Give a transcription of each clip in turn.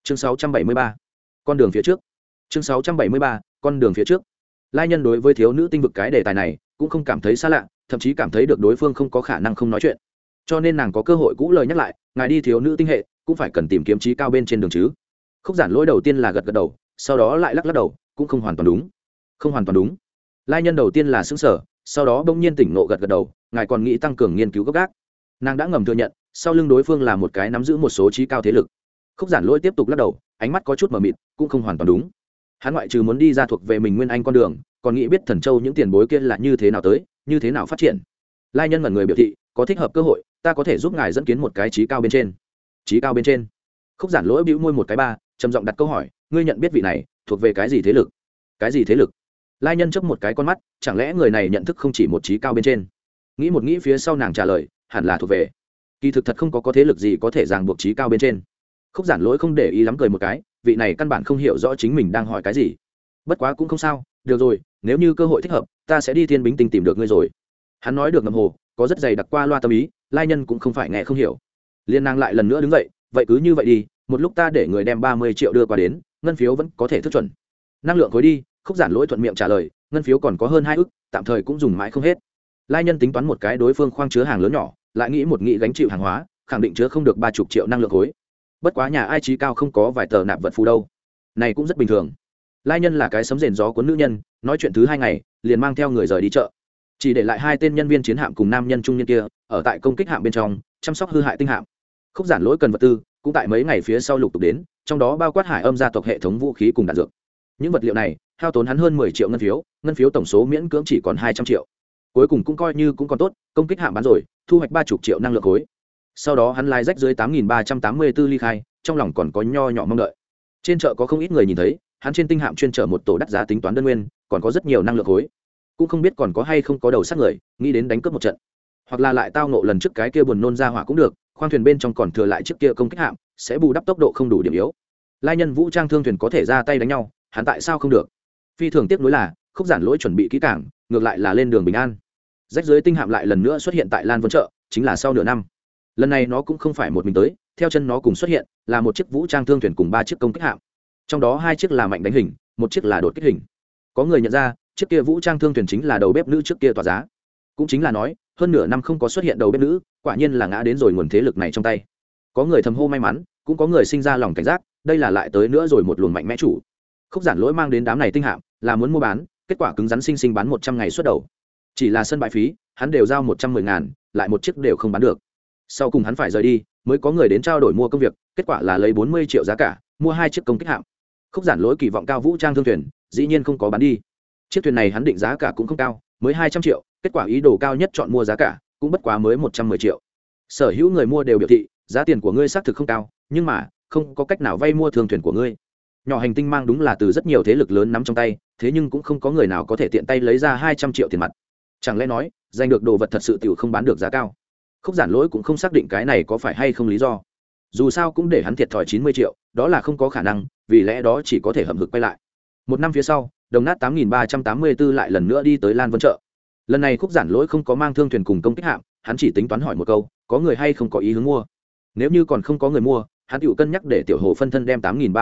chương 673, con đường phía trước. chương 673, con đường phía trước. Lai nhân đối với thiếu nữ tinh vực cái đề tài này cũng không cảm thấy xa lạ, thậm chí cảm thấy được đối phương không có khả năng không nói chuyện, cho nên nàng có cơ hội cũ lời nhắc lại, ngài đi thiếu nữ tinh hệ cũng phải cần tìm kiếm trí cao bên trên đường chứ. Khúc Giản Lỗi đầu tiên là gật gật đầu, sau đó lại lắc lắc đầu, cũng không hoàn toàn đúng. Không hoàn toàn đúng. Lai nhân đầu tiên là sững sờ, sau đó bỗng nhiên tỉnh ngộ gật gật đầu, ngài còn nghĩ tăng cường nghiên cứu gốc gác. Nàng đã ngầm thừa nhận, sau lưng đối phương là một cái nắm giữ một số trí cao thế lực. Khúc Giản Lỗi tiếp tục lắc đầu, ánh mắt có chút mờ mịt, cũng không hoàn toàn đúng. Hắn ngoại trừ muốn đi ra thuộc về mình nguyên anh con đường, còn nghĩ biết Thần Châu những tiền bối kia là như thế nào tới, như thế nào phát triển. Lai nhân ngẩn người biểu thị, có thích hợp cơ hội, ta có thể giúp ngài dẫn kiến một cái trí cao bên trên. Trí cao bên trên? Khúc Giản Lỗi bĩu môi một cái ba, trầm giọng đặt câu hỏi, ngươi nhận biết vị này thuộc về cái gì thế lực? Cái gì thế lực? Lai nhân chớp một cái con mắt, chẳng lẽ người này nhận thức không chỉ một trí cao bên trên? Nghĩ một nghĩ phía sau nàng trả lời, hẳn là thuộc về. Kỳ thực thật không có thế lực gì có thể ràng buộc trí cao bên trên. Khúc Giản Lỗi không để ý lắm cười một cái, vị này căn bản không hiểu rõ chính mình đang hỏi cái gì. Bất quá cũng không sao, được rồi, nếu như cơ hội thích hợp, ta sẽ đi Thiên Bính Tinh tìm được ngươi rồi. Hắn nói được ngầm hồ, có rất dày đặc qua loa tâm ý, Lai nhân cũng không phải nghe không hiểu. Liên nàng lại lần nữa đứng dậy, vậy cứ như vậy đi, một lúc ta để người đem 30 triệu đưa qua đến, ngân phiếu vẫn có thể thức chuẩn. Năng lượng khối đi, Khúc Giản Lỗi thuận miệng trả lời, ngân phiếu còn có hơn 2 ức, tạm thời cũng dùng mãi không hết. Lai nhân tính toán một cái đối phương khoang chứa hàng lớn nhỏ, lại nghĩ một nghĩ gánh chịu hàng hóa, khẳng định chứa không được 30 triệu năng lượng khối. Bất quá nhà ai trí cao không có vài tờ nạp vật phù đâu, này cũng rất bình thường. Lai nhân là cái sấm rền gió cuốn nữ nhân, nói chuyện thứ 2 ngày liền mang theo người rời đi chợ, chỉ để lại 2 tên nhân viên chiến hạm cùng nam nhân trung niên kia ở tại công kích hạm bên trong chăm sóc hư hại tinh hạm. Khúc Giản Lỗi cần vật tư cũng tại mấy ngày phía sau lục tục đến, trong đó bao quát Hải Âm gia tộc hệ thống vũ khí cùng đạn dược. Những vật liệu này hao tốn hắn hơn 10 triệu ngân phiếu tổng số miễn cưỡng chỉ còn 200 triệu. Cuối cùng cũng coi như cũng còn tốt, công kích hạm bán rồi, thu hoạch 30 triệu năng lượng khối. Sau đó hắn lái rách dưới 8384 ly khai, trong lòng còn có nho nhỏ mong đợi. Trên chợ có không ít người nhìn thấy, hắn trên tinh hạm chuyên chở một tổ đắt giá tính toán đơn nguyên, còn có rất nhiều năng lượng khối. Cũng không biết còn có hay không có đầu sát người, nghĩ đến đánh cướp một trận. Hoặc là lại tao ngộ lần trước cái kia buồn nôn ra hỏa cũng được, khoang thuyền bên trong còn thừa lại chiếc kia công kích hạm, sẽ bù đắp tốc độ không đủ điểm yếu. Lai nhân vũ trang thương thuyền có thể ra tay đánh nhau, hắn tại sao không được? Phi thường tiếc nuối là, Khúc Giản Lỗi chuẩn bị kỹ càng, ngược lại là lên đường bình an. Rách dưới tinh hạm lại lần nữa xuất hiện tại Lan Vân chợ, chính là sau nửa năm. Lần này nó cũng không phải một mình tới, theo chân nó cùng xuất hiện là một chiếc vũ trang thương thuyền cùng 3 chiếc công kích hạm. Trong đó 2 chiếc là mạnh đánh hình, một chiếc là đột kích hình. Có người nhận ra, chiếc kia vũ trang thương thuyền chính là đầu bếp nữ trước kia tỏa giá. Cũng chính là nói, hơn nửa năm không có xuất hiện đầu bếp nữ, quả nhiên là ngã đến rồi nguồn thế lực này trong tay. Có người thầm hô may mắn, cũng có người sinh ra lòng cảnh giác, đây là lại tới nữa rồi một luồng mạnh mẽ chủ. Khúc Giản Lỗi mang đến đám này tinh hạm, là muốn mua bán, kết quả cứng rắn sinh bán 100 ngày xuất đầu. Chỉ là sân bãi phí, hắn đều giao 110.000, lại một chiếc đều không bán được. Sau cùng hắn phải rời đi, mới có người đến trao đổi mua công việc, kết quả là lấy 40 triệu giá cả, mua 2 chiếc công kích hạm. Khúc Giản Lỗi kỳ vọng cao vũ trang thương thuyền, dĩ nhiên không có bán đi. Chiếc thuyền này hắn định giá cả cũng không cao, mới 200 triệu, kết quả ý đồ cao nhất chọn mua giá cả, cũng bất quá mới 110 triệu. Sở hữu người mua đều biểu thị, giá tiền của ngươi xác thực không cao, nhưng mà, không có cách nào vay mua thương thuyền của ngươi. Nhỏ hành tinh mang đúng là từ rất nhiều thế lực lớn nắm trong tay, thế nhưng cũng không có người nào có thể tiện tay lấy ra 200 triệu tiền mặt. Chẳng lẽ nói, giành được đồ vật thật sự tiểu không bán được giá cao? Khúc Giản Lỗi cũng không xác định cái này có phải hay không lý do. Dù sao cũng để hắn thiệt thòi 90 triệu, đó là không có khả năng, vì lẽ đó chỉ có thể hậm hực quay lại. Một năm phía sau, đồng nát 8384 lại lần nữa đi tới Lan Vân chợ. Lần này Khúc Giản Lỗi không có mang thương thuyền cùng công kích hạm, hắn chỉ tính toán hỏi một câu, có người hay không có ý hướng mua. Nếu như còn không có người mua, hắn hữu cân nhắc để tiểu hồ phân thân đem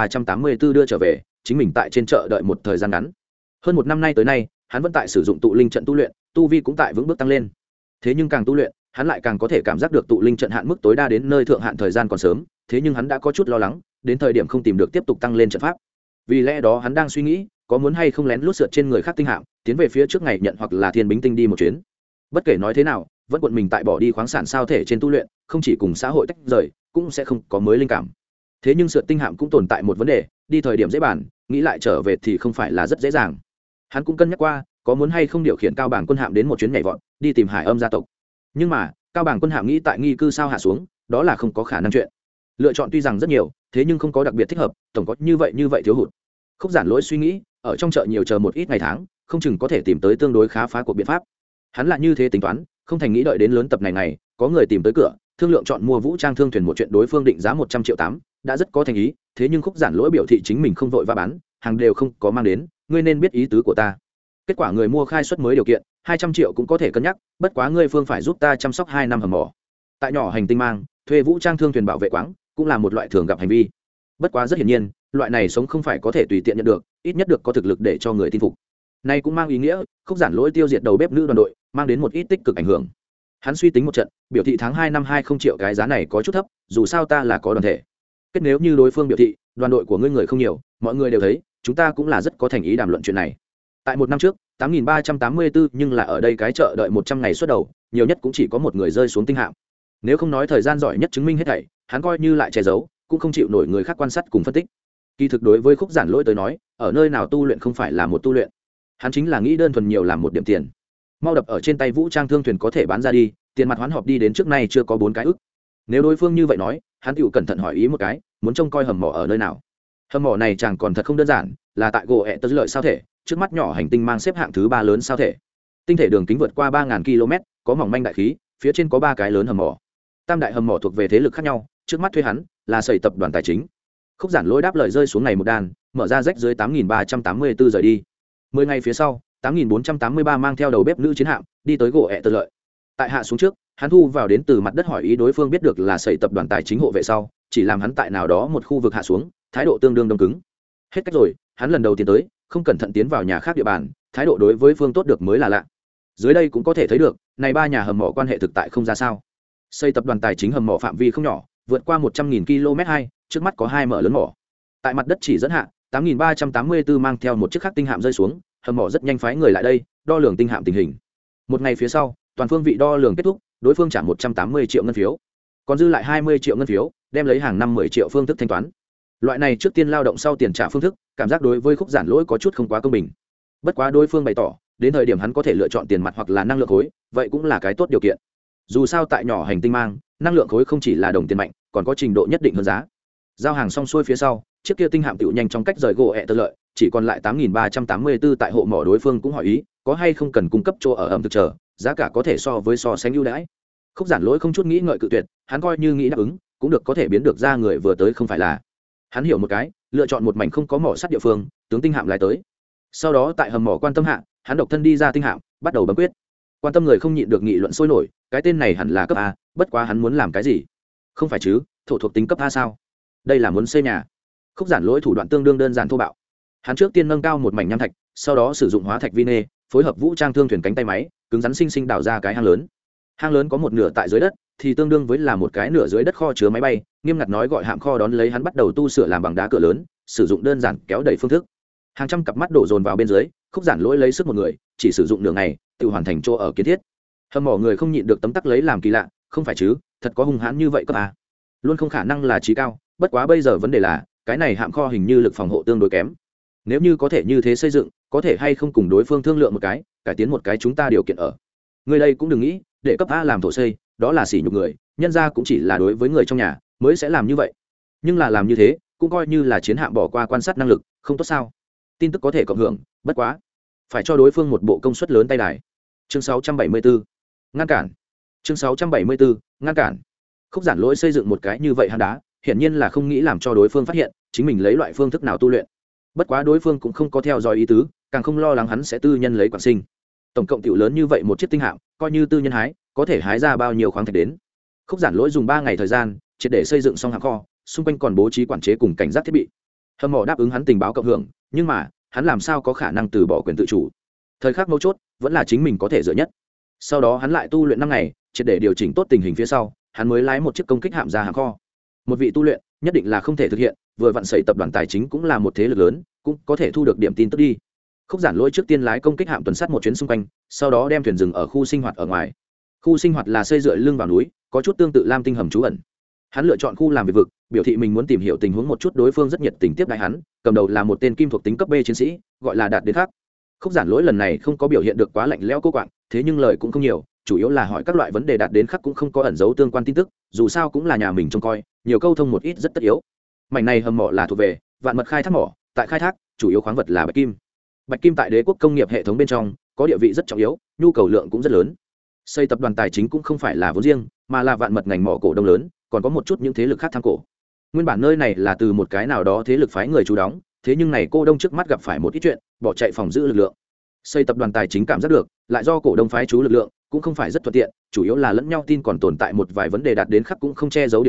8384 đưa trở về, chính mình tại trên chợ đợi một thời gian ngắn. Hơn một năm nay tới nay, hắn vẫn tại sử dụng tụ linh trận tu luyện, tu vi cũng tại vững bước tăng lên. Thế nhưng càng tu luyện, hắn lại càng có thể cảm giác được tụ linh trận hạn mức tối đa đến nơi thượng hạn thời gian còn sớm, thế nhưng hắn đã có chút lo lắng, đến thời điểm không tìm được tiếp tục tăng lên trận pháp. Vì lẽ đó hắn đang suy nghĩ, có muốn hay không lén lút sượt trên người khác tinh hạm, tiến về phía trước ngày nhận hoặc là Thiên Bính Tinh đi một chuyến. Bất kể nói thế nào, vẫn quận mình tại bỏ đi khoáng sản sao thể trên tu luyện, không chỉ cùng xã hội tách rời, cũng sẽ không có mới linh cảm. Thế nhưng sượt tinh hạm cũng tồn tại một vấn đề, đi thời điểm dễ bàn, nghĩ lại trở về thì không phải là rất dễ dàng. Hắn cũng cân nhắc qua, có muốn hay không điều khiển cao bảng quân hạm đến một chuyến nhảy vọt, đi tìm Hải Âm gia tộc. Nhưng mà, cao bảng quân hạm nghĩ tại nghi cư sao hạ xuống, đó là không có khả năng chuyện. Lựa chọn tuy rằng rất nhiều, thế nhưng không có đặc biệt thích hợp, tổng có như vậy thiếu hụt. Khúc Giản Lỗi suy nghĩ, ở trong chợ nhiều chờ một ít ngày tháng, không chừng có thể tìm tới tương đối khá phá cuộc biện pháp. Hắn là như thế tính toán, không thành nghĩ đợi đến lớn tập này, có người tìm tới cửa, thương lượng chọn mua vũ trang thương thuyền một chuyện đối phương định giá 100 triệu 8, đã rất có thành ý, thế nhưng Khúc Giản Lỗi biểu thị chính mình không vội va bán, hàng đều không có mang đến, ngươi nên biết ý tứ của ta. Kết quả người mua khai xuất mới điều kiện, 200 triệu cũng có thể cân nhắc, bất quá ngươi phương phải giúp ta chăm sóc 2 năm hầm mỏ. Tại nhỏ hành tinh mang, thuê vũ trang thương thuyền bảo vệ quáng, cũng là một loại thường gặp hành vi. bất quá rất hiển nhiên loại này sống không phải có thể tùy tiện nhận được, ít nhất được có thực lực để cho người tin phục. Này cũng mang ý nghĩa Khúc Giản Lỗi tiêu diệt đầu bếp nữ đoàn đội mang đến một ít tích cực ảnh hưởng. Hắn suy tính một trận, biểu thị tháng 2 năm 20 triệu cái giá này có chút thấp, dù sao ta là có đoàn thể. Kết nếu như đối phương biểu thị, đoàn đội của ngươi người không nhiều, mọi người đều thấy, chúng ta cũng là rất có thành ý đàm luận chuyện này. Tại một năm trước, 8384 nhưng là ở đây cái chợ đợi 100 ngày xuất đầu, nhiều nhất cũng chỉ có một người rơi xuống tinh hạm. Nếu không nói thời gian giỏi nhất chứng minh hết thảy, hắn coi như lại che giấu, cũng không chịu nổi người khác quan sát cùng phân tích. Kỳ thực đối với Khúc Giản Lỗi tới nói, ở nơi nào tu luyện không phải là một tu luyện. Hắn chính là nghĩ đơn thuần nhiều làm một điểm tiền. Mau đập ở trên tay vũ trang thương thuyền có thể bán ra đi, tiền mặt hoán họp đi đến trước nay chưa có 4 cái ức. Nếu đối phương như vậy nói, hắn tựu cẩn thận hỏi ý một cái, muốn trông coi hầm mỏ ở nơi nào. Hầm mỏ này chẳng còn thật không đơn giản, là tại gỗ ẹ tơ lợi sao thể, trước mắt nhỏ hành tinh mang xếp hạng thứ 3 lớn sao thể. Tinh thể đường kính vượt qua 3000 km, có mỏng manh đại khí, phía trên có 3 cái lớn hầm mỏ. Tam đại hầm mỏ thuộc về thế lực khác nhau, trước mắt thuê hắn là sẩy tập đoàn tài chính. Khúc Giản Lỗi đáp lời rơi xuống ngày một đàn, mở ra rách dưới 8384 rời đi. 10 ngày phía sau, 8483 mang theo đầu bếp nữ chiến hạm, đi tới gỗ ẹ tơ lợi. Tại hạ xuống trước, hắn thu vào đến từ mặt đất hỏi ý đối phương biết được là sẩy tập đoàn tài chính hộ vệ sau, chỉ làm hắn tại nào đó một khu vực hạ xuống, thái độ tương đương đông cứng. Hết cách rồi, hắn lần đầu tiến tới, không cẩn thận tiến vào nhà khác địa bàn, thái độ đối với phương tốt được mới là lạ. Dưới đây cũng có thể thấy được, này ba nhà hầm mỏ quan hệ thực tại không ra sao. Xây tập đoàn tài chính hầm mỏ phạm vi không nhỏ, vượt qua 100.000 km2, trước mắt có 2 mở lớn mỏ. Tại mặt đất chỉ dẫn hạ, 8384 mang theo một chiếc khắc tinh hạm rơi xuống, hầm mỏ rất nhanh phái người lại đây, đo lường tinh hạm tình hình. Một ngày phía sau, toàn phương vị đo lường kết thúc, đối phương trả 180 triệu ngân phiếu, còn dư lại 20 triệu ngân phiếu, đem lấy hàng năm 10 triệu phương thức thanh toán. Loại này trước tiên lao động sau tiền trả phương thức, cảm giác đối với Khúc Giản Lỗi có chút không quá công bình. Bất quá đối phương bày tỏ, đến thời điểm hắn có thể lựa chọn tiền mặt hoặc là năng lượng khối, vậy cũng là cái tốt điều kiện. Dù sao tại nhỏ hành tinh mang, năng lượng khối không chỉ là đồng tiền mạnh, còn có trình độ nhất định hơn giá. Giao hàng xong xuôi phía sau, chiếc kia tinh hạm tựu nhanh trong cách rời gỗ ẹ tơ lợi, chỉ còn lại 8384 tại hộ mỏ đối phương cũng hỏi ý, có hay không cần cung cấp chỗ ở ẩm thực chờ, giá cả có thể so sánh ưu đãi. Khúc Giản Lỗi không chút nghĩ ngợi cự tuyệt, hắn coi như nghĩ đáp ứng, cũng được có thể biến được ra người vừa tới không phải là. Hắn hiểu một cái, lựa chọn một mảnh không có mỏ sắt địa phương, tướng tinh hạm lái tới. Sau đó tại hầm mỏ quan tâm hạ, hắn độc thân đi ra tinh hạm, bắt đầu bấm quyết. Quan tâm người không nhịn được nghị luận sôi nổi, cái tên này hẳn là cấp A, bất quá hắn muốn làm cái gì? Không phải chứ, thổ thuộc tính cấp A sao? Đây là muốn xây nhà. Khúc Giản Lỗi thủ đoạn tương đương đơn giản thô bạo. Hắn trước tiên nâng cao một mảnh nham thạch, sau đó sử dụng hóa thạch vi nê, phối hợp vũ trang thương thuyền cánh tay máy, cứng rắn sinh sinh đào ra cái hang lớn. Hang lớn có một nửa tại dưới đất, thì tương đương với là một cái nửa dưới đất kho chứa máy bay, nghiêm ngặt nói gọi hạm kho đón lấy hắn bắt đầu tu sửa làm bằng đá cửa lớn, sử dụng đơn giản kéo đẩy phương thức. Hàng trăm cặp mắt đổ dồn vào bên dưới, Khúc Giản Lỗi lấy sức một người, chỉ sử dụng nửa ngày, tự hoàn thành chỗ ở kiến thiết. Hầm mỏ người không nhịn được tấm tắc lấy làm kỳ lạ, không phải chứ, thật có hung hãn như vậy cấp a. Luôn không khả năng là trí cao, bất quá bây giờ vấn đề là, cái này hạm kho hình như lực phòng hộ tương đối kém. Nếu như có thể như thế xây dựng, có thể hay không cùng đối phương thương lượng một cái, cải tiến một cái chúng ta điều kiện ở. Người đây cũng đừng nghĩ, để cấp A làm thổ xây, đó là sỉ nhục người, nhân ra cũng chỉ là đối với người trong nhà mới sẽ làm như vậy. Nhưng là làm như thế, cũng coi như là chiến hạm bỏ qua quan sát năng lực, không tốt sao? Tin tức có thể cộng hưởng, bất quá, phải cho đối phương một bộ công suất lớn tay đài. Chương 674. Ngăn cản. Chương 674. Ngăn cản. Khúc Giản Lỗi xây dựng một cái như vậy hang đá, hiển nhiên là không nghĩ làm cho đối phương phát hiện chính mình lấy loại phương thức nào tu luyện. Bất quá đối phương cũng không có theo dõi ý tứ, càng không lo lắng hắn sẽ tư nhân lấy quản sinh. Tổng cộng tiểu lớn như vậy một chiếc tinh hạm, coi như tư nhân hái, có thể hái ra bao nhiêu khoáng thạch đến. Khúc Giản Lỗi dùng 3 ngày thời gian, triệt để xây dựng xong hạm kho, xung quanh còn bố trí quản chế cùng cảnh giác thiết bị. Hầm mỏ đáp ứng hắn tình báo cộng hưởng, nhưng mà, hắn làm sao có khả năng từ bỏ quyền tự chủ. Thời khắc mấu chốt, vẫn là chính mình có thể dựa nhất. Sau đó hắn lại tu luyện 5 ngày, triệt để điều chỉnh tốt tình hình phía sau, hắn mới lái một chiếc công kích hạm ra hạm kho. Một vị tu luyện, nhất định là không thể thực hiện, vừa vặn sẩy tập đoàn tài chính cũng là một thế lực lớn, cũng có thể thu được điểm tin tức đi. Khúc Giản Lỗi trước tiên lái công kích hạm tuần sát một chuyến xung quanh, sau đó đem thuyền dừng ở khu sinh hoạt ở ngoài. Khu sinh hoạt là xây dựa lưng vào núi, có chút tương tự lam tinh hầm trú ẩn. Hắn lựa chọn khu làm việc vực, biểu thị mình muốn tìm hiểu tình huống một chút, đối phương rất nhiệt tình tiếp đãi hắn, cầm đầu là một tên kim thuộc tính cấp B chiến sĩ, gọi là Đạt Đến Khắc. Khúc Giản Lỗi lần này không có biểu hiện được quá lạnh lẽo cô quạng, thế nhưng lời cũng không nhiều, chủ yếu là hỏi các loại vấn đề. Đạt Đến Khắc cũng không có ẩn giấu tương quan tin tức, dù sao cũng là nhà mình trông coi, nhiều câu thông một ít rất tất yếu. Mảnh này hầm mỏ là thuộc về Vạn Mật khai thác mỏ, tại khai thác, chủ yếu khoáng vật là bạch kim. Bạch kim tại đế quốc công nghiệp hệ thống bên trong có địa vị rất trọng yếu, nhu cầu lượng cũng rất lớn. Xây tập đoàn tài chính cũng không phải là vốn riêng, mà là Vạn Mật ngành mỏ cổ đông lớn, còn có một chút những thế lực khác tham cổ. Nguyên bản nơi này là từ một cái nào đó thế lực phái người trú đóng, thế nhưng này cô đông trước mắt gặp phải một ít chuyện, bỏ chạy phòng giữ lực lượng. Xây tập đoàn tài chính cảm giác được, lại do cổ đông phái trú lực lượng cũng không phải rất thuận tiện, chủ yếu là lẫn nhau tin còn tồn tại một vài vấn đề. Đạt Đến Khắc cũng không che giấu điểm này,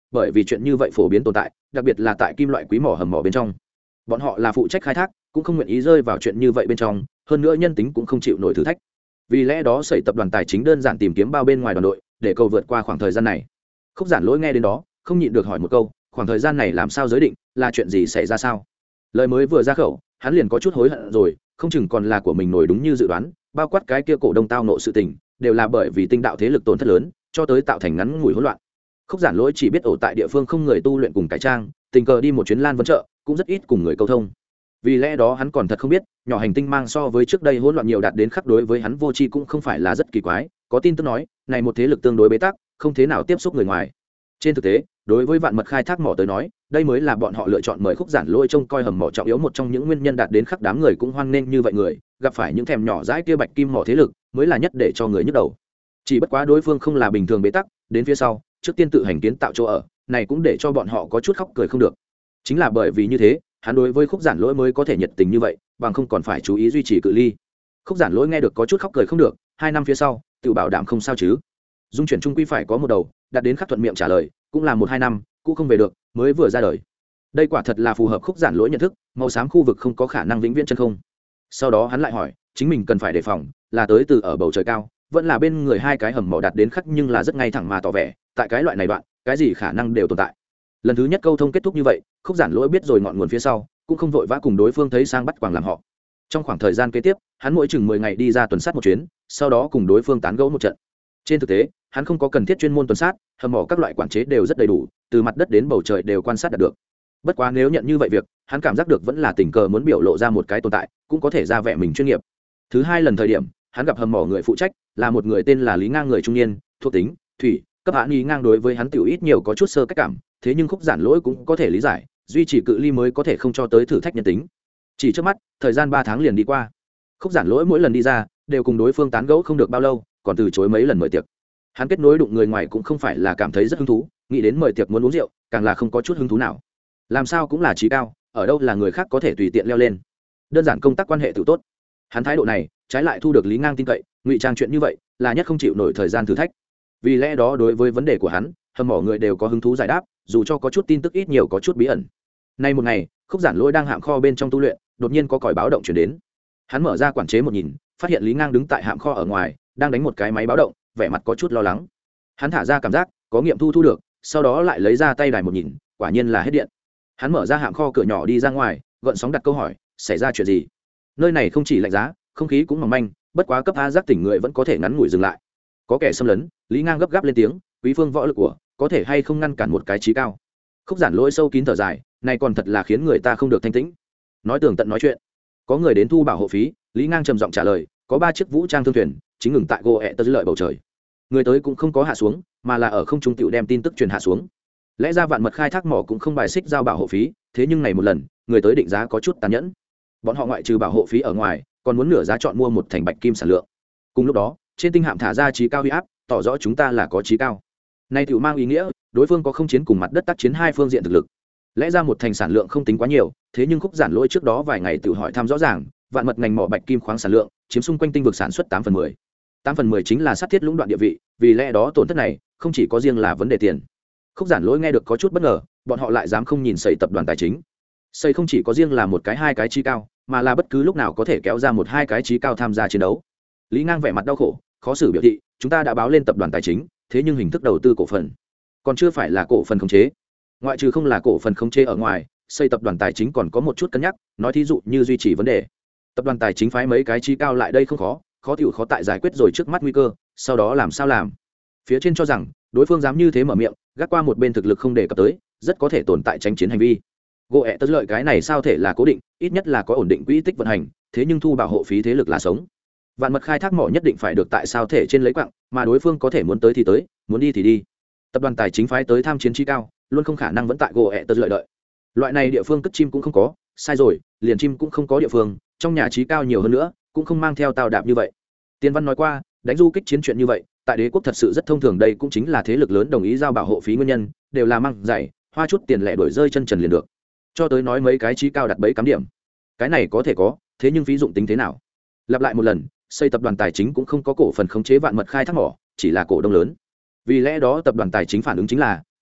bởi vì chuyện như vậy phổ biến tồn tại, đặc biệt là tại kim loại quý mỏ hầm mỏ bên trong. Bọn họ là phụ trách khai thác, cũng không nguyện ý rơi vào chuyện như vậy bên trong, hơn nữa nhân tính cũng không chịu nổi thử thách. Vì lẽ đó Sẩy tập đoàn tài chính đơn giản tìm kiếm bao bên ngoài đoàn đội để cầu vượt qua khoảng thời gian này. Khúc Giản Lỗi nghe đến đó, không nhịn được hỏi một câu, khoảng thời gian này làm sao giới định, là chuyện gì xảy ra sao? Lời mới vừa ra khẩu, hắn liền có chút hối hận rồi, không chừng còn là của mình nổi đúng như dự đoán, bao quát cái kia cổ đông tao nộ sự tình, đều là bởi vì tinh đạo thế lực tổn thất lớn, cho tới tạo thành ngắn ngủi hỗn loạn. Khúc Giản Lỗi chỉ biết ở tại địa phương không người tu luyện cùng cải trang, tình cờ đi một chuyến Lan Vân chợ, cũng rất ít cùng người câu thông. Vì lẽ đó hắn còn thật không biết, nhỏ hành tinh mang so với trước đây hỗn loạn nhiều đạt đến khắc đối với hắn vô tri cũng không phải là rất kỳ quái, có tin tức nói, này một thế lực tương đối bế tắc, không thế nào tiếp xúc người ngoài. Trên thực tế, đối với vạn mật khai thác mỏ tới nói, đây mới là bọn họ lựa chọn mời Khúc Giản Lỗi trông coi hầm mỏ trọng yếu một trong những nguyên nhân đạt đến khắc đám người cũng hoan nghênh như vậy người, gặp phải những thèm nhỏ dãi kia bạch kim mỏ thế lực, mới là nhất để cho người nhức đầu. Chỉ bất quá đối phương không là bình thường bế tắc, đến phía sau, trước tiên tự hành kiến tạo chỗ ở, này cũng để cho bọn họ có chút khóc cười không được. Chính là bởi vì như thế, hắn đối với Khúc Giản Lỗi mới có thể nhiệt tình như vậy, bằng không còn phải chú ý duy trì cự ly. Khúc Giản Lỗi nghe được có chút khóc cười không được, 2 năm phía sau, tự bảo đảm không sao chứ. Dung chuyển trung quy phải có một đầu, đạt đến khắc thuận miệng trả lời, cũng là 1-2 năm, cũng không về được, mới vừa ra đời. Đây quả thật là phù hợp Khúc Giản Lỗi nhận thức, màu xám khu vực không có khả năng vĩnh viễn chân không. Sau đó hắn lại hỏi, chính mình cần phải đề phòng, là tới từ ở bầu trời cao, vẫn là bên người hai cái hầm mỏ đạt đến khắc nhưng là rất ngay thẳng mà tỏ vẻ, tại cái loại này đoạn, cái gì khả năng đều tồn tại. Lần thứ nhất câu thông kết thúc như vậy, Khúc Giản Lỗi biết rồi ngọn nguồn phía sau, cũng không vội vã cùng đối phương thấy sang bắt quàng làm họ. Trong khoảng thời gian kế tiếp, hắn mỗi chừng 10 ngày đi ra tuần sát một chuyến, sau đó cùng đối phương tán gẫu một trận. Trên thực tế, hắn không có cần thiết chuyên môn tuần sát, hầm mỏ các loại quản chế đều rất đầy đủ, từ mặt đất đến bầu trời đều quan sát được. Bất quá nếu nhận như vậy việc, hắn cảm giác được vẫn là tình cờ muốn biểu lộ ra một cái tồn tại, cũng có thể ra vẻ mình chuyên nghiệp. Thứ hai lần thời điểm, hắn gặp hầm mỏ người phụ trách, là một người tên là Lý Ngang người trung niên, thuộc tính, thủy, cấp hạ Lý Ngang đối với hắn tiểu ít nhiều có chút sơ cách cảm, thế nhưng Khúc Giản Lỗi cũng có thể lý giải, duy trì cự ly mới có thể không cho tới thử thách nhân tính. Chỉ trước mắt, thời gian 3 tháng liền đi qua. Khúc Giản Lỗi mỗi lần đi ra, đều cùng đối phương tán gẫu không được bao lâu, còn từ chối mấy lần mời tiệc. Hắn kết nối đụng người ngoài cũng không phải là cảm thấy rất hứng thú, nghĩ đến mời tiệc muốn uống rượu, càng là không có chút hứng thú nào. Làm sao cũng là trí cao, ở đâu là người khác có thể tùy tiện leo lên. Đơn giản công tác quan hệ tự tốt. Hắn thái độ này, trái lại thu được Lý Ngang tin cậy, ngụy trang chuyện như vậy, là nhất không chịu nổi thời gian thử thách. Vì lẽ đó đối với vấn đề của hắn, hầm mỏ người đều có hứng thú giải đáp, dù cho có chút tin tức ít nhiều có chút bí ẩn. Nay một ngày, Khúc Giản Lỗi đang hạm kho bên trong tu luyện, đột nhiên có còi báo động truyền đến. Hắn mở ra quản chế một nhìn, phát hiện Lý Ngang đứng tại hạm kho ở ngoài, đang đánh một cái máy báo động, vẻ mặt có chút lo lắng. Hắn thả ra cảm giác, có nghiệm thu được, sau đó lại lấy ra tay đài một nhìn, quả nhiên là hết điện. Hắn mở ra hạm kho cửa nhỏ đi ra ngoài, gợn sóng đặt câu hỏi, xảy ra chuyện gì? Nơi này không chỉ lạnh giá, không khí cũng mỏng manh, bất quá cấp A giác tỉnh người vẫn có thể ngắn ngủi dừng lại. Có kẻ xâm lấn, Lý Ngang gấp gáp lên tiếng, quý phương võ lực của, có thể hay không ngăn cản một cái trí cao? Khúc Giản Lỗi sâu kín thở dài, này còn thật là khiến người ta không được thanh tĩnh. Nói tường tận nói chuyện, có người đến thu bảo hộ phí, Lý Ngang trầm giọng trả lời, có 3 chiếc vũ trang thương thuyền chính ngừng tại gỗ ẹ tơ dưới lợi bầu trời. Người tới cũng không có hạ xuống, mà là ở không trung tiểu đem tin tức truyền hạ xuống. Lẽ ra vạn mật khai thác mỏ cũng không bài xích giao bảo hộ phí, thế nhưng này một lần, người tới định giá có chút tàn nhẫn. Bọn họ ngoại trừ bảo hộ phí ở ngoài, còn muốn nửa giá chọn mua một thành bạch kim sản lượng. Cùng lúc đó, trên tinh hạm thả ra trí cao uy áp, tỏ rõ chúng ta là có trí cao. Này tiểu mang ý nghĩa, đối phương có không chiến cùng mặt đất tác chiến hai phương diện thực lực. Lẽ ra một thành sản lượng không tính quá nhiều, thế nhưng Khúc Giản Lỗi trước đó vài ngày tự hỏi thăm rõ ràng, vạn mật ngành mỏ bạch kim khoáng sản lượng chiếm xung quanh tinh vực sản xuất 8/10. 8/10 chính là sát thiết lũng đoạn địa vị, vì lẽ đó tổn thất này không chỉ có riêng là vấn đề tiền. Khúc Giản Lỗi nghe được có chút bất ngờ, bọn họ lại dám không nhìn Sẩy tập đoàn tài chính. Sẩy không chỉ có riêng là một cái hai cái chí cao, mà là bất cứ lúc nào có thể kéo ra một hai cái chí cao tham gia chiến đấu. Lý Ngang vẻ mặt đau khổ, khó xử biểu thị, chúng ta đã báo lên tập đoàn tài chính, thế nhưng hình thức đầu tư cổ phần còn chưa phải là cổ phần khống chế. Ngoại trừ không là cổ phần khống chế ở ngoài, Sẩy tập đoàn tài chính còn có một chút cân nhắc, nói thí dụ như duy trì vấn đề. Tập đoàn tài chính phái mấy cái chí cao lại đây không khó, khó tại giải quyết rồi trước mắt nguy cơ, sau đó làm sao làm. Phía trên cho rằng, đối phương dám như thế mở miệng, gác qua một bên thực lực không đề cập tới, rất có thể tồn tại tránh chiến hành vi. Gỗ ẹ tớ lợi cái này sao thể là cố định, ít nhất là có ổn định quỹ tích vận hành, thế nhưng thu bảo hộ phí thế lực là sống. Vạn mật khai thác mỏ nhất định phải được tại sao thể trên lấy quặng, mà đối phương có thể muốn tới thì tới, muốn đi thì đi. Tập đoàn tài chính phái tới tham chiến trí cao, luôn không khả năng vẫn tại gỗ ẹ tớ lợi đợi. Loại này địa phương cất chim cũng không có, sai rồi, liền chim cũng không có địa phương, trong nhà trí cao nhiều hơn nữa, cũng không mang theo tao đạp như vậy. Tiên văn nói qua, đánh du kích chiến chuyện như vậy, tại đế quốc thật sự rất thông thường, đây cũng chính là thế lực lớn đồng ý giao bảo hộ phí nguyên nhân, đều là mang dạy, hoa chút tiền lẻ đổi rơi chân trần liền được. Cho tới nói mấy cái chí cao đặt bẫy cắm điểm, cái này có thể có, thế nhưng phí dụng tính thế nào? Lặp lại một lần, Sẩy tập đoàn tài chính cũng không có cổ phần khống chế vạn mật khai thác mỏ, chỉ là cổ đông lớn. Vì lẽ đó tập đoàn tài chính phản ứng chính là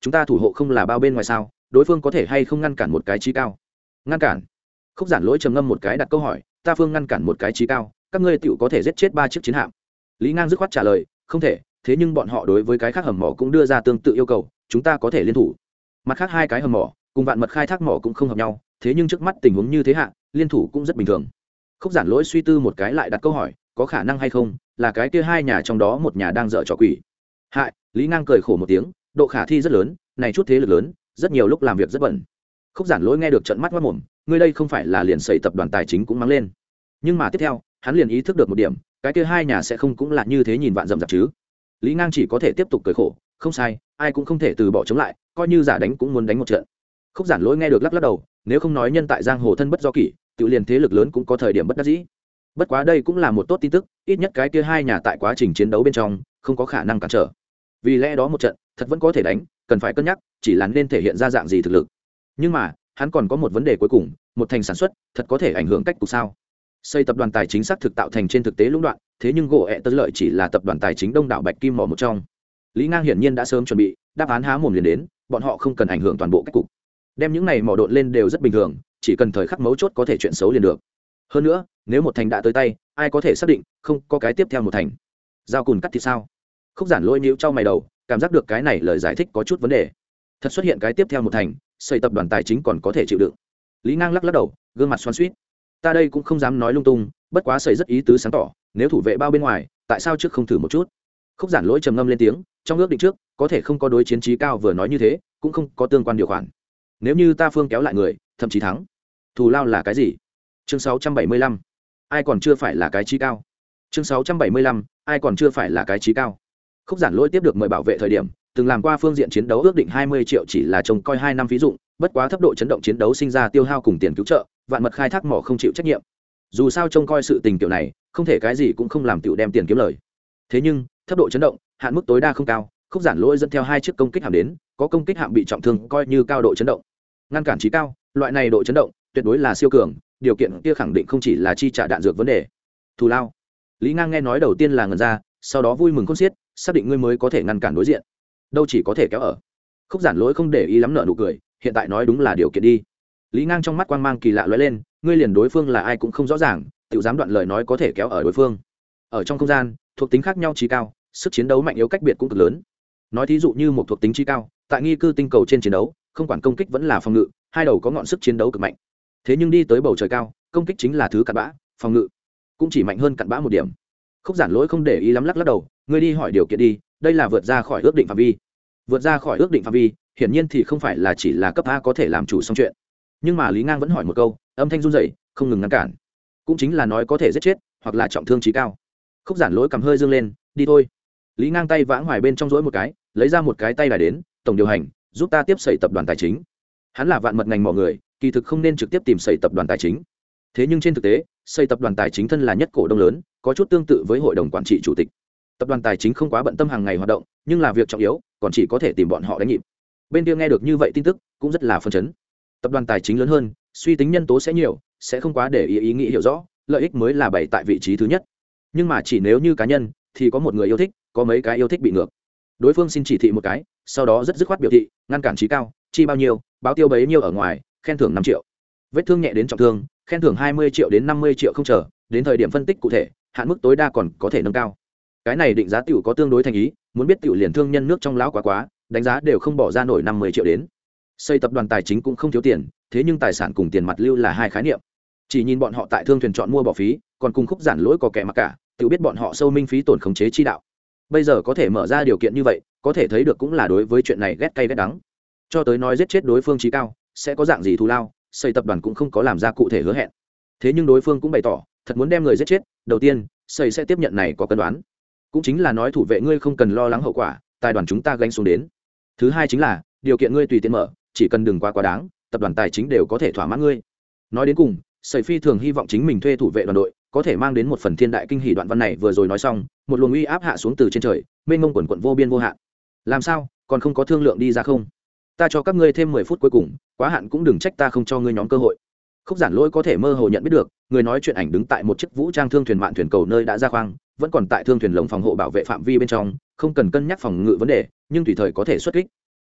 chúng ta thủ hộ không là bao bên ngoài sao, đối phương có thể hay không ngăn cản một cái trí cao? Ngăn cản? Khúc Giản Lỗi trầm ngâm một cái đặt câu hỏi, ta phương ngăn cản một cái trí cao, các ngươi tựu có thể giết chết 3 chiếc chiến hạm. Lý Ngang dứt khoát trả lời, không thể, thế nhưng bọn họ đối với cái khác hầm mỏ cũng đưa ra tương tự yêu cầu, chúng ta có thể liên thủ. Mặt khác 2 cái hầm mỏ cùng Vạn Mật khai thác mỏ cũng không hợp nhau, thế nhưng trước mắt tình huống như thế hạ, liên thủ cũng rất bình thường. Khúc Giản Lỗi suy tư một cái lại đặt câu hỏi, có khả năng hay không là cái kia 2 nhà trong đó một nhà đang dở trò quỷ? Hại, Lý Ngang cười khổ một tiếng, độ khả thi rất lớn, này chút thế lực lớn, rất nhiều lúc làm việc rất bận. Khúc Giản Lỗi nghe được trợn mắt ngoác mồm, ngươi đây không phải là liền sẩy tập đoàn tài chính cũng mắng lên. Nhưng mà tiếp theo, hắn liền ý thức được một điểm, cái kia 2 nhà sẽ không cũng là như thế nhìn vạn dặm dạp chứ. Lý Ngang chỉ có thể tiếp tục cười khổ, không sai, ai cũng không thể từ bỏ chống lại, coi như giả đánh cũng muốn đánh một trận. Khúc Giản Lỗi nghe được lắc lắc đầu, nếu không nói nhân tại giang hồ thân bất do kỷ, tự liền thế lực lớn cũng có thời điểm bất đắc dĩ. Bất quá đây cũng là một tốt tin tức, ít nhất cái kia 2 nhà tại quá trình chiến đấu bên trong không có khả năng cản trở. Vì lẽ đó một trận, thật vẫn có thể đánh, cần phải cân nhắc, chỉ là nên thể hiện ra dạng gì thực lực. Nhưng mà, hắn còn có một vấn đề cuối cùng, một thành sản xuất, thật có thể ảnh hưởng cách cục sao? Xây tập đoàn tài chính xác thực tạo thành trên thực tế lũng đoạn, thế nhưng gỗ ẹ tơ lợi chỉ là tập đoàn tài chính đông đảo bạch kim mỏ một trong. Lý Ngang hiển nhiên đã sớm chuẩn bị, đáp án há mồm liền đến, bọn họ không cần ảnh hưởng toàn bộ cách cục. Đem những này mỏ độn lên đều rất bình thường, chỉ cần thời khắc mấu chốt có thể chuyện xấu liền được. Hơn nữa, nếu một thành đã tới tay, ai có thể xác định không có cái tiếp theo một thành? Dao cùn cắt thì sao? Khúc Giản Lỗi nhíu chau mày đầu, cảm giác được cái này lời giải thích có chút vấn đề. Thật xuất hiện cái tiếp theo một thành, xây tập đoàn tài chính còn có thể chịu đựng. Lý Ngang lắc lắc đầu, gương mặt xoắn xuýt. Ta đây cũng không dám nói lung tung, bất quá xây rất ý tứ sáng tỏ, nếu thủ vệ bao bên ngoài, tại sao trước không thử một chút? Khúc Giản Lỗi trầm ngâm lên tiếng, trong ước định trước, có thể không có đối chiến trí cao vừa nói như thế, cũng không có tương quan điều khoản. Nếu như ta phương kéo lại người, thậm chí thắng, thù lao là cái gì? Chương 675. Ai còn chưa phải là cái trí cao? Chương 675. Ai còn chưa phải là cái trí cao? Khúc Giản Lỗi tiếp được mời bảo vệ thời điểm, từng làm qua phương diện chiến đấu ước định 20 triệu chỉ là trông coi 2 năm ví dụ, bất quá thấp độ chấn động chiến đấu sinh ra tiêu hao cùng tiền cứu trợ, Vạn Mật khai thác mỏ không chịu trách nhiệm. Dù sao trông coi sự tình kiểu này, không thể cái gì cũng không làm tiểu đem tiền kiếm lời. Thế nhưng, thấp độ chấn động, hạn mức tối đa không cao, Khúc Giản Lỗi dẫn theo 2 chiếc công kích hạm đến, có công kích hạm bị trọng thương coi như cao độ chấn động. Ngăn cản trí cao, loại này độ chấn động tuyệt đối là siêu cường, điều kiện kia khẳng định không chỉ là chi trả đạn dược vấn đề. Thù lao. Lý Ngang nghe nói đầu tiên là ngẩn ra, sau đó vui mừng khôn xiết, xác định ngươi mới có thể ngăn cản đối diện. Đâu chỉ có thể kéo ở. Khúc Giản Lỗi không để ý lắm nở nụ cười, hiện tại nói đúng là điều kiện đi. Lý Ngang trong mắt quang mang kỳ lạ lóe lên, ngươi liền đối phương là ai cũng không rõ ràng, tự dám đoạn lời nói có thể kéo ở đối phương. Ở trong không gian, thuộc tính khác nhau trí cao, sức chiến đấu mạnh yếu cách biệt cũng cực lớn. Nói thí dụ như một thuộc tính trí cao, tại nghi cư tinh cầu trên chiến đấu, không quản công kích vẫn là phòng ngự, hai đầu có ngọn sức chiến đấu cực mạnh. Thế nhưng đi tới bầu trời cao, công kích chính là thứ cặn bã, phòng ngự cũng chỉ mạnh hơn cặn bã một điểm. Khúc Giản Lỗi không để ý lắm lắc lắc đầu, ngươi đi hỏi điều kiện đi, đây là vượt ra khỏi ước định phạm vi. Vượt ra khỏi ước định phạm vi, hiển nhiên thì không phải là chỉ là cấp A có thể làm chủ xong chuyện. Nhưng mà Lý Ngang vẫn hỏi một câu, âm thanh run rẩy, không ngừng ngăn cản. Cũng chính là nói có thể giết chết, hoặc là trọng thương trí cao. Khúc Giản Lỗi cầm hơi dương lên, đi thôi. Lý Ngang tay vãng hoài bên trong rỗi một cái, lấy ra một cái tay đài đến, tổng điều hành, giúp ta tiếp sẩy tập đoàn tài chính. Hắn là vạn mật ngành mọi người, kỳ thực không nên trực tiếp tìm sẩy tập đoàn tài chính. Thế nhưng trên thực tế, xây tập đoàn tài chính thân là nhất cổ đông lớn, có chút tương tự với hội đồng quản trị chủ tịch. Tập đoàn tài chính không quá bận tâm hàng ngày hoạt động, nhưng là việc trọng yếu, còn chỉ có thể tìm bọn họ đánh nhịp. Bên kia nghe được như vậy tin tức, cũng rất là phấn chấn. Tập đoàn tài chính lớn hơn, suy tính nhân tố sẽ nhiều, sẽ không quá để ý nghĩ hiểu rõ, lợi ích mới là bày tại vị trí thứ nhất. Nhưng mà chỉ nếu như cá nhân, thì có một người yêu thích, có mấy cái yêu thích bị ngược. Đối phương xin chỉ thị một cái, sau đó rất dứt khoát biểu thị, ngăn cản trí cao, chi bao nhiêu, báo tiêu bấy nhiêu ở ngoài, khen thưởng 5 triệu. Vết thương nhẹ đến trọng thương, khen thưởng 20 triệu đến 50 triệu không chờ, đến thời điểm phân tích cụ thể, hạn mức tối đa còn có thể nâng cao. Cái này định giá tiểu có tương đối thành ý, muốn biết tiểu liền thương nhân nước trong lão quá, đánh giá đều không bỏ ra nổi 50 triệu đến. Xây tập đoàn tài chính cũng không thiếu tiền, thế nhưng tài sản cùng tiền mặt lưu là hai khái niệm. Chỉ nhìn bọn họ tại thương thuyền chọn mua bỏ phí, còn cùng Khúc Giản Lỗi có kẻ mặc cả, tiểu biết bọn họ sâu minh phí tổn khống chế chi đạo. Bây giờ có thể mở ra điều kiện như vậy, có thể thấy được cũng là đối với chuyện này ghét cay ghét đắng. Cho tới nói giết chết đối phương chí cao, sẽ có dạng gì thù lao, xây tập đoàn cũng không có làm ra cụ thể hứa hẹn. Thế nhưng đối phương cũng bày tỏ, thật muốn đem người giết chết, đầu tiên, xây sẽ tiếp nhận này có cân đoán. Cũng chính là nói thủ vệ ngươi không cần lo lắng hậu quả, tài đoàn chúng ta gánh xuống đến. Thứ hai chính là, điều kiện ngươi tùy tiện mở, chỉ cần đừng quá đáng, tập đoàn tài chính đều có thể thỏa mãn ngươi. Nói đến cùng, Sẩy phi thường hy vọng chính mình thuê thủ vệ đoàn đội có thể mang đến một phần thiên đại kinh hỉ. Đoạn văn này vừa rồi nói xong, một luồng uy áp hạ xuống từ trên trời, mênh mông quần quần vô biên vô hạn. Làm sao, còn không có thương lượng đi ra không? Ta cho các ngươi thêm 10 phút cuối cùng, quá hạn cũng đừng trách ta không cho ngươi nhóm cơ hội. Khúc Giản Lỗi có thể mơ hồ nhận biết được, người nói chuyện ảnh đứng tại một chiếc vũ trang thương thuyền mạn thuyền cầu nơi đã ra khoang, vẫn còn tại thương thuyền lồng phòng hộ bảo vệ phạm vi bên trong, không cần cân nhắc phòng ngự vấn đề, nhưng tùy thời có thể xuất kích.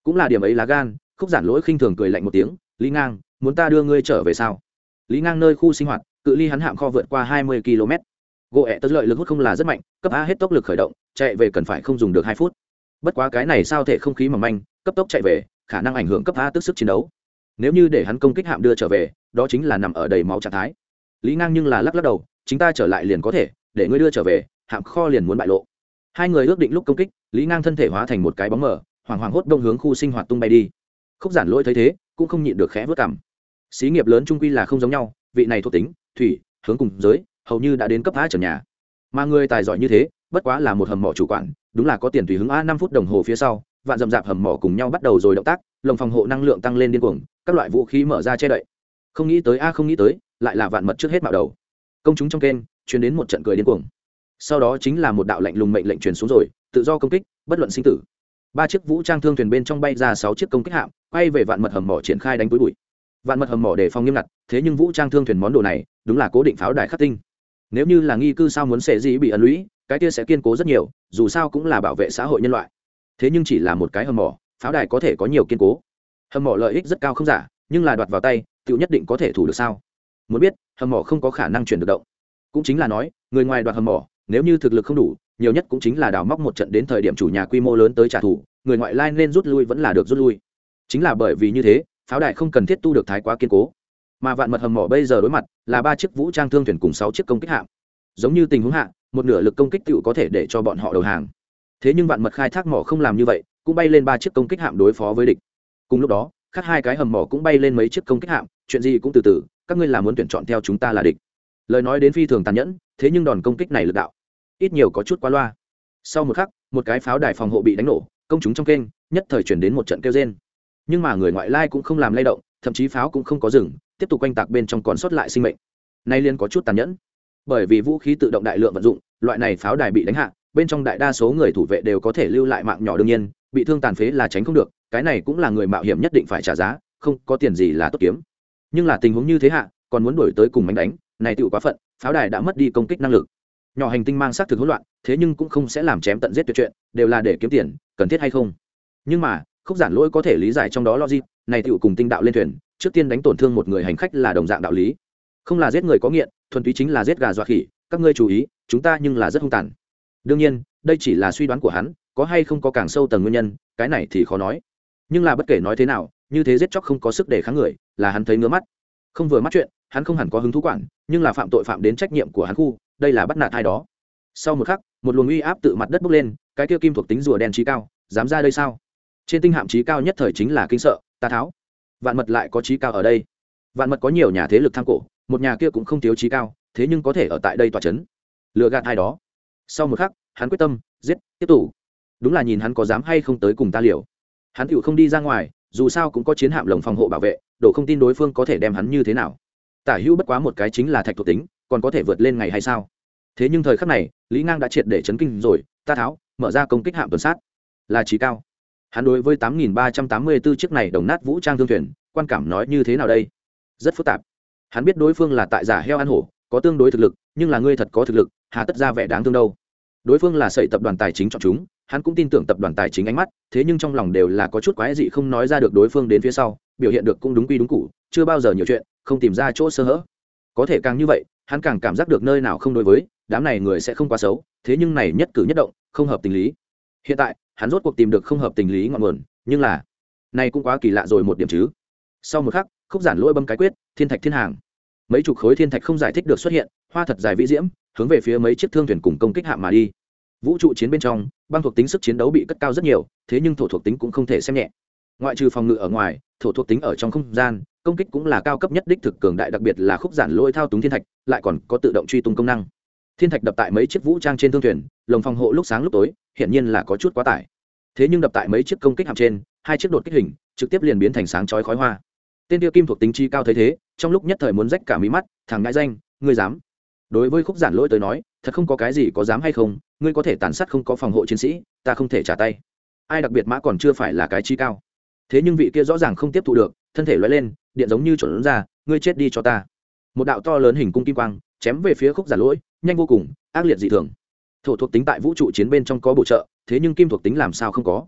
cũng là điểm ấy lá gan. Khúc Giản Lỗi khinh thường cười lạnh một tiếng, Lý Ngang, muốn ta đưa ngươi trở về sao? Lý Ngang nơi khu sinh hoạt, cự ly hắn hạm kho vượt qua 20 km. Gỗ ẹ tớ lợi lực hút không là rất mạnh, cấp A hết tốc lực khởi động, chạy về cần phải không dùng được 2 phút. Bất quá cái này sao thể không khí mỏng manh, cấp tốc chạy về, khả năng ảnh hưởng cấp A tức sức chiến đấu. Nếu như để hắn công kích hạm đưa trở về, đó chính là nằm ở đầy máu trạng thái. Lý Ngang nhưng là lắc lắc đầu, chúng ta trở lại liền có thể, để ngươi đưa trở về, hạm kho liền muốn bại lộ. Hai người ước định lúc công kích, Lý Ngang thân thể hóa thành một cái bóng mờ, hoảng hoảng hốt đông hướng khu sinh hoạt tung bay đi. Khúc Giản Lỗi thấy thế, cũng không nhịn được khẽ vớt cằm. Xí nghiệp lớn chung quy là không giống nhau, vị này thuộc tính, thủy, hướng cùng giới, hầu như đã đến cấp A trần nhà. Mà người tài giỏi như thế, bất quá là một hầm mỏ chủ quản, đúng là có tiền tùy hứng A. 5 phút đồng hồ phía sau, vạn dậm dạp hầm mỏ cùng nhau bắt đầu rồi động tác, lồng phòng hộ năng lượng tăng lên điên cuồng, các loại vũ khí mở ra che đậy. Không nghĩ tới a, không nghĩ tới, lại là vạn mật trước hết mạo đầu. Công chúng trong kênh truyền đến một trận cười điên cuồng. Sau đó chính là một đạo lạnh lùng mệnh lệnh truyền xuống rồi, tự do công kích, bất luận sinh tử. 3 chiếc vũ trang thương thuyền bên trong bay ra 6 chiếc công kích hạm, quay về vạn mật hầm mỏ triển khai đánh túi bụi. Vạn mật hầm mỏ đề phòng nghiêm ngặt, thế nhưng vũ trang thương thuyền món đồ này, đúng là cố định pháo đài khắc tinh. Nếu như là nghi cư sao muốn sẽ gì bị ẩn lũy, cái kia sẽ kiên cố rất nhiều, dù sao cũng là bảo vệ xã hội nhân loại. Thế nhưng chỉ là một cái hầm mỏ, pháo đài có thể có nhiều kiên cố. Hầm mỏ lợi ích rất cao không giả, nhưng là đoạt vào tay, tự nhất định có thể thủ được sao? Muốn biết, hầm mỏ không có khả năng chuyển được động. Cũng chính là nói, người ngoài đoạt hầm mỏ, nếu như thực lực không đủ, nhiều nhất cũng chính là đào móc một trận đến thời điểm chủ nhà quy mô lớn tới trả thù, người ngoại lai nên rút lui vẫn là được rút lui. Chính là bởi vì như thế, pháo đài không cần thiết tu được thái quá kiên cố. Mà vạn mật hầm mỏ bây giờ đối mặt là 3 chiếc vũ trang thương thuyền cùng 6 chiếc công kích hạm. Giống như tình huống hạ, một nửa lực công kích tựu có thể để cho bọn họ đầu hàng. Thế nhưng vạn mật khai thác mỏ không làm như vậy, cũng bay lên 3 chiếc công kích hạm đối phó với địch. Cùng lúc đó, khác 2 cái hầm mỏ cũng bay lên mấy chiếc công kích hạm, chuyện gì cũng từ từ, các ngươi là muốn tuyển chọn theo chúng ta là địch. Lời nói đến phi thường tàn nhẫn, thế nhưng đòn công kích này lực đạo ít nhiều có chút quá loa. Sau một khắc, một cái pháo đài phòng hộ bị đánh nổ, công chúng trong kênh nhất thời chuyển đến một trận kêu rên. Nhưng mà người ngoại lai cũng không làm lay động, thậm chí pháo cũng không có dừng, tiếp tục quanh tạc bên trong còn sót lại sinh mệnh. Nay liên có chút tàn nhẫn, bởi vì vũ khí tự động đại lượng vận dụng, loại này pháo đài bị đánh hạ, bên trong đại đa số người thủ vệ đều có thể lưu lại mạng nhỏ, đương nhiên bị thương tàn phế là tránh không được, cái này cũng là người mạo hiểm nhất định phải trả giá, không có tiền gì là tốt kiếm. Nhưng là tình huống như thế hạ, còn muốn đuổi tới cùng mánh đánh, này tựu quá phận, pháo đài đã mất đi công kích năng lực. Nhỏ hành tinh mang xác thực hỗn loạn, thế nhưng cũng không sẽ làm chém tận giết tuyệt chuyện, đều là để kiếm tiền, cần thiết hay không. Nhưng mà Khúc Giản Lỗi có thể lý giải trong đó logic, này tựu cùng tinh đạo lên thuyền, trước tiên đánh tổn thương một người hành khách là đồng dạng đạo lý. Không là giết người có nghiện, thuần túy chính là giết gà dọa khỉ, các ngươi chú ý, chúng ta nhưng là rất hung tàn. Đương nhiên, đây chỉ là suy đoán của hắn, có hay không có càng sâu tầng nguyên nhân, cái này thì khó nói. Nhưng là bất kể nói thế nào, như thế giết chóc không có sức để kháng người, là hắn thấy ngứa mắt. Không vừa mắt chuyện, hắn không hẳn có hứng thú quản, nhưng là phạm tội phạm đến trách nhiệm của hắn khu, đây là bắt nạt ai đó. Sau một khắc, một luồng uy áp tự mặt đất bốc lên, cái kia kim thuộc tính rùa đen chí cao, dám ra đây sao? Trên tinh hạm chí cao nhất thời chính là kinh sợ, ta tháo. Vạn mật lại có chí cao ở đây. Vạn mật có nhiều nhà thế lực tham cổ, một nhà kia cũng không thiếu chí cao, thế nhưng có thể ở tại đây tọa chấn, lừa gạt ai đó. Sau một khắc, hắn quyết tâm giết, tiếp tục. Đúng là nhìn hắn có dám hay không tới cùng ta liều. Hắn tựu không đi ra ngoài, dù sao cũng có chiến hạm lồng phòng hộ bảo vệ, đổ không tin đối phương có thể đem hắn như thế nào. Tả hữu bất quá một cái chính là thạch thuộc tính, còn có thể vượt lên ngày hay sao? Thế nhưng thời khắc này, Lý Ngang đã triệt để chấn kinh rồi, ta tháo, mở ra công kích hạm tuần sát, là chí cao. Hắn đối với 8.384 chiếc này đồng nát vũ trang thương thuyền, quan cảm nói như thế nào đây? Rất phức tạp. Hắn biết đối phương là tại giả heo ăn hổ, có tương đối thực lực, nhưng là ngươi thật có thực lực, hà tất ra vẻ đáng thương đâu. Đối phương là sẩy tập đoàn tài chính chọn chúng, hắn cũng tin tưởng tập đoàn tài chính ánh mắt, thế nhưng trong lòng đều là có chút quái dị không nói ra được. Đối phương đến phía sau, biểu hiện được cũng đúng quy đúng cũ, chưa bao giờ nhiều chuyện, không tìm ra chỗ sơ hở. Có thể càng như vậy, hắn càng cảm giác được nơi nào không đối với, đám này người sẽ không quá xấu, thế nhưng này nhất cử nhất động, không hợp tình lý. Hiện tại, hắn rốt cuộc tìm được không hợp tình lý ngọn nguồn, nhưng là, này cũng quá kỳ lạ rồi một điểm chứ. Sau một khắc, Khúc Giản Lỗi bấm cái quyết, thiên thạch thiên hàng. Mấy chục khối thiên thạch không giải thích được xuất hiện, hoa thật dài vĩ diễm, hướng về phía mấy chiếc thương thuyền cùng công kích hạm mà đi. Vũ trụ chiến bên trong, băng thuộc tính sức chiến đấu bị cất cao rất nhiều, thế nhưng thổ thuộc tính cũng không thể xem nhẹ. Ngoại trừ phòng ngự ở ngoài, thổ thuộc tính ở trong không gian, công kích cũng là cao cấp nhất đích thực cường đại, đặc biệt là Khúc Giản Lỗi thao túng thiên thạch, lại còn có tự động truy tung công năng. Thiên thạch đập tại mấy chiếc vũ trang trên thương thuyền, lồng phòng hộ lúc sáng lúc tối, hiển nhiên là có chút quá tải. Thế nhưng đập tại mấy chiếc công kích hạm trên, 2 chiếc đột kích hình, trực tiếp liền biến thành sáng chói khói hoa. Tên tiêu kim thuộc tính chi cao thấy thế, trong lúc nhất thời muốn rách cả mí mắt, thằng ngại danh, ngươi dám? Đối với Khúc Giản Lỗi tới nói, thật không có cái gì có dám hay không, ngươi có thể tàn sát không có phòng hộ chiến sĩ, ta không thể trả tay. Ai đặc biệt mã còn chưa phải là cái chi cao. Thế nhưng vị kia rõ ràng không tiếp thu được, thân thể lóe lên, điện giống như chuẩn ra, ngươi chết đi cho ta. Một đạo to lớn hình cung kim quang, chém về phía Khúc Giản Lỗi, nhanh vô cùng, ác liệt dị thường. Thổ thuộc tính tại vũ trụ chiến bên trong có bổ trợ, thế nhưng kim thuộc tính làm sao không có?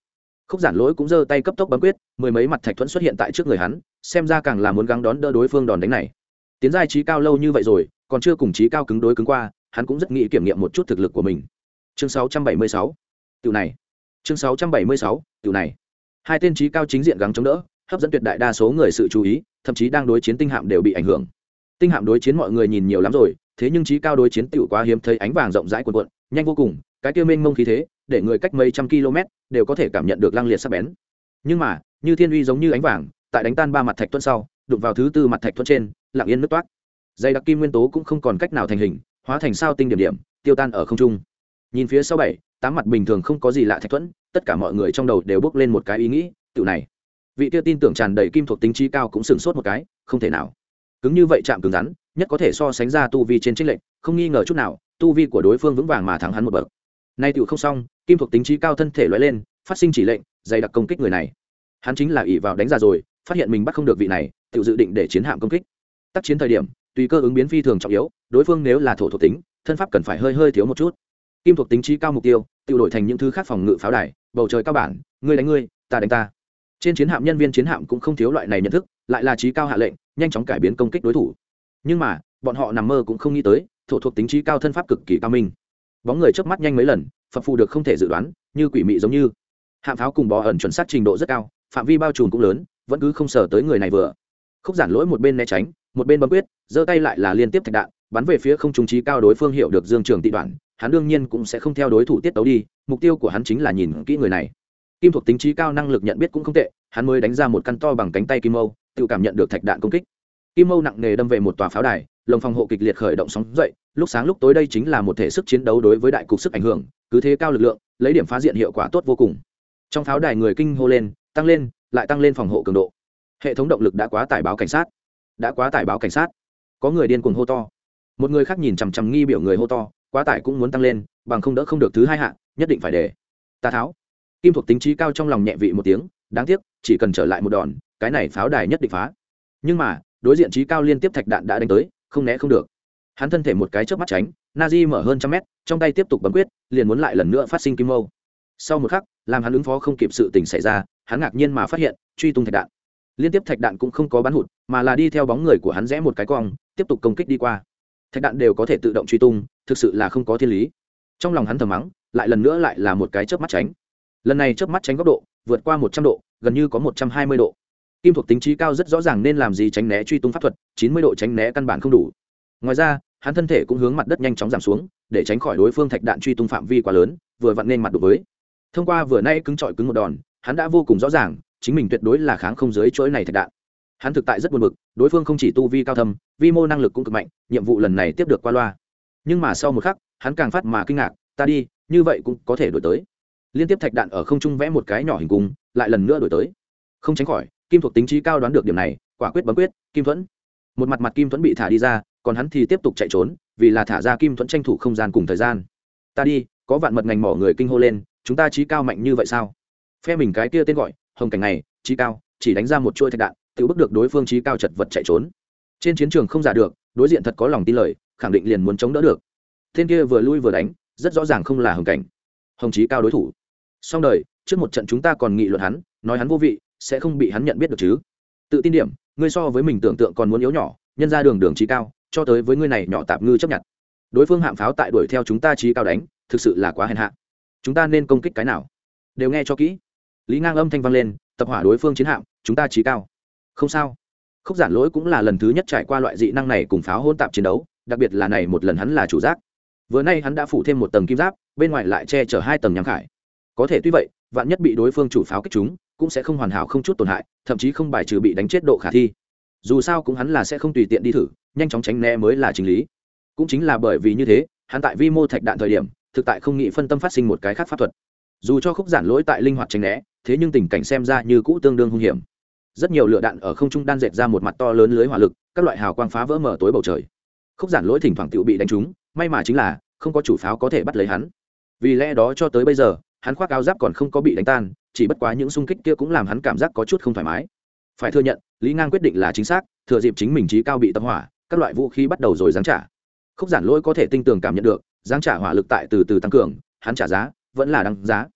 Khúc Giản Lỗi cũng giơ tay cấp tốc bấm quyết, mười mấy mặt thạch thuẫn xuất hiện tại trước người hắn, xem ra càng là muốn gắng đón đỡ đối phương đòn đánh này. Tiến giai trí cao lâu như vậy rồi, còn chưa cùng trí cao cứng đối cứng qua, hắn cũng rất nghĩ kiểm nghiệm một chút thực lực của mình. Chương 676. Tiểu này. Chương 676. Tiểu này. Hai tên trí cao chính diện gắng chống đỡ, hấp dẫn tuyệt đại đa số người sự chú ý, thậm chí đang đối chiến tinh hạm đều bị ảnh hưởng. Tinh hạm đối chiến mọi người nhìn nhiều lắm rồi, thế nhưng trí cao đối chiến tiểu quá hiếm thấy, ánh vàng rộng rãi cuồn cuộn, nhanh vô cùng, cái kia mênh mông khí thế, để người cách mấy trăm km đều có thể cảm nhận được lăng liệt sắc bén. Nhưng mà, như thiên uy giống như ánh vàng, tại đánh tan ba mặt thạch thuẫn sau, đụng vào thứ tư mặt thạch thuẫn trên, lặng yên nứt toát. Dây đặc kim nguyên tố cũng không còn cách nào thành hình, hóa thành sao tinh điểm điểm, tiêu tan ở không trung. Nhìn phía sau bảy, tám mặt bình thường không có gì lạ thạch thuẫn, tất cả mọi người trong đầu đều bước lên một cái ý nghĩ, tiểu này. Vị tiêu tin tưởng tràn đầy kim thuộc tính trí cao cũng sửng sốt một cái, không thể nào. Cứng như vậy chạm cứng rắn, nhất có thể so sánh ra tu vi trên chênh lệnh, không nghi ngờ chút nào, tu vi của đối phương vững vàng mà thắng hắn một bậc. Nay tiểu không xong, kim thuộc tính trí cao thân thể lóe lên, phát sinh chỉ lệnh, dày đặc công kích người này. Hắn chính là ỷ vào đánh ra rồi, phát hiện mình bắt không được vị này, tiểu dự định để chiến hạm công kích. Tác chiến thời điểm, tùy cơ ứng biến phi thường trọng yếu, đối phương nếu là thổ thuộc tính, thân pháp cần phải hơi thiếu một chút. Kim thuộc tính trí cao mục tiêu, tiểu đổi thành những thứ khác phòng ngự pháo đài, bầu trời cao bản, ngươi đánh ngươi, ta đánh ta. Trên chiến hạm nhân viên chiến hạm cũng không thiếu loại này nhận thức, lại là trí cao hạ lệnh, nhanh chóng cải biến công kích đối thủ. Nhưng mà, bọn họ nằm mơ cũng không nghĩ tới, thổ thuộc tính trí cao thân pháp cực kỳ cao minh. Bóng người chớp mắt nhanh mấy lần, phập phù được không thể dự đoán, như quỷ mị giống như. Hạm pháo cùng bó ẩn chuẩn xác trình độ rất cao, phạm vi bao trùm cũng lớn, vẫn cứ không sở tới người này vừa. Khúc Giản Lỗi một bên né tránh, một bên bấm quyết, giơ tay lại là liên tiếp thạch đạn, bắn về phía không trung trí cao. Đối phương hiểu được Dương Trường tị đoạn, hắn đương nhiên cũng sẽ không theo đối thủ tiết tấu đi, mục tiêu của hắn chính là nhìn kỹ người này. Kim thuộc tính trí cao năng lực nhận biết cũng không tệ, hắn mới đánh ra một căn to bằng cánh tay kim mâu, tự cảm nhận được thạch đạn công kích. Kim mâu nặng nề đâm về một tòa pháo đài, lồng phòng hộ kịch liệt khởi động sóng dậy, lúc sáng lúc tối đây chính là một thể sức chiến đấu đối với đại cục sức ảnh hưởng, cứ thế cao lực lượng, lấy điểm phá diện hiệu quả tốt vô cùng. Trong pháo đài người kinh hô lên, tăng lên, lại tăng lên phòng hộ cường độ. Hệ thống động lực đã quá tải báo cảnh sát, đã quá tải báo cảnh sát. Có người điên cuồng hô to. Một người khác nhìn chằm chằm nghi biểu người hô to, quá tải cũng muốn tăng lên, bằng không đỡ không được thứ hai hạ, nhất định phải để ta tháo. Kim thuộc tính trí cao trong lòng nhẹ vị một tiếng, đáng tiếc, chỉ cần trở lại một đòn, cái này pháo đài nhất định phá. Nhưng mà, đối diện trí cao liên tiếp thạch đạn đã đánh tới, không né không được. Hắn thân thể một cái chớp mắt tránh, Nazi mở hơn trăm mét, trong tay tiếp tục bấm quyết, liền muốn lại lần nữa phát sinh kim mâu. Sau một khắc, làm hắn ứng phó không kịp sự tình xảy ra, hắn ngạc nhiên mà phát hiện, truy tung thạch đạn. Liên tiếp thạch đạn cũng không có bắn hụt, mà là đi theo bóng người của hắn rẽ một cái cong, tiếp tục công kích đi qua. Thạch đạn đều có thể tự động truy tung, thực sự là không có thiên lý. Trong lòng hắn thầm mắng, lại lần nữa lại là một cái chớp mắt tránh. Lần này chớp mắt tránh góc độ vượt qua 100 độ, gần như có 120 độ. Kim thuộc tính trí cao rất rõ ràng nên làm gì tránh né truy tung pháp thuật, 90 độ tránh né căn bản không đủ. Ngoài ra, hắn thân thể cũng hướng mặt đất nhanh chóng giảm xuống, để tránh khỏi đối phương thạch đạn truy tung phạm vi quá lớn, vừa vặn nên mặt đối với. Thông qua vừa nay cứng trọi cứng một đòn, hắn đã vô cùng rõ ràng, chính mình tuyệt đối là kháng không dưới chuỗi này thạch đạn. Hắn thực tại rất buồn bực, đối phương không chỉ tu vi cao thâm, vi mô năng lực cũng cực mạnh, nhiệm vụ lần này tiếp được qua loa. Nhưng mà sau một khắc, hắn càng phát mà kinh ngạc, ta đi, như vậy cũng có thể đổi tới. Liên tiếp thạch đạn ở không trung vẽ một cái nhỏ hình cung, lại lần nữa đổi tới. Không tránh khỏi, kim thuộc tính trí cao đoán được điểm này, quả quyết bấm quyết, kim thuẫn. Một mặt kim thuẫn bị thả đi ra, còn hắn thì tiếp tục chạy trốn, vì là thả ra kim thuẫn tranh thủ không gian cùng thời gian. Ta đi, có vạn mật ngành mỏ người kinh hô lên, chúng ta trí cao mạnh như vậy sao? Phe mình cái kia tên gọi hồng cảnh này, trí cao, chỉ đánh ra một chuôi thạch đạn, tự bức được đối phương trí cao chật vật chạy trốn. Trên chiến trường không giả được, đối diện thật có lòng tin lời, khẳng định liền muốn chống đỡ được. Tên kia vừa lui vừa đánh, rất rõ ràng không là hồng cảnh, hồng trí cao đối thủ. Xong đời, trước một trận chúng ta còn nghị luận hắn, nói hắn vô vị, sẽ không bị hắn nhận biết được chứ? Tự tin điểm, ngươi so với mình tưởng tượng còn muốn yếu nhỏ, nhân ra đường trí cao, cho tới với ngươi này nhỏ tạp ngư chấp nhận. Đối phương hạm pháo tại đuổi theo chúng ta trí cao đánh, thực sự là quá hèn hạ. Chúng ta nên công kích cái nào? Đều nghe cho kỹ. Lý Ngang âm thanh vang lên, tập hỏa đối phương chiến hạm, chúng ta trí cao. Không sao. Khúc Giản Lỗi cũng là lần thứ nhất trải qua loại dị năng này cùng pháo hỗn tạp chiến đấu, đặc biệt là này một lần hắn là chủ giác. Vừa nay hắn đã phủ thêm một tầng kim giáp, bên ngoài lại che chở hai tầng nhắm khải. Có thể tuy vậy, vạn nhất bị đối phương chủ pháo kích trúng, cũng sẽ không hoàn hảo không chút tổn hại, thậm chí không bài trừ bị đánh chết độ khả thi. Dù sao cũng hắn là sẽ không tùy tiện đi thử, nhanh chóng tránh né mới là chính lý. Cũng chính là bởi vì như thế, hắn tại vi mô thạch đạn thời điểm, thực tại không nghĩ phân tâm phát sinh một cái khác pháp thuật. Dù cho Khúc Giản Lỗi tại linh hoạt tránh né, thế nhưng tình cảnh xem ra như cũ tương đương hung hiểm. Rất nhiều lửa đạn ở không trung đan dệt ra một mặt to lớn lưới hỏa lực, các loại hào quang phá vỡ mở tối bầu trời. Khúc Giản Lỗi thỉnh thoảng tiểu bị đánh trúng, may mà chính là không có chủ pháo có thể bắt lấy hắn. Vì lẽ đó cho tới bây giờ, hắn khoác áo giáp còn không có bị đánh tan, chỉ bất quá những xung kích kia cũng làm hắn cảm giác có chút không thoải mái. Phải thừa nhận, Lý Ngang quyết định là chính xác, thừa dịp chính mình trí cao bị tập hỏa, các loại vũ khí bắt đầu rồi giáng trả. Khúc Giản Lỗi có thể tinh tường cảm nhận được, giáng trả hỏa lực tại từ từ tăng cường, hắn trả giá vẫn là đáng giá.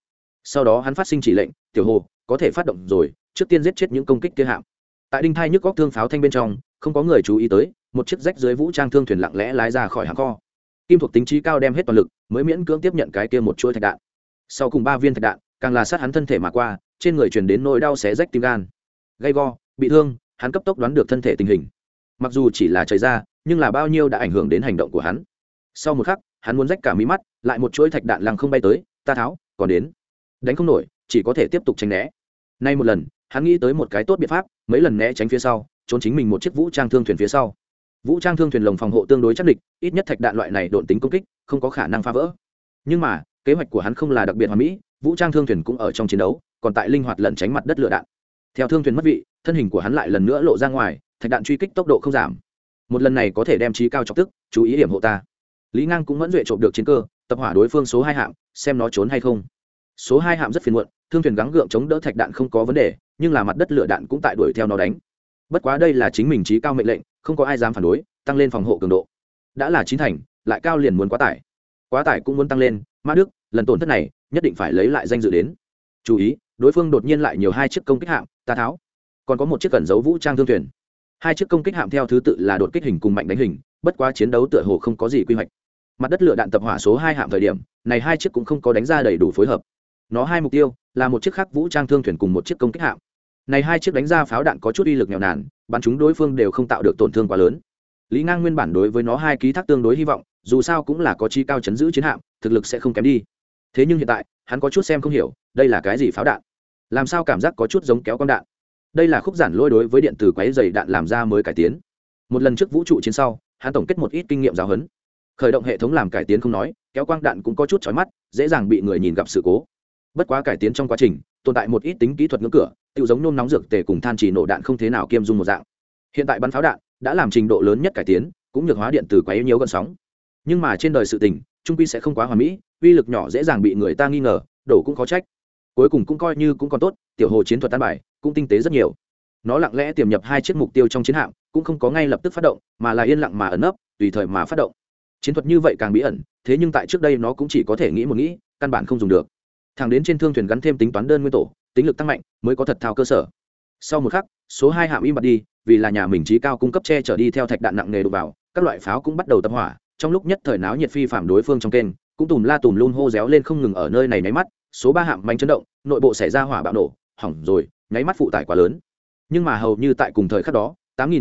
sau đó hắn phát sinh chỉ lệnh, tiểu hồ có thể phát động rồi, trước tiên giết chết những công kích kia hạm. Tại đinh thai nhức góc thương pháo thanh bên trong, không có người chú ý tới, một chiếc rách dưới vũ trang thương thuyền lặng lẽ lái ra khỏi hàng kho. Kim thuộc tính trí cao đem hết toàn lực, mới miễn cưỡng tiếp nhận cái kia một chuỗi thạch đạn. Sau cùng 3 viên thạch đạn, càng là sát hắn thân thể mà qua, trên người truyền đến nỗi đau xé rách tim gan. Gay go, bị thương, hắn cấp tốc đoán được thân thể tình hình. Mặc dù chỉ là trời ra, nhưng là bao nhiêu đã ảnh hưởng đến hành động của hắn. Sau một khắc, hắn muốn rách cả mí mắt, lại một chuỗi thạch đạn lăng không bay tới, ta tháo, còn đến. Đánh không nổi, chỉ có thể tiếp tục tránh né. Nay một lần, hắn nghĩ tới một cái tốt biện pháp, mấy lần né tránh phía sau, trốn chính mình một chiếc vũ trang thương thuyền phía sau. Vũ trang thương thuyền lồng phòng hộ tương đối chắc địch, ít nhất thạch đạn loại này độn tính công kích, không có khả năng phá vỡ. Nhưng mà, kế hoạch của hắn không là đặc biệt hoàn mỹ, vũ trang thương thuyền cũng ở trong chiến đấu, còn tại linh hoạt lẩn tránh mặt đất lửa đạn. Theo thương thuyền mất vị, thân hình của hắn lại lần nữa lộ ra ngoài, thạch đạn truy kích tốc độ không giảm. Một lần này có thể đem trí cao chọc tức, chú ý hiểm hộ ta. Lý Ngang cũng mẫn duệ trộm được chiến cơ, tập hỏa đối phương số 2 hạm, xem nó trốn hay không. Số 2 hạm rất phiền muộn, thương thuyền gắng gượng chống đỡ thạch đạn không có vấn đề, nhưng là mặt đất lửa đạn cũng tại đuổi theo nó đánh. Bất quá đây là chính mình trí cao mệnh lệnh, không có ai dám phản đối, tăng lên phòng hộ cường độ. Đã là chín thành, lại cao liền muốn quá tải cũng muốn tăng lên. Mã Đức, lần tổn thất này nhất định phải lấy lại danh dự đến. Chú ý, đối phương đột nhiên lại nhiều 2 chiếc công kích hạm, ta tháo. Còn có một chiếc cẩn giấu vũ trang thương thuyền. 2 chiếc công kích hạm theo thứ tự là đột kích hình cùng mạnh đánh hình, bất quá chiến đấu tựa hồ không có gì quy hoạch. Mặt đất lửa đạn tập hỏa số 2 hạm thời điểm, này 2 chiếc cũng không có đánh ra đầy đủ phối hợp. Nó 2 mục tiêu là một chiếc khác vũ trang thương thuyền cùng một chiếc công kích hạm. Này 2 chiếc đánh ra pháo đạn có chút uy lực nghèo nàn, bắn chúng đối phương đều không tạo được tổn thương quá lớn. Lý Ngang nguyên bản đối với nó 2 ký thác tương đối hy vọng, dù sao cũng là có chi cao chấn giữ chiến hạm, thực lực sẽ không kém đi. Thế nhưng hiện tại, hắn có chút xem không hiểu, đây là cái gì pháo đạn? Làm sao cảm giác có chút giống kéo quang đạn? Đây là khúc giản lôi đối với điện tử quấy dày đạn làm ra mới cải tiến. Một lần trước vũ trụ chiến sau, hắn tổng kết một ít kinh nghiệm giáo huấn. Khởi động hệ thống làm cải tiến không nói, kéo quang đạn cũng có chút chói mắt, dễ dàng bị người nhìn gặp sự cố. Bất quá cải tiến trong quá trình, tồn tại một ít tính kỹ thuật ngưỡng cửa, tiêu giống nôm nóng dược tề cùng than chỉ nổ đạn không thế nào kiêm dung một dạng. Hiện tại bắn pháo đạn đã làm trình độ lớn nhất cải tiến, cũng nhược hóa điện tử quấy nhiễu gần sóng. Nhưng mà trên đời sự tình, trung quy sẽ không quá hoàn mỹ, uy lực nhỏ dễ dàng bị người ta nghi ngờ, đổ cũng khó trách. Cuối cùng cũng coi như cũng còn tốt, tiểu hồ chiến thuật tan bài cũng tinh tế rất nhiều. Nó lặng lẽ tiềm nhập 2 chiếc mục tiêu trong chiến hạm, cũng không có ngay lập tức phát động, mà là yên lặng mà ẩn nấp, tùy thời mà phát động. Chiến thuật như vậy càng bí ẩn, thế nhưng tại trước đây nó cũng chỉ có thể nghĩ một nghĩ, căn bản không dùng được. Thẳng đến trên thương thuyền gắn thêm tính toán đơn nguyên tổ, tính lực tăng mạnh, mới có thật thao cơ sở. Sau một khắc, số 2 hạm im bặt đi, vì là nhà mình trí cao cung cấp che chở đi theo thạch đạn nặng nghề đụng vào, các loại pháo cũng bắt đầu tập hỏa, trong lúc nhất thời náo nhiệt phi phạm đối phương trong kênh, cũng tùm la tùm luôn hô réo lên không ngừng ở nơi này nháy mắt, số 3 hạm mạnh chấn động, nội bộ xảy ra hỏa bạo nổ, hỏng rồi, nháy mắt phụ tải quá lớn. Nhưng mà hầu như tại cùng thời khắc đó,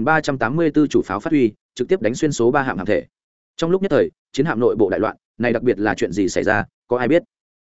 8384 chủ pháo phát huy, trực tiếp đánh xuyên số 3 hạm hạm thể. Trong lúc nhất thời, chiến hạm nội bộ đại loạn, này đặc biệt là chuyện gì xảy ra, có ai biết?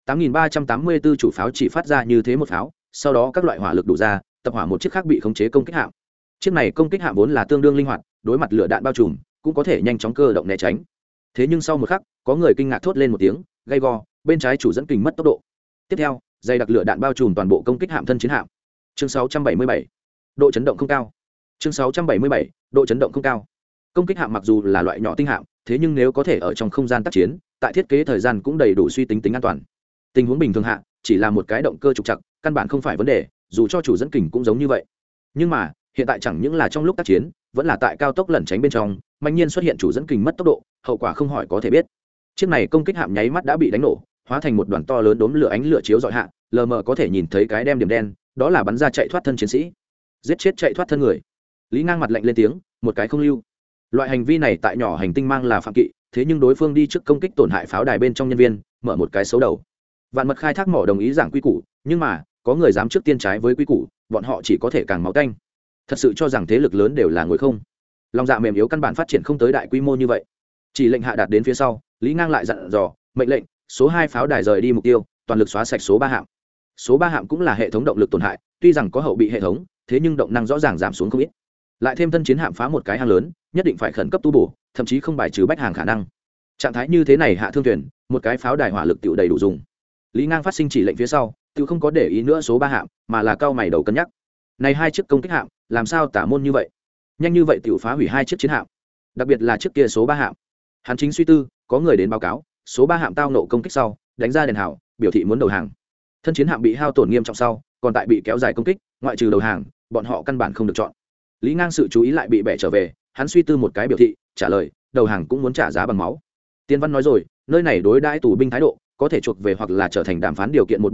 8384 chủ pháo chỉ phát ra như thế một pháo, sau đó các loại hỏa lực đủ ra, tập hỏa một chiếc khác bị khống chế công kích hạm. Chiếc này công kích hạm vốn là tương đương linh hoạt, đối mặt lửa đạn bao trùm, cũng có thể nhanh chóng cơ động né tránh. Thế nhưng sau một khắc, có người kinh ngạc thốt lên một tiếng, gay go, bên trái chủ dẫn kình mất tốc độ. Tiếp theo, dây đặc lửa đạn bao trùm toàn bộ công kích hạm thân chiến hạm. Chương 677. Độ chấn động không cao. Chương 677. Độ chấn động không cao. Công kích hạm mặc dù là loại nhỏ tinh hạm, thế nhưng nếu có thể ở trong không gian tác chiến, tại thiết kế thời gian cũng đầy đủ suy tính tính an toàn. Tình huống bình thường hạ, chỉ là một cái động cơ trục trặc, căn bản không phải vấn đề, dù cho chủ dẫn kình cũng giống như vậy. Nhưng mà, hiện tại chẳng những là trong lúc tác chiến, vẫn là tại cao tốc lẩn tránh bên trong, mạnh nhiên xuất hiện chủ dẫn kình mất tốc độ, hậu quả không hỏi có thể biết. Chiếc này công kích hạm nháy mắt đã bị đánh nổ, hóa thành một đoàn to lớn đốm lửa ánh lửa chiếu rọi hạ, lờ mờ có thể nhìn thấy cái đem điểm đen, đó là bắn ra chạy thoát thân chiến sĩ. Giết chết chạy thoát thân người. Lý Ngang mặt lạnh lên tiếng, một cái không lưu. Loại hành vi này tại nhỏ hành tinh mang là phạm kỵ, thế nhưng đối phương đi trước công kích tổn hại pháo đài bên trong nhân viên, mở một cái xấu đầu. Vạn Mật khai thác mỏ đồng ý giảng quy củ, nhưng mà có người dám trước tiên trái với quy củ, bọn họ chỉ có thể càng máu tanh. Thật sự cho rằng thế lực lớn đều là ngồi không, lòng dạ mềm yếu căn bản phát triển không tới đại quy mô như vậy. Chỉ lệnh hạ đạt đến phía sau, Lý Ngang lại dặn dò, mệnh lệnh số 2 pháo đài rời đi mục tiêu, toàn lực xóa sạch số 3 hạm. Số 3 hạm cũng là hệ thống động lực tổn hại, tuy rằng có hậu bị hệ thống, thế nhưng động năng rõ ràng giảm xuống không ít. Lại thêm thân chiến hạm phá một cái hang lớn, nhất định phải khẩn cấp tu bổ, thậm chí không bài trừ bách hàng khả năng. Trạng thái như thế này hạ thương thuyền, một cái pháo đài hỏa lực tiểu đầy đủ dùng. Lý Ngang phát sinh chỉ lệnh phía sau, tiểu không có để ý nữa số 3 hạm, mà là cao mày đầu cân nhắc. Này 2 chiếc công kích hạm, làm sao tả môn như vậy? Nhanh như vậy tiểu phá hủy 2 chiếc chiến hạm, đặc biệt là chiếc kia số 3 hạm. Hắn chính suy tư, có người đến báo cáo, số 3 hạm tao nộ công kích sau, đánh ra đèn hào, biểu thị muốn đầu hàng. Thân chiến hạm bị hao tổn nghiêm trọng sau, còn tại bị kéo dài công kích, ngoại trừ đầu hàng, bọn họ căn bản không được chọn. Lý Ngang sự chú ý lại bị bẻ trở về, hắn suy tư một cái biểu thị, trả lời, đầu hàng cũng muốn trả giá bằng máu. Tiên văn nói rồi, nơi này đối đãi tù binh thái độ, có thể chuộc về hoặc là trở thành đàm phán điều kiện một bộ phận,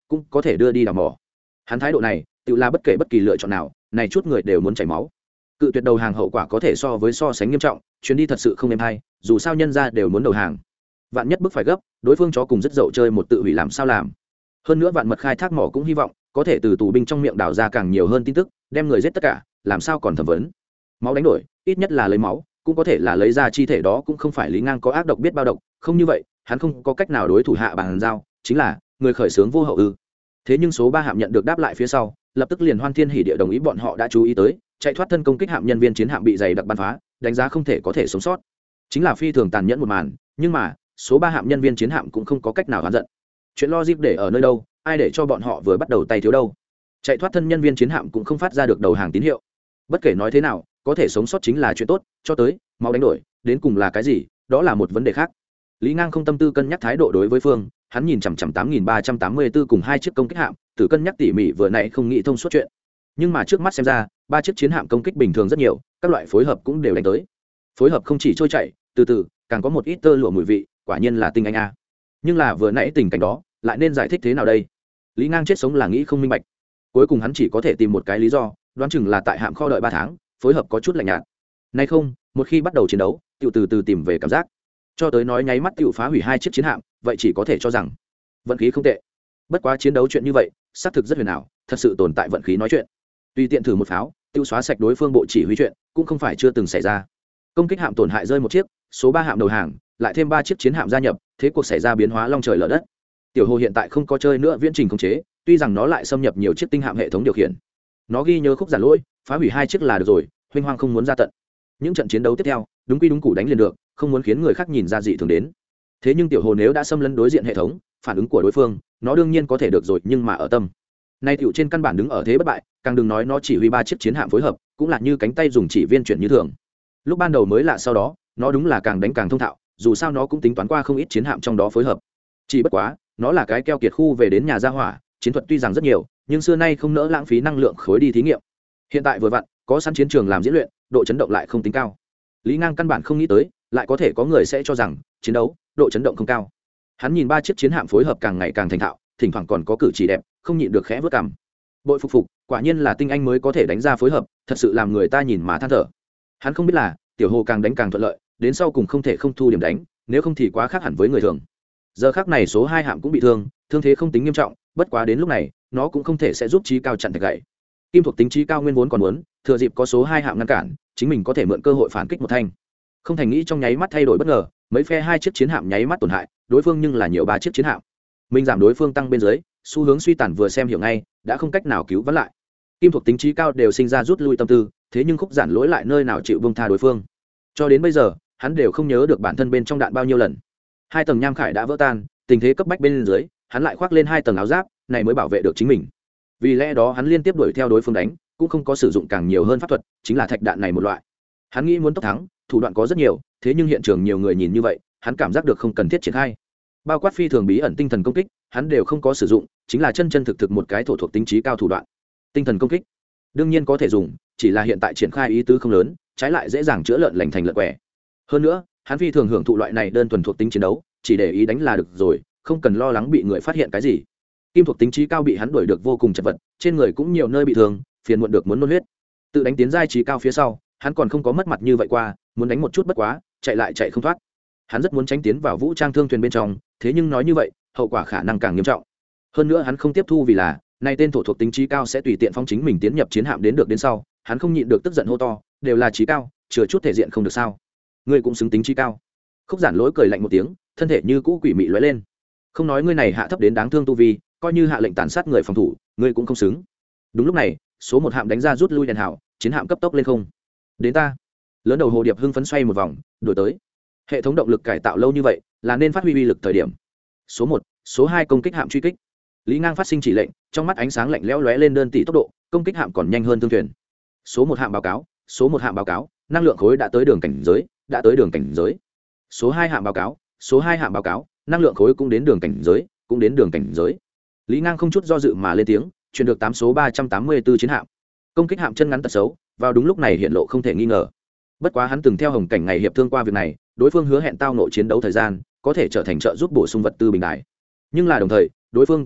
cũng có thể đưa đi đào mỏ. Hắn thái độ này tự là bất kể bất kỳ lựa chọn nào, này chút người đều muốn chảy máu. Cự tuyệt đầu hàng hậu quả có thể so sánh nghiêm trọng, chuyến đi thật sự không êm hay, dù sao nhân ra đều muốn đầu hàng. Vạn nhất bức phải gấp, đối phương chó cùng rất dậu chơi một tự hủy làm sao làm. Hơn nữa Vạn Mật khai thác mỏ cũng hy vọng có thể từ tù binh trong miệng đào ra càng nhiều hơn tin tức, đem người giết tất cả, làm sao còn thẩm vấn. Máu đánh đổi, ít nhất là lấy máu, cũng có thể là lấy ra chi thể, đó cũng không phải Lý Ngang có ác độc biết bao độc, không như vậy, hắn không có cách nào đối thủ hạ bàn giao, chính là người khởi xướng vô hậu ư. Thế nhưng số 3 hạm nhận được đáp lại phía sau, lập tức liền hoan thiên hỉ địa đồng ý bọn họ đã chú ý tới, chạy thoát thân công kích hạm nhân viên chiến hạm bị dày đặc bắn phá, đánh giá không thể có thể sống sót. Chính là phi thường tàn nhẫn một màn, nhưng mà, số 3 hạm nhân viên chiến hạm cũng không có cách nào oán giận. Chuyện logic để ở nơi đâu, ai để cho bọn họ vừa bắt đầu tay thiếu đâu. Chạy thoát thân nhân viên chiến hạm cũng không phát ra được đầu hàng tín hiệu. Bất kể nói thế nào, có thể sống sót chính là chuyện tốt, cho tới máu đánh đổi, đến cùng là cái gì, đó là một vấn đề khác. Lý Ngang không tâm tư cân nhắc thái độ đối với phương, hắn nhìn chằm chằm 8384 cùng 2 chiếc công kích hạm, tự cân nhắc tỉ mỉ vừa nãy không nghĩ thông suốt chuyện. Nhưng mà trước mắt xem ra, 3 chiếc chiến hạm công kích bình thường rất nhiều, các loại phối hợp cũng đều đánh tới. Phối hợp không chỉ trôi chảy, từ từ, càng có một ít tơ lụa mùi vị, quả nhiên là tinh anh a. Nhưng là vừa nãy tình cảnh đó, lại nên giải thích thế nào đây? Lý Ngang chết sống là nghĩ không minh bạch. Cuối cùng hắn chỉ có thể tìm một cái lý do, đoán chừng là tại hạm kho đợi 3 tháng, phối hợp có chút lạnh nhạt. Nay không, một khi bắt đầu chiến đấu, tiểu từ từ tìm về cảm giác. Cho tới nói nháy mắt tiểu phá hủy 2 chiếc chiến hạm, vậy chỉ có thể cho rằng vận khí không tệ. Bất quá chiến đấu chuyện như vậy, xác thực rất huyền ảo, thật sự tồn tại vận khí nói chuyện. Tùy tiện thử một pháo, tiêu xóa sạch đối phương bộ chỉ huy chuyện, cũng không phải chưa từng xảy ra. Công kích hạm tổn hại rơi một chiếc, số 3 hạm đầu hàng, lại thêm 3 chiếc chiến hạm gia nhập, thế cuộc xảy ra biến hóa long trời lở đất. Tiểu Hồ hiện tại không có chơi nữa viễn trình khống chế, tuy rằng nó lại xâm nhập nhiều chiếc tinh hạm hệ thống điều khiển. Nó ghi nhớ khúc giản lỗi, phá hủy 2 chiếc là được rồi, huynh hoang không muốn ra tận. Những trận chiến đấu tiếp theo, đúng quy đúng củ đánh liền được, không muốn khiến người khác nhìn ra dị thường đến. Thế nhưng Tiểu Hồ nếu đã xâm lấn đối diện hệ thống, phản ứng của đối phương, nó đương nhiên có thể được rồi, nhưng mà ở tâm. Nay tiểu trên căn bản đứng ở thế bất bại, càng đừng nói nó chỉ huy 3 chiếc chiến hạm phối hợp, cũng là như cánh tay dùng chỉ viên chuyển như thường. Lúc ban đầu mới lạ, sau đó, nó đúng là càng đánh càng thông thạo, dù sao nó cũng tính toán qua không ít chiến hạm trong đó phối hợp. Chỉ bất quá, nó là cái keo kiệt khu về đến nhà gia hỏa, chiến thuật tuy rằng rất nhiều, nhưng xưa nay không nỡ lãng phí năng lượng khối đi thí nghiệm. Hiện tại vừa vặn, có sẵn chiến trường làm diễn luyện, độ chấn động lại không tính cao. Lý Ngang căn bản không nghĩ tới, lại có thể có người sẽ cho rằng chiến đấu, độ chấn động không cao. Hắn nhìn 3 chiếc chiến hạm phối hợp càng ngày càng thành thạo, thỉnh thoảng còn có cử chỉ đẹp, không nhịn được khẽ vớt cằm. Bội phục, quả nhiên là tinh anh mới có thể đánh ra phối hợp, thật sự làm người ta nhìn mà than thở. Hắn không biết là, Tiểu Hồ càng đánh càng thuận lợi, đến sau cùng không thể không thu điểm đánh, nếu không thì quá khác hẳn với người thường. Giờ khắc này số 2 hạm cũng bị thương, thương thế không tính nghiêm trọng, bất quá đến lúc này, nó cũng không thể sẽ giúp trí cao chặn thạch gậy. Kim thuộc tính trí cao nguyên vốn còn muốn, thừa dịp có số 2 hạm ngăn cản, chính mình có thể mượn cơ hội phản kích một thanh. Không thành nghĩ trong nháy mắt thay đổi bất ngờ, mấy phe 2 chiếc chiến hạm nháy mắt tổn hại, đối phương nhưng là nhiều 3 chiếc chiến hạm. Mình giảm đối phương tăng bên dưới, xu hướng suy tàn vừa xem hiểu ngay, đã không cách nào cứu vãn lại. Kim thuộc tính trí cao đều sinh ra rút lui tâm tư, thế nhưng khúc giản lỗi lại nơi nào chịu buông tha đối phương. Cho đến bây giờ, hắn đều không nhớ được bản thân bên trong đạn bao nhiêu lần. 2 tầng nham khải đã vỡ tan, tình thế cấp bách bên dưới, hắn lại khoác lên 2 tầng áo giáp, này mới bảo vệ được chính mình. Vì lẽ đó hắn liên tiếp đuổi theo đối phương đánh, cũng không có sử dụng càng nhiều hơn pháp thuật, chính là thạch đạn này một loại. Hắn nghĩ muốn tốc thắng, thủ đoạn có rất nhiều, thế nhưng hiện trường nhiều người nhìn như vậy, hắn cảm giác được không cần thiết triển khai. Bao quát phi thường bí ẩn tinh thần công kích, hắn đều không có sử dụng, chính là chân thực một cái thổ thuộc tính trí cao thủ đoạn. Tinh thần công kích, đương nhiên có thể dùng, chỉ là hiện tại triển khai ý tứ không lớn, trái lại dễ dàng chữa lợn lành thành lợn quẻ. Hơn nữa, hắn phi thường hưởng thụ loại này đơn thuần thuộc tính chiến đấu, chỉ để ý đánh là được rồi, không cần lo lắng bị người phát hiện cái gì. Kim thuộc tính trí cao bị hắn đuổi được vô cùng chật vật, trên người cũng nhiều nơi bị thương, phiền muộn được muốn nôn huyết. Tự đánh tiến giai trí cao phía sau, hắn còn không có mất mặt như vậy qua, muốn đánh một chút bất quá, chạy lại chạy không thoát. Hắn rất muốn tránh tiến vào vũ trang thương thuyền bên trong, thế nhưng nói như vậy, hậu quả khả năng càng nghiêm trọng. Hơn nữa hắn không tiếp thu vì là, nay tên thổ thuộc tính trí cao sẽ tùy tiện phong chính mình tiến nhập chiến hạm đến sau, hắn không nhịn được tức giận hô to, đều là trí cao, chừa chút thể diện không được sao? Ngươi cũng xứng tính trí cao. Khúc giản lỗi cười lạnh một tiếng, thân thể như cũ quỷ mị lóe lên. Không nói ngươi này hạ thấp đến đáng thương tu vi, coi như hạ lệnh tàn sát người phòng thủ, ngươi cũng không xứng. Đúng lúc này, số 1 hạm đánh ra rút lui đèn hảo, chiến hạm cấp tốc lên không. Đến ta. Lớn đầu hồ điệp hưng phấn xoay một vòng, đuổi tới. Hệ thống động lực cải tạo lâu như vậy, là nên phát huy uy lực thời điểm. Số 1, số 2 công kích hạm truy kích. Lý Ngang phát sinh chỉ lệnh, trong mắt ánh sáng lạnh lẽo lóe lên đơn tỷ tốc độ, công kích hạm còn nhanh hơn thương thuyền. Số 1 hạm báo cáo, số 1 hạm báo cáo, năng lượng khối đã tới đường cảnh giới, đã tới đường cảnh giới. Số 2 hạm báo cáo, số 2 hạm báo cáo, năng lượng khối cũng đến đường cảnh giới, cũng đến đường cảnh giới. Lý Ngang không chút do dự mà lên tiếng, truyền được 8 số 384 chiến hạm. Công kích hạm chân ngắn tật xấu, vào đúng lúc này hiện lộ không thể nghi ngờ. Bất quá hắn từng theo Hồng Cảnh ngày hiệp thương qua việc này, đối phương hứa hẹn tao nội chiến đấu thời gian, có thể trở thành trợ giúp bổ sung vật tư bình đại. Nhưng là đồng thời, đối phương cũng nhấn mạnh,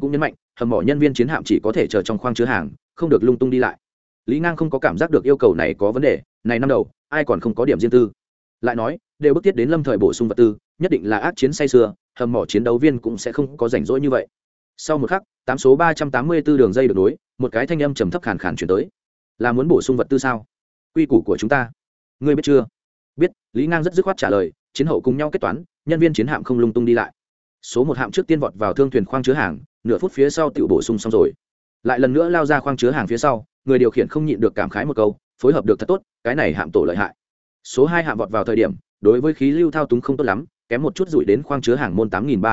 hầm mỏ nhân viên chiến hạm chỉ có thể chờ trong khoang chứa hàng, không được lung tung đi lại. Lý Ngang không có cảm giác được yêu cầu này có vấn đề, này năm đầu ai còn không có điểm riêng tư. Lại nói đều bức thiết đến lâm thời bổ sung vật tư, nhất định là ác chiến say sưa, hầm mỏ chiến đấu viên cũng sẽ không có rảnh rỗi như vậy. Sau một khắc, số 384 đường dây được nối, một cái thanh âm trầm thấp khàn khàn chuyển tới. Là muốn bổ sung vật tư sao? Quy củ của chúng ta ngươi biết chưa? Biết. Lý Ngang rất dứt khoát trả lời. Chiến hậu cùng nhau kết toán, nhân viên chiến hạm không lung tung đi lại. Số 1 hạm trước tiên vọt vào thương thuyền khoang chứa hàng, nửa phút phía sau tự bổ sung xong rồi, lại lần nữa lao ra khoang chứa hàng phía sau. Người điều khiển không nhịn được cảm khái một câu, phối hợp được thật tốt, cái này hạm tổ lợi hại. Số 2 hạm vọt vào thời điểm, đối với khí lưu thao túng không tốt lắm, kém một chút rủi đến khoang chứa hàng môn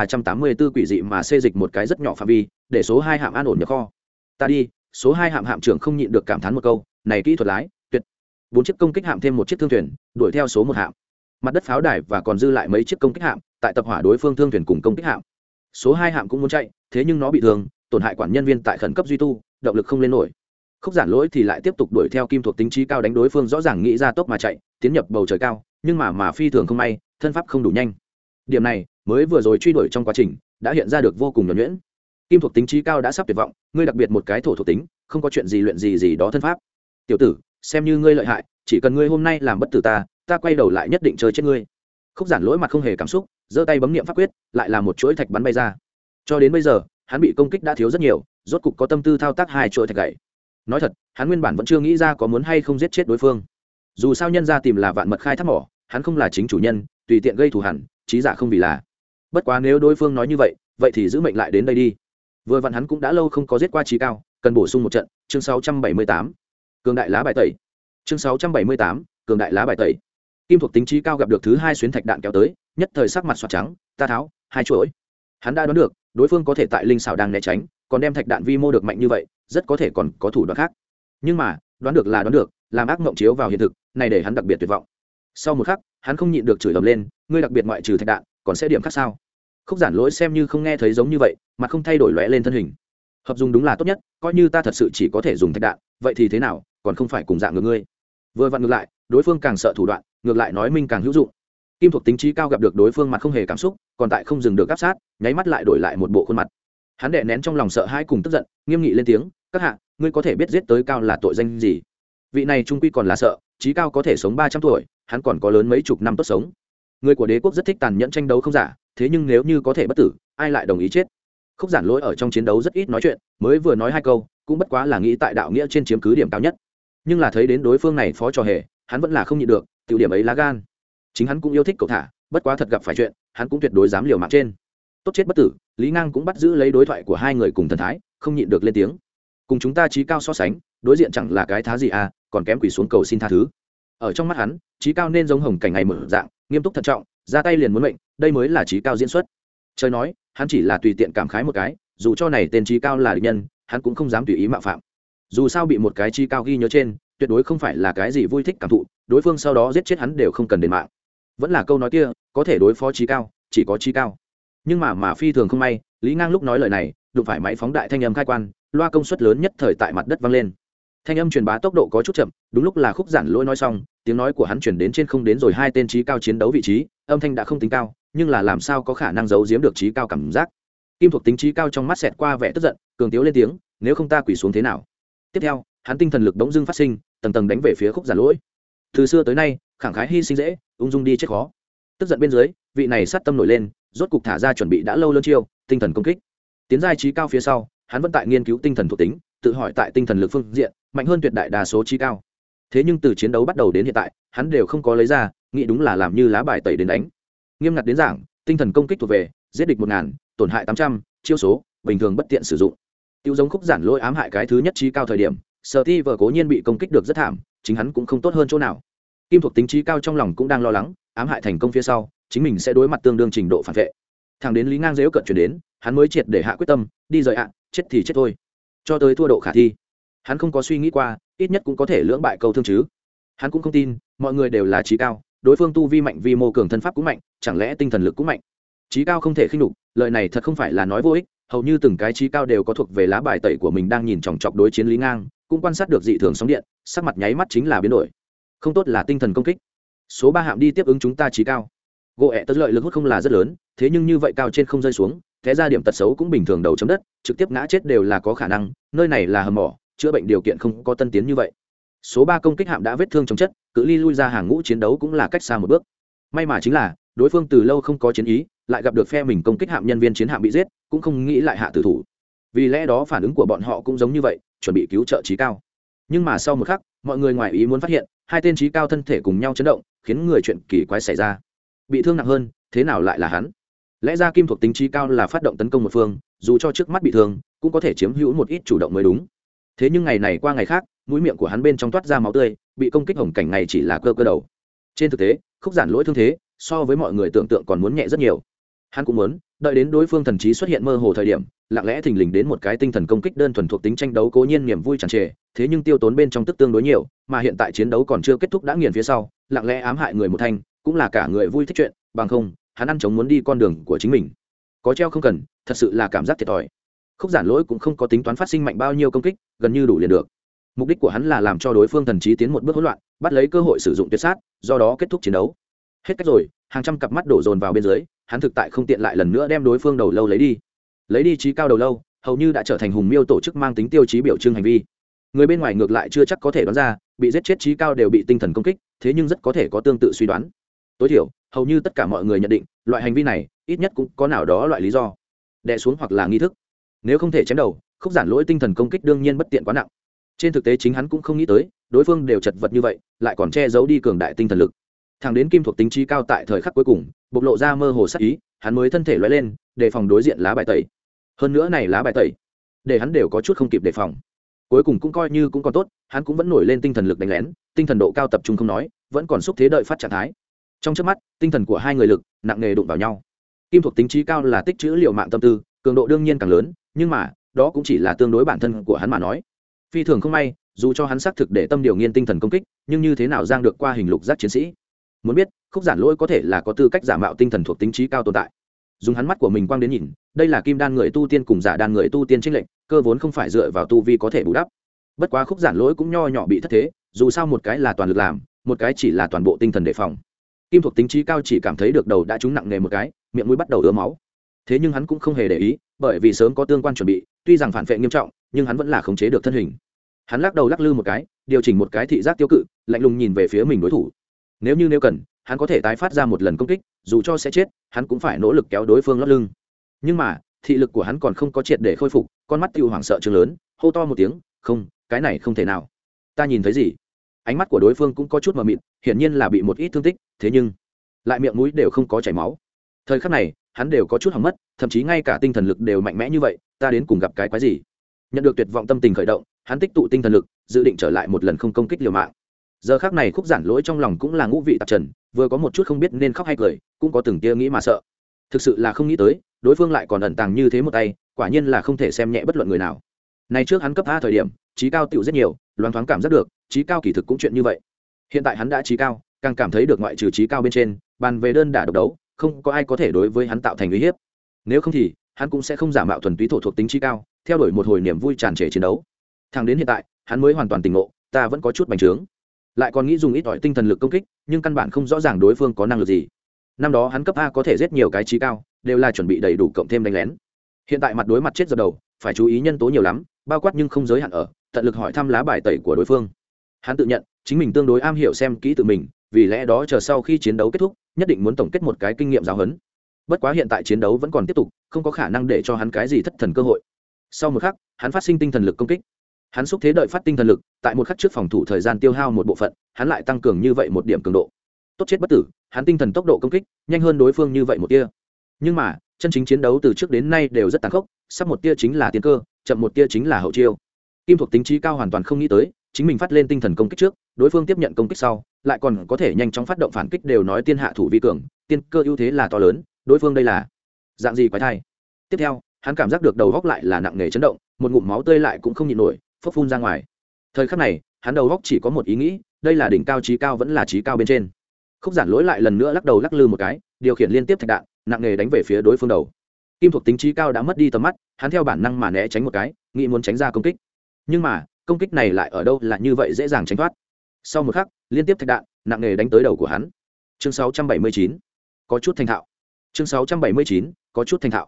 8384 quỷ dị mà xê dịch một cái rất nhỏ phạm vi, để số 2 hạm an ổn nhập kho. Ta đi. Số 2 hạm hạm trưởng không nhịn được cảm thán một câu, này kỹ thuật lái tuyệt. 4 chiếc công kích hạm thêm một chiếc thương thuyền, đuổi theo số 1 hạm. Mặt đất pháo đài và còn dư lại mấy chiếc công kích hạm, tại tập hỏa đối phương thương thuyền cùng công kích hạm. Số 2 hạm cũng muốn chạy, thế nhưng nó bị thương, tổn hại quản nhân viên tại khẩn cấp duy tu, động lực không lên nổi. Khúc Giản Lỗi thì lại tiếp tục đuổi theo kim thuộc tính trí cao đánh đối phương, rõ ràng nghĩ ra tốc mà chạy, tiến nhập bầu trời cao, nhưng mà phi thường không may, thân pháp không đủ nhanh. Điểm này, mới vừa rồi truy đuổi trong quá trình, đã hiện ra được vô cùng nhuần nhuyễn. Kim thuộc tính trí cao đã sắp tuyệt vọng, ngươi đặc biệt một cái thổ thuộc tính, không có chuyện gì luyện gì đó thân pháp. Tiểu tử, xem như ngươi lợi hại, chỉ cần ngươi hôm nay làm bất tử ta quay đầu lại nhất định chơi chết ngươi. Khúc Giản Lỗi mặt không hề cảm xúc, giơ tay bấm niệm pháp quyết, lại là một chuỗi thạch bắn bay ra. Cho đến bây giờ, hắn bị công kích đã thiếu rất nhiều, rốt cục có tâm tư thao tác hai chuỗi thạch gậy. Nói thật, hắn nguyên bản vẫn chưa nghĩ ra có muốn hay không giết chết đối phương. Dù sao nhân gia tìm là vạn mật khai thác mỏ, hắn không là chính chủ nhân, tùy tiện gây thù hằn, chí giả không vì là. Bất quá nếu đối phương nói như vậy thì giữ mệnh lại đến đây đi. Vừa vặn hắn cũng đã lâu không có giết qua trí cao, cần bổ sung một trận. Chương 678, cường đại lá bài tẩy. Chương 678, cường đại lá bài tẩy. Kim thuộc tính trí cao gặp được thứ hai xuyến thạch đạn kéo tới, nhất thời sắc mặt xoạt trắng, ta tháo hai chuỗi. Hắn đã đoán được đối phương có thể tại linh xảo đang né tránh, còn đem thạch đạn vi mô được mạnh như vậy, rất có thể còn có thủ đoạn khác. Nhưng mà đoán được là đoán được, làm ác mộng chiếu vào hiện thực, này để hắn đặc biệt tuyệt vọng. Sau một khắc, hắn không nhịn được chửi ầm lên, ngươi đặc biệt ngoại trừ thạch đạn còn sẽ điểm khác sao? Khúc Giản Lỗi xem như không nghe thấy giống như vậy, mà không thay đổi lóe lên thân hình. Hợp dùng đúng là tốt nhất, coi như ta thật sự chỉ có thể dùng thạch đạn, vậy thì thế nào, còn không phải cùng dạng ngược ngươi. Vừa vặn ngược lại, đối phương càng sợ thủ đoạn, ngược lại nói minh càng hữu dụng. Kim thuộc tính trí cao gặp được đối phương mặt không hề cảm xúc, còn tại không dừng được áp sát, nháy mắt lại đổi lại một bộ khuôn mặt. Hắn đè nén trong lòng sợ hãi cùng tức giận, nghiêm nghị lên tiếng, các hạ, ngươi có thể biết giết tới cao là tội danh gì? Vị này trung quy còn là sợ, trí cao có thể sống 300 tuổi, hắn còn có lớn mấy chục năm tốt sống. Người của đế quốc rất thích tàn nhẫn tranh đấu không giả, thế nhưng nếu như có thể bất tử, ai lại đồng ý chết? Khúc Giản Lỗi ở trong chiến đấu rất ít nói chuyện, mới vừa nói hai câu, cũng bất quá là nghĩ tại đạo nghĩa trên chiếm cứ điểm cao nhất. Nhưng là thấy đến đối phương này phó trò hề, hắn vẫn là không nhịn được, tiểu điểm ấy lá gan. Chính hắn cũng yêu thích cậu thả, bất quá thật gặp phải chuyện, hắn cũng tuyệt đối dám liều mạng trên. Tốt chết bất tử, Lý Ngang cũng bắt giữ lấy đối thoại của hai người cùng thần thái, không nhịn được lên tiếng. Cùng chúng ta trí cao so sánh, đối diện chẳng là cái thá gì à, còn kém quỳ xuống cầu xin tha thứ. Ở trong mắt hắn, trí cao nên giống hồng cảnh ngày mở dạng, nghiêm túc thận trọng, ra tay liền muốn mệnh, đây mới là trí cao diễn xuất. Trời nói, hắn chỉ là tùy tiện cảm khái một cái, dù cho này tên trí cao là địch nhân, hắn cũng không dám tùy ý mạo phạm. Dù sao bị một cái trí cao ghi nhớ trên, tuyệt đối không phải là cái gì vui thích cảm thụ, đối phương sau đó giết chết hắn đều không cần đền mạng. Vẫn là câu nói kia, có thể đối phó trí cao, chỉ có trí cao. Nhưng mà phi thường không may, Lý Ngang lúc nói lời này, đụng phải máy phóng đại thanh âm khai quan, loa công suất lớn nhất thời tại mặt đất vang lên. Thanh âm truyền bá tốc độ có chút chậm, đúng lúc là Khúc Giản Lỗi nói xong, tiếng nói của hắn truyền đến trên không đến rồi hai tên trí cao chiến đấu vị trí, âm thanh đã không tính cao, nhưng là làm sao có khả năng giấu giếm được trí cao cảm giác. Kim thuộc tính trí cao trong mắt xẹt qua vẻ tức giận, cường tiếu lên tiếng, nếu không ta quỳ xuống thế nào? Tiếp theo, hắn tinh thần lực bỗng dưng phát sinh, tầng tầng đánh về phía Khúc Giản Lỗi. Từ xưa tới nay, khẳng khái hy sinh dễ, ung dung đi chết khó. Tức giận bên dưới, vị này sát tâm nổi lên, rốt cục thả ra chuẩn bị đã lâu lớn chiêu, tinh thần công kích. Tiến giai trí cao phía sau, hắn vẫn tại nghiên cứu tinh thần thuộc tính, tự hỏi tại tinh thần lực phương diện, mạnh hơn tuyệt đại đa số trí cao. Thế nhưng từ chiến đấu bắt đầu đến hiện tại, hắn đều không có lấy ra, nghĩ đúng là làm như lá bài tẩy đến đánh. Nghiêm ngặt đến giảng, tinh thần công kích thuộc về giết địch 1000, tổn hại 800, chiêu số bình thường bất tiện sử dụng. Tiêu giống Khúc Giản Lỗi ám hại cái thứ nhất trí cao thời điểm, Steve cố nhiên bị công kích được rất thảm, chính hắn cũng không tốt hơn chỗ nào. Kim thuộc tính trí cao trong lòng cũng đang lo lắng, ám hại thành công phía sau, chính mình sẽ đối mặt tương đương trình độ phản vệ. Thằng đến Lý Ngang dễu cận chuyển đến, hắn mới triệt để hạ quyết tâm, đi rời ạ, chết thì chết thôi. Cho tới thua độ khả thi, hắn không có suy nghĩ qua, ít nhất cũng có thể lưỡng bại câu thương chứ. Hắn cũng không tin, mọi người đều là trí cao, đối phương tu vi mạnh, vi mô cường, thân pháp cũng mạnh, chẳng lẽ tinh thần lực cũng mạnh? Trí cao không thể khinh nhục, lời này thật không phải là nói vô ích, hầu như từng cái trí cao đều có thuộc về lá bài tẩy của mình đang nhìn chòng chọc đối chiến Lý Ngang, cũng quan sát được dị thường sóng điện, sắc mặt nháy mắt chính là biến đổi. Không tốt là tinh thần công kích. Số 3 hạm đi tiếp ứng chúng ta trí cao. Gỗ ẹ tất lợi lực hút không là rất lớn, thế nhưng như vậy cao trên không rơi xuống, thế ra điểm tật xấu cũng bình thường đầu chấm đất, trực tiếp ngã chết đều là có khả năng, nơi này là hầm mỏ, chữa bệnh điều kiện không có tân tiến như vậy. Số 3 công kích hạm đã vết thương chống chất, cự ly lui ra hàng ngũ chiến đấu cũng là cách xa một bước. May mà chính là đối phương từ lâu không có chiến ý, lại gặp được phe mình công kích hạm nhân viên chiến hạm bị giết, cũng không nghĩ lại hạ tử thủ. Vì lẽ đó phản ứng của bọn họ cũng giống như vậy, chuẩn bị cứu trợ Chí Cao. Nhưng mà sau một khắc, mọi người ngoài ý muốn phát hiện, hai tên Chí Cao thân thể cùng nhau chấn động, khiến người chuyện kỳ quái xảy ra. Bị thương nặng hơn, thế nào lại là hắn? Lẽ ra kim thuộc tính Chí Cao là phát động tấn công một phương, dù cho trước mắt bị thương, cũng có thể chiếm hữu một ít chủ động mới đúng. Thế nhưng ngày này qua ngày khác, mũi miệng của hắn bên trong toát ra máu tươi, bị công kích hồng cảnh này chỉ là cơ cơ đầu. Trên thực tế, Khúc Giản Lỗi thương thế so với mọi người tưởng tượng còn muốn nhẹ rất nhiều. Hắn cũng muốn đợi đến đối phương thần trí xuất hiện mơ hồ thời điểm, lặng lẽ thình lình đến một cái tinh thần công kích đơn thuần thuộc tính tranh đấu, cố nhiên niềm vui tràn trề, thế nhưng tiêu tốn bên trong tức tương đối nhiều, mà hiện tại chiến đấu còn chưa kết thúc đã nghiền phía sau, lặng lẽ ám hại người một thanh, cũng là cả người vui thích chuyện, bằng không, hắn ăn chống muốn đi con đường của chính mình. Có treo không cần, thật sự là cảm giác thiệt thòi. Khúc Giản Lỗi cũng không có tính toán phát sinh mạnh bao nhiêu công kích, gần như đủ liền được. Mục đích của hắn là làm cho đối phương thần trí tiến một bước hỗn loạn, bắt lấy cơ hội sử dụng tuyệt sát, do đó kết thúc chiến đấu. Hết cách rồi, hàng trăm cặp mắt đổ dồn vào bên dưới, hắn thực tại không tiện lại lần nữa đem đối phương đầu lâu lấy đi Chí Cao đầu lâu, hầu như đã trở thành hùng miêu tổ chức mang tính tiêu chí biểu trưng hành vi. Người bên ngoài ngược lại chưa chắc có thể đoán ra, bị giết chết Chí Cao đều bị tinh thần công kích, thế nhưng rất có thể có tương tự suy đoán. Tối thiểu, hầu như tất cả mọi người nhận định, loại hành vi này ít nhất cũng có nào đó loại lý do, đè xuống hoặc là nghi thức. Nếu không thể chém đầu, Khúc Giản Lỗi tinh thần công kích đương nhiên bất tiện quá nặng. Trên thực tế chính hắn cũng không nghĩ tới, đối phương đều chật vật như vậy, lại còn che giấu đi cường đại tinh thần lực. Thẳng đến kim thuộc tính Chí Cao tại thời khắc cuối cùng bộc lộ ra mơ hồ sát ý, hắn mới thân thể lóe lên, đề phòng đối diện lá bài tẩy. Hơn nữa này lá bài tẩy, để hắn đều có chút không kịp đề phòng. Cuối cùng cũng coi như cũng còn tốt, hắn cũng vẫn nổi lên tinh thần lực đánh lén, tinh thần độ cao tập trung không nói, vẫn còn xúc thế đợi phát trạng thái. Trong chớp mắt, tinh thần của hai người lực nặng nề đụng vào nhau. Kim thuộc tính Chí Cao là tích trữ liều mạng tâm tư, cường độ đương nhiên càng lớn, nhưng mà đó cũng chỉ là tương đối bản thân của hắn mà nói. Phi thường không may, dù cho hắn xác thực để tâm điều nghiên tinh thần công kích, nhưng như thế nào giang được qua hình lục giác chiến sĩ? Muốn biết, Khúc Giản Lỗi có thể là có tư cách giả mạo tinh thần thuộc tính Chí Cao tồn tại. Dùng hắn mắt của mình quang đến nhìn, đây là kim đan người tu tiên cùng giả đan người tu tiên chênh lệch, cơ vốn không phải dựa vào tu vi có thể bù đắp. Bất quá Khúc Giản Lỗi cũng nho nhỏ bị thất thế, dù sao một cái là toàn lực làm, một cái chỉ là toàn bộ tinh thần đề phòng. Kim thuộc tính Chí Cao chỉ cảm thấy được đầu đã trúng nặng nề một cái, miệng mũi bắt đầu ứa máu. Thế nhưng hắn cũng không hề để ý, bởi vì sớm có tương quan chuẩn bị, tuy rằng phản vệ nghiêm trọng, nhưng hắn vẫn là khống chế được thân hình. Hắn lắc đầu lắc lư một cái, điều chỉnh một cái thị giác tiêu cự, lạnh lùng nhìn về phía mình đối thủ. Nếu cần, hắn có thể tái phát ra một lần công kích, dù cho sẽ chết, hắn cũng phải nỗ lực kéo đối phương lót lưng. Nhưng mà thị lực của hắn còn không có triệt để khôi phục, con mắt tiêu hoảng sợ trừng lớn, hô to một tiếng, không, cái này không thể nào. Ta nhìn thấy gì? Ánh mắt của đối phương cũng có chút mờ mịt, hiển nhiên là bị một ít thương tích, thế nhưng lại miệng mũi đều không có chảy máu. Thời khắc này hắn đều có chút hỏng mất, thậm chí ngay cả tinh thần lực đều mạnh mẽ như vậy, ta đến cùng gặp cái quái gì? Nhận được tuyệt vọng tâm tình khởi động, hắn tích tụ tinh thần lực, dự định trở lại một lần không công kích liều mạng. Giờ khắc này Khúc Giản Lỗi trong lòng cũng là ngũ vị tạp trần, vừa có một chút không biết nên khóc hay cười, cũng có từng tia nghĩ mà sợ. Thực sự là không nghĩ tới, đối phương lại còn ẩn tàng như thế một tay, quả nhiên là không thể xem nhẹ bất luận người nào. Này trước hắn cấp A thời điểm, Chí Cao tiểu rất nhiều, loáng thoáng cảm giác được, Chí Cao kỳ thực cũng chuyện như vậy. Hiện tại hắn đã Chí Cao, càng cảm thấy được ngoại trừ Chí Cao bên trên, bàn về đơn đả độc đấu, không có ai có thể đối với hắn tạo thành uy hiếp. Nếu không thì, hắn cũng sẽ không giả mạo thuần túy thổ thuộc tính Chí Cao, theo đuổi một hồi niềm vui tràn trề chiến đấu. Thẳng đến hiện tại, hắn mới hoàn toàn tỉnh ngộ, ta vẫn có chút bành trướng, lại còn nghĩ dùng ít ỏi tinh thần lực công kích, nhưng căn bản không rõ ràng đối phương có năng lực gì. Năm đó hắn cấp A có thể giết nhiều cái Chí Cao, đều là chuẩn bị đầy đủ cộng thêm đánh lén. Hiện tại mặt đối mặt chết dập đầu, phải chú ý nhân tố nhiều lắm, bao quát nhưng không giới hạn ở tận lực hỏi thăm lá bài tẩy của đối phương. Hắn tự nhận chính mình tương đối am hiểu xem kỹ tự mình, vì lẽ đó chờ sau khi chiến đấu kết thúc, nhất định muốn tổng kết một cái kinh nghiệm giáo huấn. Bất quá hiện tại chiến đấu vẫn còn tiếp tục, không có khả năng để cho hắn cái gì thất thần cơ hội. Sau một khắc, hắn phát sinh tinh thần lực công kích. Hắn xúc thế đợi phát tinh thần lực, tại một khắc trước phòng thủ thời gian tiêu hao một bộ phận, hắn lại tăng cường như vậy một điểm cường độ. Tốt chết bất tử, hắn tinh thần tốc độ công kích nhanh hơn đối phương như vậy một tia. Nhưng mà, chân chính chiến đấu từ trước đến nay đều rất tàn khốc, sắp một tia chính là tiến cơ, chậm một tia chính là hậu chiêu. Kim thuộc tính Chí Cao hoàn toàn không nghĩ tới, chính mình phát lên tinh thần công kích trước, đối phương tiếp nhận công kích sau, lại còn có thể nhanh chóng phát động phản kích, đều nói tiên hạ thủ vi cường, tiên cơ ưu thế là to lớn, đối phương đây là dạng gì quái thai. Tiếp theo, hắn cảm giác được đầu góc lại là nặng nề chấn động, một ngụm máu tươi lại cũng không nhịn nổi, phốc phun ra ngoài. Thời khắc này, hắn đầu góc chỉ có một ý nghĩ, đây là đỉnh cao Chí Cao vẫn là Chí Cao bên trên. Khúc Giản Lỗi lại lần nữa lắc đầu lắc lư một cái, điều khiển liên tiếp thạch đạn, nặng nề đánh về phía đối phương đầu. Kim thuộc tính Chí Cao đã mất đi tầm mắt, hắn theo bản năng mà né tránh một cái, nghĩ muốn tránh ra công kích. Nhưng mà, công kích này lại ở đâu là như vậy dễ dàng tránh thoát. Sau một khắc, liên tiếp thạch đạn nặng nề đánh tới đầu của hắn. Chương 679, có chút thành thạo. Chương 679, có chút thành thạo.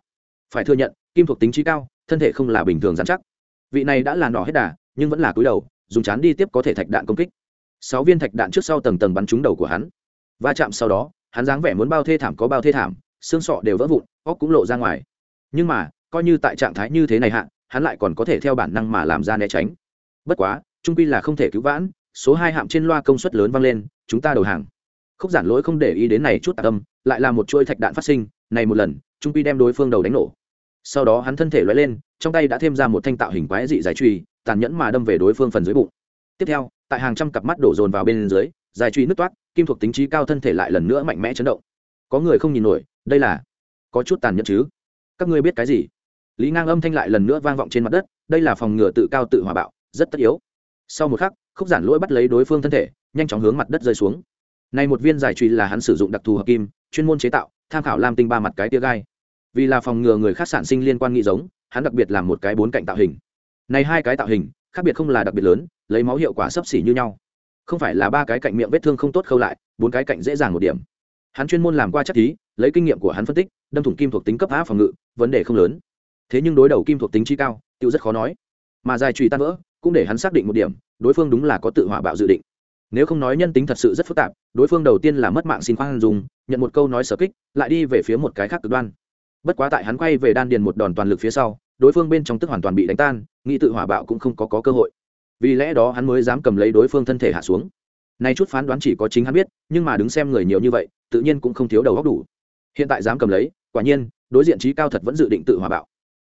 phải thừa nhận kim thuộc tính trí cao thân thể không là bình thường dán chắc. Vị này đã là nỏ hết đà nhưng vẫn là cúi đầu dùng chán đi tiếp có thể thạch đạn công kích. 6 viên thạch đạn trước sau tầng tầng bắn trúng đầu của hắn. Va chạm sau đó hắn dáng vẻ muốn bao thê thảm có bao thê thảm, xương sọ đều vỡ vụn, óc cũng lộ ra ngoài. Nhưng mà coi như tại trạng thái như thế này hạ, hắn lại còn có thể theo bản năng mà làm ra né tránh. Bất quá trung quy là không thể cứu vãn. Số 2 hạm trên loa công suất lớn vang lên, chúng ta đầu hàng. Khúc Giản Lỗi không để ý đến này chút tạc âm, lại là một chuỗi thạch đạn phát sinh, này một lần trung quy đem đối phương đầu đánh nổ. Sau đó hắn thân thể lóe lên, trong tay đã thêm ra một thanh tạo hình quái dị dài chùy, tàn nhẫn mà đâm về đối phương phần dưới bụng. Tiếp theo tại hàng trăm cặp mắt đổ dồn vào bên dưới, dài chùy nứt toát, kim thuộc tính trí cao thân thể lại lần nữa mạnh mẽ chấn động. Có người không nhìn nổi, đây là có chút tàn nhẫn chứ? Các ngươi biết cái gì? Lý Ngang âm thanh lại lần nữa vang vọng trên mặt đất, đây là phòng ngừa tự cao tự hỏa bạo, rất tất yếu. Sau một khắc, Khúc Giản Lỗi bắt lấy đối phương thân thể, nhanh chóng hướng mặt đất rơi xuống. Này một viên dài chùy là hắn sử dụng đặc thù hợp kim, chuyên môn chế tạo, tham khảo lam tinh ba mặt cái tia gai. Vì là phòng ngừa người khác sản sinh liên quan nghi giống, hắn đặc biệt làm một cái 4 cạnh tạo hình. Này 2 cái tạo hình, khác biệt không là đặc biệt lớn, lấy máu hiệu quả xấp xỉ như nhau. Không phải là 3 cái cạnh miệng vết thương không tốt khâu lại, 4 cái cạnh dễ dàng một điểm. Hắn chuyên môn làm qua chắc thí, lấy kinh nghiệm của hắn phân tích, đâm thủng kim thuộc tính cấp A phòng ngự, vấn đề không lớn. Thế nhưng đối đầu kim thuộc tính chi cao, tiêu rất khó nói. Mà dài chùy tan vỡ, cũng để hắn xác định một điểm, đối phương đúng là có tự hỏa bạo dự định. Nếu không nói nhân tính thật sự rất phức tạp, đối phương đầu tiên là mất mạng xin khoan dùng, nhận một câu nói sở kích, lại đi về phía một cái khác cực đoan. Bất quá tại hắn quay về đan điền một đòn toàn lực phía sau, đối phương bên trong tức hoàn toàn bị đánh tan, nghĩ tự hỏa bạo cũng không có cơ hội. Vì lẽ đó hắn mới dám cầm lấy đối phương thân thể hạ xuống. Nay chút phán đoán chỉ có chính hắn biết, nhưng mà đứng xem người nhiều như vậy, tự nhiên cũng không thiếu đầu óc đủ. Hiện tại dám cầm lấy, quả nhiên, đối diện trí cao thật vẫn dự định tự hỏa bạo.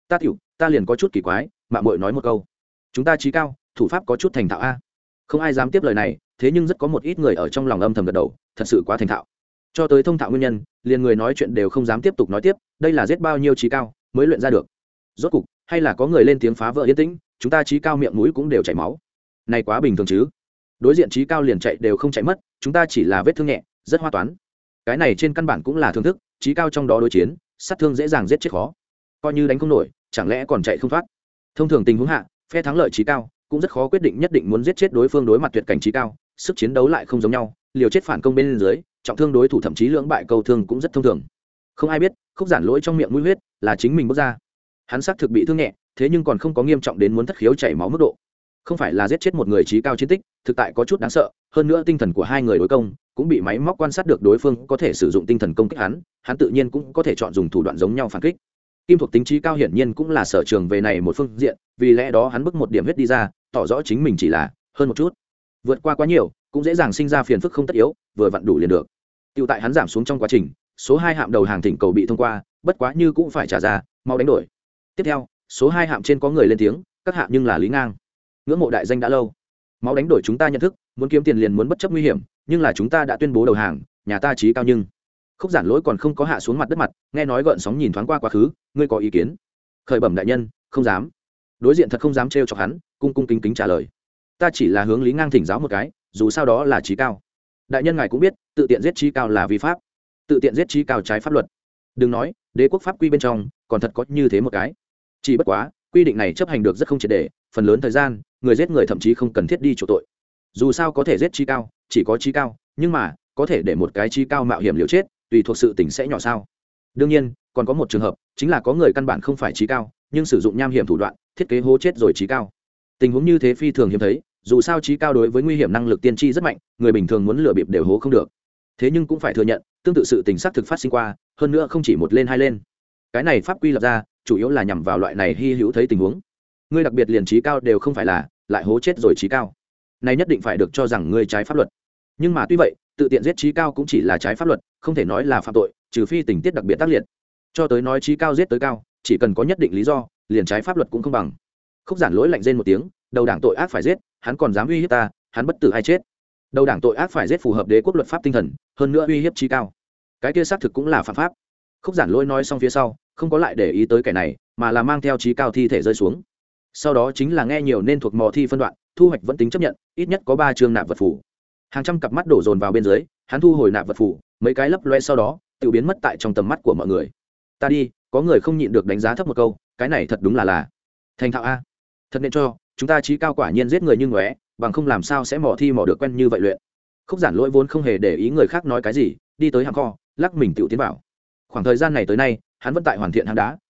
Ta liền có chút kỳ quái, mạ muội nói một câu. Chúng ta trí cao, thủ pháp có chút thành thạo a. Không ai dám tiếp lời này, thế nhưng rất có một ít người ở trong lòng âm thầm gật đầu, thật sự quá thành thạo. Cho tới thông thạo nguyên nhân, liền người nói chuyện đều không dám tiếp tục nói tiếp, đây là giết bao nhiêu trí cao mới luyện ra được. Rốt cục, hay là có người lên tiếng phá vỡ yên tĩnh, chúng ta trí cao miệng mũi cũng đều chảy máu. Này quá bình thường chứ? Đối diện trí cao liền chạy đều không chạy mất, chúng ta chỉ là vết thương nhẹ, rất hoa toán. Cái này trên căn bản cũng là thưởng thức, trí cao trong đó đối chiến, sát thương dễ dàng giết chết khó. Coi như đánh không nổi, chẳng lẽ còn chạy không thoát? Thông thường tình huống hạ, phe thắng lợi trí cao cũng rất khó quyết định nhất định muốn giết chết đối phương đối mặt tuyệt cảnh trí cao, sức chiến đấu lại không giống nhau, liều chết phản công bên dưới, trọng thương đối thủ thậm chí lưỡng bại câu thương cũng rất thông thường. Không ai biết, Khúc Giản Lỗi trong miệng mũi huyết là chính mình bước ra. Hắn xác thực bị thương nhẹ, thế nhưng còn không có nghiêm trọng đến muốn thất khiếu chảy máu mức độ. Không phải là giết chết một người trí cao chiến tích, thực tại có chút đáng sợ, hơn nữa tinh thần của hai người đối công cũng bị máy móc quan sát được đối phương có thể sử dụng tinh thần công kích hắn tự nhiên cũng có thể chọn dùng thủ đoạn giống nhau phản kích. Kim thuộc tính trí cao hiển nhiên cũng là sở trường về này một phương diện, vì lẽ đó hắn bức một điểm huyết đi ra, tỏ rõ chính mình chỉ là hơn một chút. Vượt qua quá nhiều, cũng dễ dàng sinh ra phiền phức không tất yếu, vừa vặn đủ liền được. Tiêu tại hắn giảm xuống trong quá trình, số 2 hạm đầu hàng thỉnh cầu bị thông qua, bất quá như cũng phải trả ra, mau đánh đổi. Tiếp theo, số 2 hạm trên có người lên tiếng, các hạm nhưng là Lý Ngang. Ngưỡng mộ đại danh đã lâu, máu đánh đổi chúng ta nhận thức, muốn kiếm tiền liền muốn bất chấp nguy hiểm, nhưng là chúng ta đã tuyên bố đầu hàng, nhà ta trí cao nhưng. Khúc Giản Lỗi còn không có hạ xuống mặt đất mặt, nghe nói gợn sóng nhìn thoáng qua quá khứ, ngươi có ý kiến? Khởi bẩm đại nhân, không dám. Đối diện thật không dám trêu chọc hắn, cung cung kính kính trả lời. Ta chỉ là hướng Lý Ngang thỉnh giáo một cái, dù sao đó là trí cao. Đại nhân ngài cũng biết, tự tiện giết trí cao là vi pháp, tự tiện giết trí cao trái pháp luật. Đừng nói, đế quốc pháp quy bên trong còn thật có như thế một cái. Chỉ bất quá, quy định này chấp hành được rất không triệt để, phần lớn thời gian, người giết người thậm chí không cần thiết đi chỗ tội. Dù sao có thể giết trí cao, chỉ có trí cao, nhưng mà có thể để một cái trí cao mạo hiểm liều chết, tùy thuộc sự tình sẽ nhỏ sao. Đương nhiên còn có một trường hợp, chính là có người căn bản không phải trí cao, nhưng sử dụng nham hiểm thủ đoạn thiết kế hố chết rồi trí cao. Tình huống như thế phi thường hiếm thấy, dù sao trí cao đối với nguy hiểm năng lực tiên tri rất mạnh, người bình thường muốn lừa bịp đều hố không được. Thế nhưng cũng phải thừa nhận, tương tự sự tình xác thực phát sinh qua, hơn nữa không chỉ một lên hai lên. Cái này pháp quy lập ra chủ yếu là nhằm vào loại này hy hữu thấy tình huống. Ngươi đặc biệt liền trí cao đều không phải là, lại hố chết rồi trí cao, này nhất định phải được cho rằng ngươi trái pháp luật. Nhưng mà tuy vậy, tự tiện giết trí cao cũng chỉ là trái pháp luật, không thể nói là phạm tội, trừ phi tình tiết đặc biệt tác liệt. Cho tới nói trí cao giết tới cao, chỉ cần có nhất định lý do, liền trái pháp luật cũng không bằng. Khúc Giản Lỗi lạnh rên một tiếng, đầu đảng tội ác phải giết, hắn còn dám uy hiếp ta, hắn bất tử hay chết. Đầu đảng tội ác phải giết phù hợp đế quốc luật pháp tinh thần, hơn nữa uy hiếp trí cao, cái kia xác thực cũng là phạm pháp. Khúc Giản Lỗi nói xong phía sau, không có lại để ý tới kẻ này, mà là mang theo trí cao thi thể rơi xuống. Sau đó chính là nghe nhiều nên thuộc mò thi phân đoạn, thu hoạch vẫn tính chấp nhận, ít nhất có 3 chương nạp vật phủ. Hàng trăm cặp mắt đổ dồn vào bên dưới, hắn thu hồi nạp vật phủ, mấy cái lấp loe sau đó tự biến mất tại trong tầm mắt của mọi người. Ta đi, có người không nhịn được đánh giá thấp một câu, cái này thật đúng là thành thạo a, thật nên cho chúng ta trí cao quả nhiên giết người như ngóe, bằng không làm sao sẽ mò thi mò được quen như vậy luyện. Khúc Giản Lỗi vốn không hề để ý người khác nói cái gì, đi tới hàng kho, lắc mình tự tiến vào. Khoảng thời gian này tới nay, hắn vẫn tại hoàn thiện hang đá,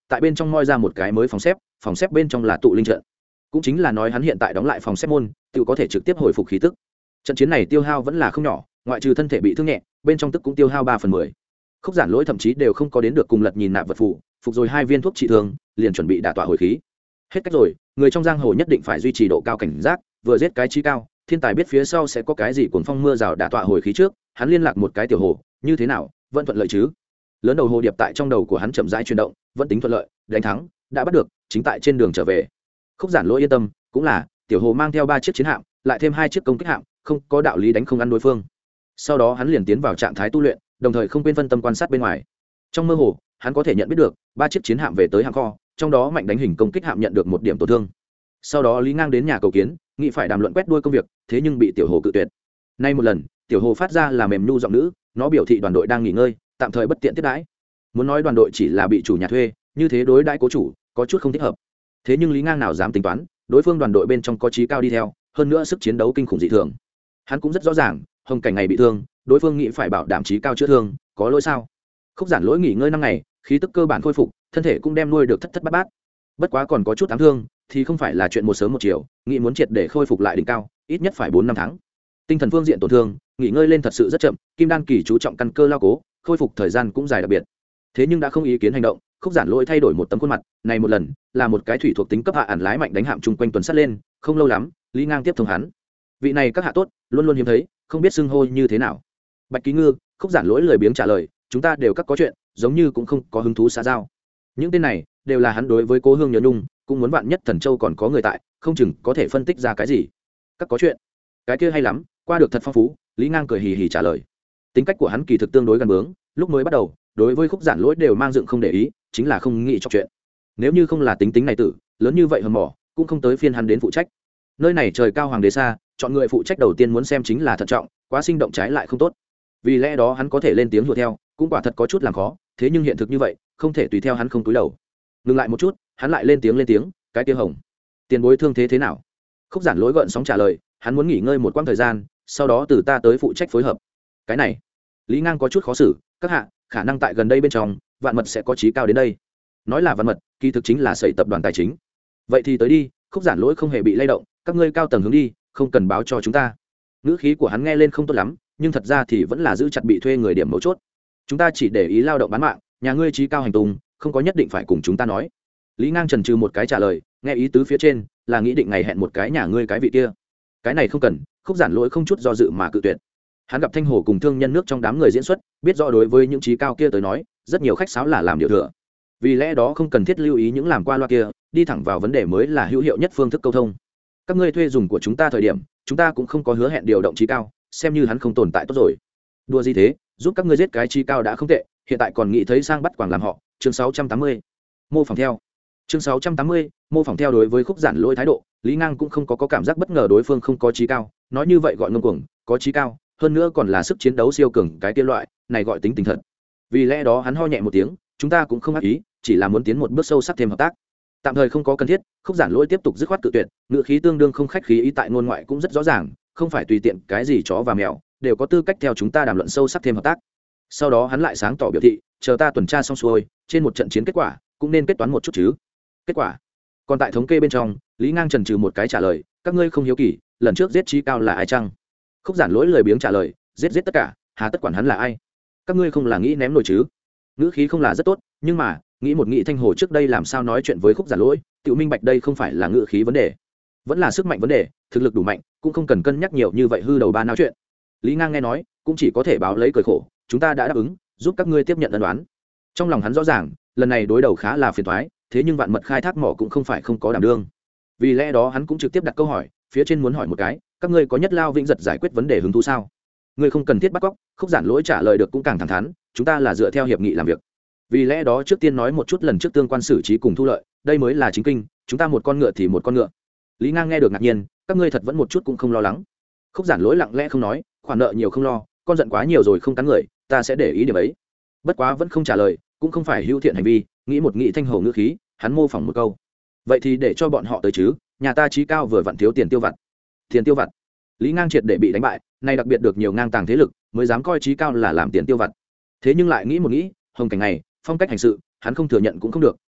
tại bên trong moi ra một cái mới phòng xếp bên trong là tụ linh trận, cũng chính là nói hắn hiện tại đóng lại phòng xếp môn tự có thể trực tiếp hồi phục khí tức. Trận chiến này tiêu hao vẫn là không nhỏ, ngoại trừ thân thể bị thương nhẹ, bên trong tức cũng tiêu hao 3/10. Khúc Giản Lỗi thậm chí đều không có đến được cùng Lật nhìn nạp vật phụ, phục rồi 2 viên thuốc trị thương, liền chuẩn bị đả tọa hồi khí. Hết cách rồi, người trong giang hồ nhất định phải duy trì độ cao cảnh giác, vừa giết cái chí cao, thiên tài biết phía sau sẽ có cái gì cuồng phong mưa rào đả tọa hồi khí trước, hắn liên lạc một cái tiểu hồ, như thế nào, vẫn thuận lợi chứ? Lớn đầu hồ điệp tại trong đầu của hắn chậm rãi chuyển động, vẫn tính thuận lợi, đánh thắng, đã bắt được, chính tại trên đường trở về. Khúc Giản Lỗi yên tâm, cũng là, tiểu hồ mang theo 3 chiếc chiến hạm, lại thêm 2 chiếc công kích hạm, không có đạo lý đánh không ăn đối phương. Sau đó hắn liền tiến vào trạng thái tu luyện, đồng thời không quên phân tâm quan sát bên ngoài. Trong mơ hồ, hắn có thể nhận biết được 3 chiếc chiến hạm về tới hạm kho, trong đó mạnh đánh hình công kích hạm nhận được 1 điểm tổn thương. Sau đó Lý Ngang đến nhà cầu kiến, nghĩ phải đàm luận quét đuôi công việc, thế nhưng bị tiểu hồ cự tuyệt. Nay một lần, tiểu hồ phát ra là mềm nhu giọng nữ, nó biểu thị đoàn đội đang nghỉ ngơi, tạm thời bất tiện tiếp đãi. Muốn nói đoàn đội chỉ là bị chủ nhà thuê, như thế đối đãi cố chủ, có chút không thích hợp. Thế nhưng Lý Ngang nào dám tính toán, đối phương đoàn đội bên trong có chí cao đi theo, hơn nữa sức chiến đấu kinh khủng dị thường. Hắn cũng rất rõ ràng, Hồng Cảnh ngày bị thương, đối phương nghĩ phải bảo đảm chí cao chữa thương, có lỗi sao? Khúc Giản Lỗi nghỉ ngơi 5 ngày, khí tức cơ bản khôi phục, thân thể cũng đem nuôi được thất thất bát bát. Bất quá còn có chút ám thương, thì không phải là chuyện một sớm một chiều, nghĩ muốn triệt để khôi phục lại đỉnh cao, ít nhất phải 4 năm tháng. Tinh thần phương diện tổn thương, nghỉ ngơi lên thật sự rất chậm, Kim Đan kỳ chú trọng căn cơ lao cố, khôi phục thời gian cũng dài đặc biệt. Thế nhưng đã không ý kiến hành động, Khúc Giản Lỗi thay đổi một tấm khuôn mặt, này một lần là một cái thủy thuộc tính cấp hạ ẩn lái mạnh đánh hạm chung quanh tuần sát lên, không lâu lắm, Lý Ngang tiếp thông hắn. Vị này các hạ tốt, luôn luôn hiếm thấy, không biết xưng hô như thế nào. Bạch Ký Ngư. Khúc Giản Lỗi lười biếng trả lời, chúng ta đều các có chuyện, giống như cũng không có hứng thú xã giao. Những tên này đều là hắn đối với Cố Hương nhớ nhung, cũng muốn vạn nhất Thần Châu còn có người tại, không chừng có thể phân tích ra cái gì. Các có chuyện, cái kia hay lắm, qua được thật phong phú. Lý Ngang cười hì hì trả lời. Tính cách của hắn kỳ thực tương đối gần bướng, lúc mới bắt đầu, đối với Khúc Giản Lỗi đều mang dựng không để ý, chính là không nghĩ cho chuyện. Nếu như không là tính tính này tử, lớn như vậy hầm mỏ, cũng không tới phiên hắn đến phụ trách. Nơi này trời cao hoàng đế xa, chọn người phụ trách đầu tiên muốn xem chính là thận trọng, quá sinh động trái lại không tốt. Vì lẽ đó hắn có thể lên tiếng đùa theo, cũng quả thật có chút làm khó, thế nhưng hiện thực như vậy, không thể tùy theo hắn không cúi đầu. Ngừng lại một chút, hắn lại lên tiếng, cái kia Hồng, tiền bối thương thế nào? Khúc Giản Lỗi gợn sóng trả lời, hắn muốn nghỉ ngơi một quãng thời gian, sau đó từ ta tới phụ trách phối hợp. Cái này, Lý Ngang có chút khó xử, các hạ, khả năng tại gần đây bên trong, vạn mật sẽ có chí cao đến đây. Nói là vạn mật, kỳ thực chính là sẩy tập đoàn tài chính. Vậy thì tới đi. Khúc Giản Lỗi không hề bị lay động, các ngươi cao tầng hướng đi, không cần báo cho chúng ta. Ngữ khí của hắn nghe lên không tốt lắm, nhưng thật ra thì vẫn là giữ chặt bị thuê người điểm mấu chốt. Chúng ta chỉ để ý lao động bán mạng, nhà ngươi chí cao hành tung, không có nhất định phải cùng chúng ta nói. Lý Ngang chần chừ một cái trả lời, nghe ý tứ phía trên là nghĩ định ngày hẹn một cái nhà ngươi cái vị kia. Cái này không cần. Khúc Giản Lỗi không chút do dự mà cự tuyệt. Hắn gặp Thanh Hồ cùng thương nhân nước trong đám người diễn xuất, biết rõ đối với những chí cao kia tới nói, rất nhiều khách sáo là làm điều thừa. Vì lẽ đó không cần thiết lưu ý những làm qua loa kia, đi thẳng vào vấn đề mới là hữu hiệu nhất phương thức câu thông. Các ngươi thuê dùng của chúng ta thời điểm, chúng ta cũng không có hứa hẹn điều động chí cao, xem như hắn không tồn tại tốt rồi. Đùa gì thế, giúp các ngươi giết cái chí cao đã không tệ, hiện tại còn nghĩ thấy sang bắt quàng làm họ. Chương 680. Mô phỏng theo. Chương 680. Mô phỏng theo. Đối với Khúc Giản Lỗi thái độ, Lý Ngang cũng không có cảm giác bất ngờ đối phương không có chí cao, nói như vậy gọi ngông cuồng, có chí cao, hơn nữa còn là sức chiến đấu siêu cường cái kia loại, này gọi tính tình thật. Vì lẽ đó hắn ho nhẹ một tiếng, chúng ta cũng không ác ý, chỉ là muốn tiến một bước sâu sắc thêm hợp tác. Tạm thời không có cần thiết. Khúc Giản Lỗi tiếp tục dứt khoát cự tuyệt, ngữ khí tương đương không khách khí, ý tại ngôn ngoại cũng rất rõ ràng, không phải tùy tiện cái gì chó và mèo đều có tư cách theo chúng ta đàm luận sâu sắc thêm hợp tác. Sau đó hắn lại sáng tỏ biểu thị, chờ ta tuần tra xong xuôi, trên một trận chiến kết quả cũng nên kết toán một chút chứ. Kết quả? Còn tại thống kê bên trong, Lý Ngang chần chừ một cái trả lời, các ngươi không hiếu kỳ, lần trước giết chí cao là ai chăng? Khúc Giản Lỗi lười biếng trả lời, giết tất cả, hà tất quản hắn là ai? Các ngươi không là nghĩ ném nổi chứ? Ngữ khí không là rất tốt, nhưng mà nghĩ Thanh Hồ trước đây làm sao nói chuyện với Khúc Giản Lỗi, tự minh bạch đây không phải là ngữ khí vấn đề, vẫn là sức mạnh vấn đề, thực lực đủ mạnh, cũng không cần cân nhắc nhiều như vậy hư đầu ba não chuyện. Lý Ngang nghe nói, cũng chỉ có thể báo lấy cười khổ, chúng ta đã đáp ứng, giúp các ngươi tiếp nhận ân đoán. Trong lòng hắn rõ ràng, lần này đối đầu khá là phiền toái, thế nhưng vạn mật khai thác mỏ cũng không phải không có đảm đương. Vì lẽ đó hắn cũng trực tiếp đặt câu hỏi, phía trên muốn hỏi một cái, các ngươi có nhất lao vĩnh giật giải quyết vấn đề hứng thú sao? Ngươi không cần thiết bắt cóc. Khúc Giản Lỗi trả lời được cũng càng thẳng thắn, chúng ta là dựa theo hiệp nghị làm việc. Vì lẽ đó trước tiên nói một chút lần trước tương quan xử trí cùng thu lợi, đây mới là chính kinh, chúng ta một con ngựa thì một con ngựa. Lý Ngang nghe được ngạc nhiên, các ngươi thật vẫn một chút cũng không lo lắng. Khúc Giản Lỗi lặng lẽ không nói, khoản nợ nhiều không lo, con giận quá nhiều rồi không cắn người, ta sẽ để ý điểm ấy. Bất quá vẫn không trả lời, cũng không phải hữu thiện hành vi, nghĩ Thanh Hồ ngữ khí, hắn mô phỏng một câu. Vậy thì để cho bọn họ tới chứ, nhà ta chí cao vừa vặn thiếu tiền tiêu vặt. Tiền tiêu vặt? Lý Ngang triệt để bị đánh bại, nay đặc biệt được nhiều ngang tàng thế lực, mới dám coi chí cao là làm tiền tiêu vặt. Thế nhưng lại nghĩ, Hồng Cảnh này, phong cách hành sự, hắn không thừa nhận cũng không được,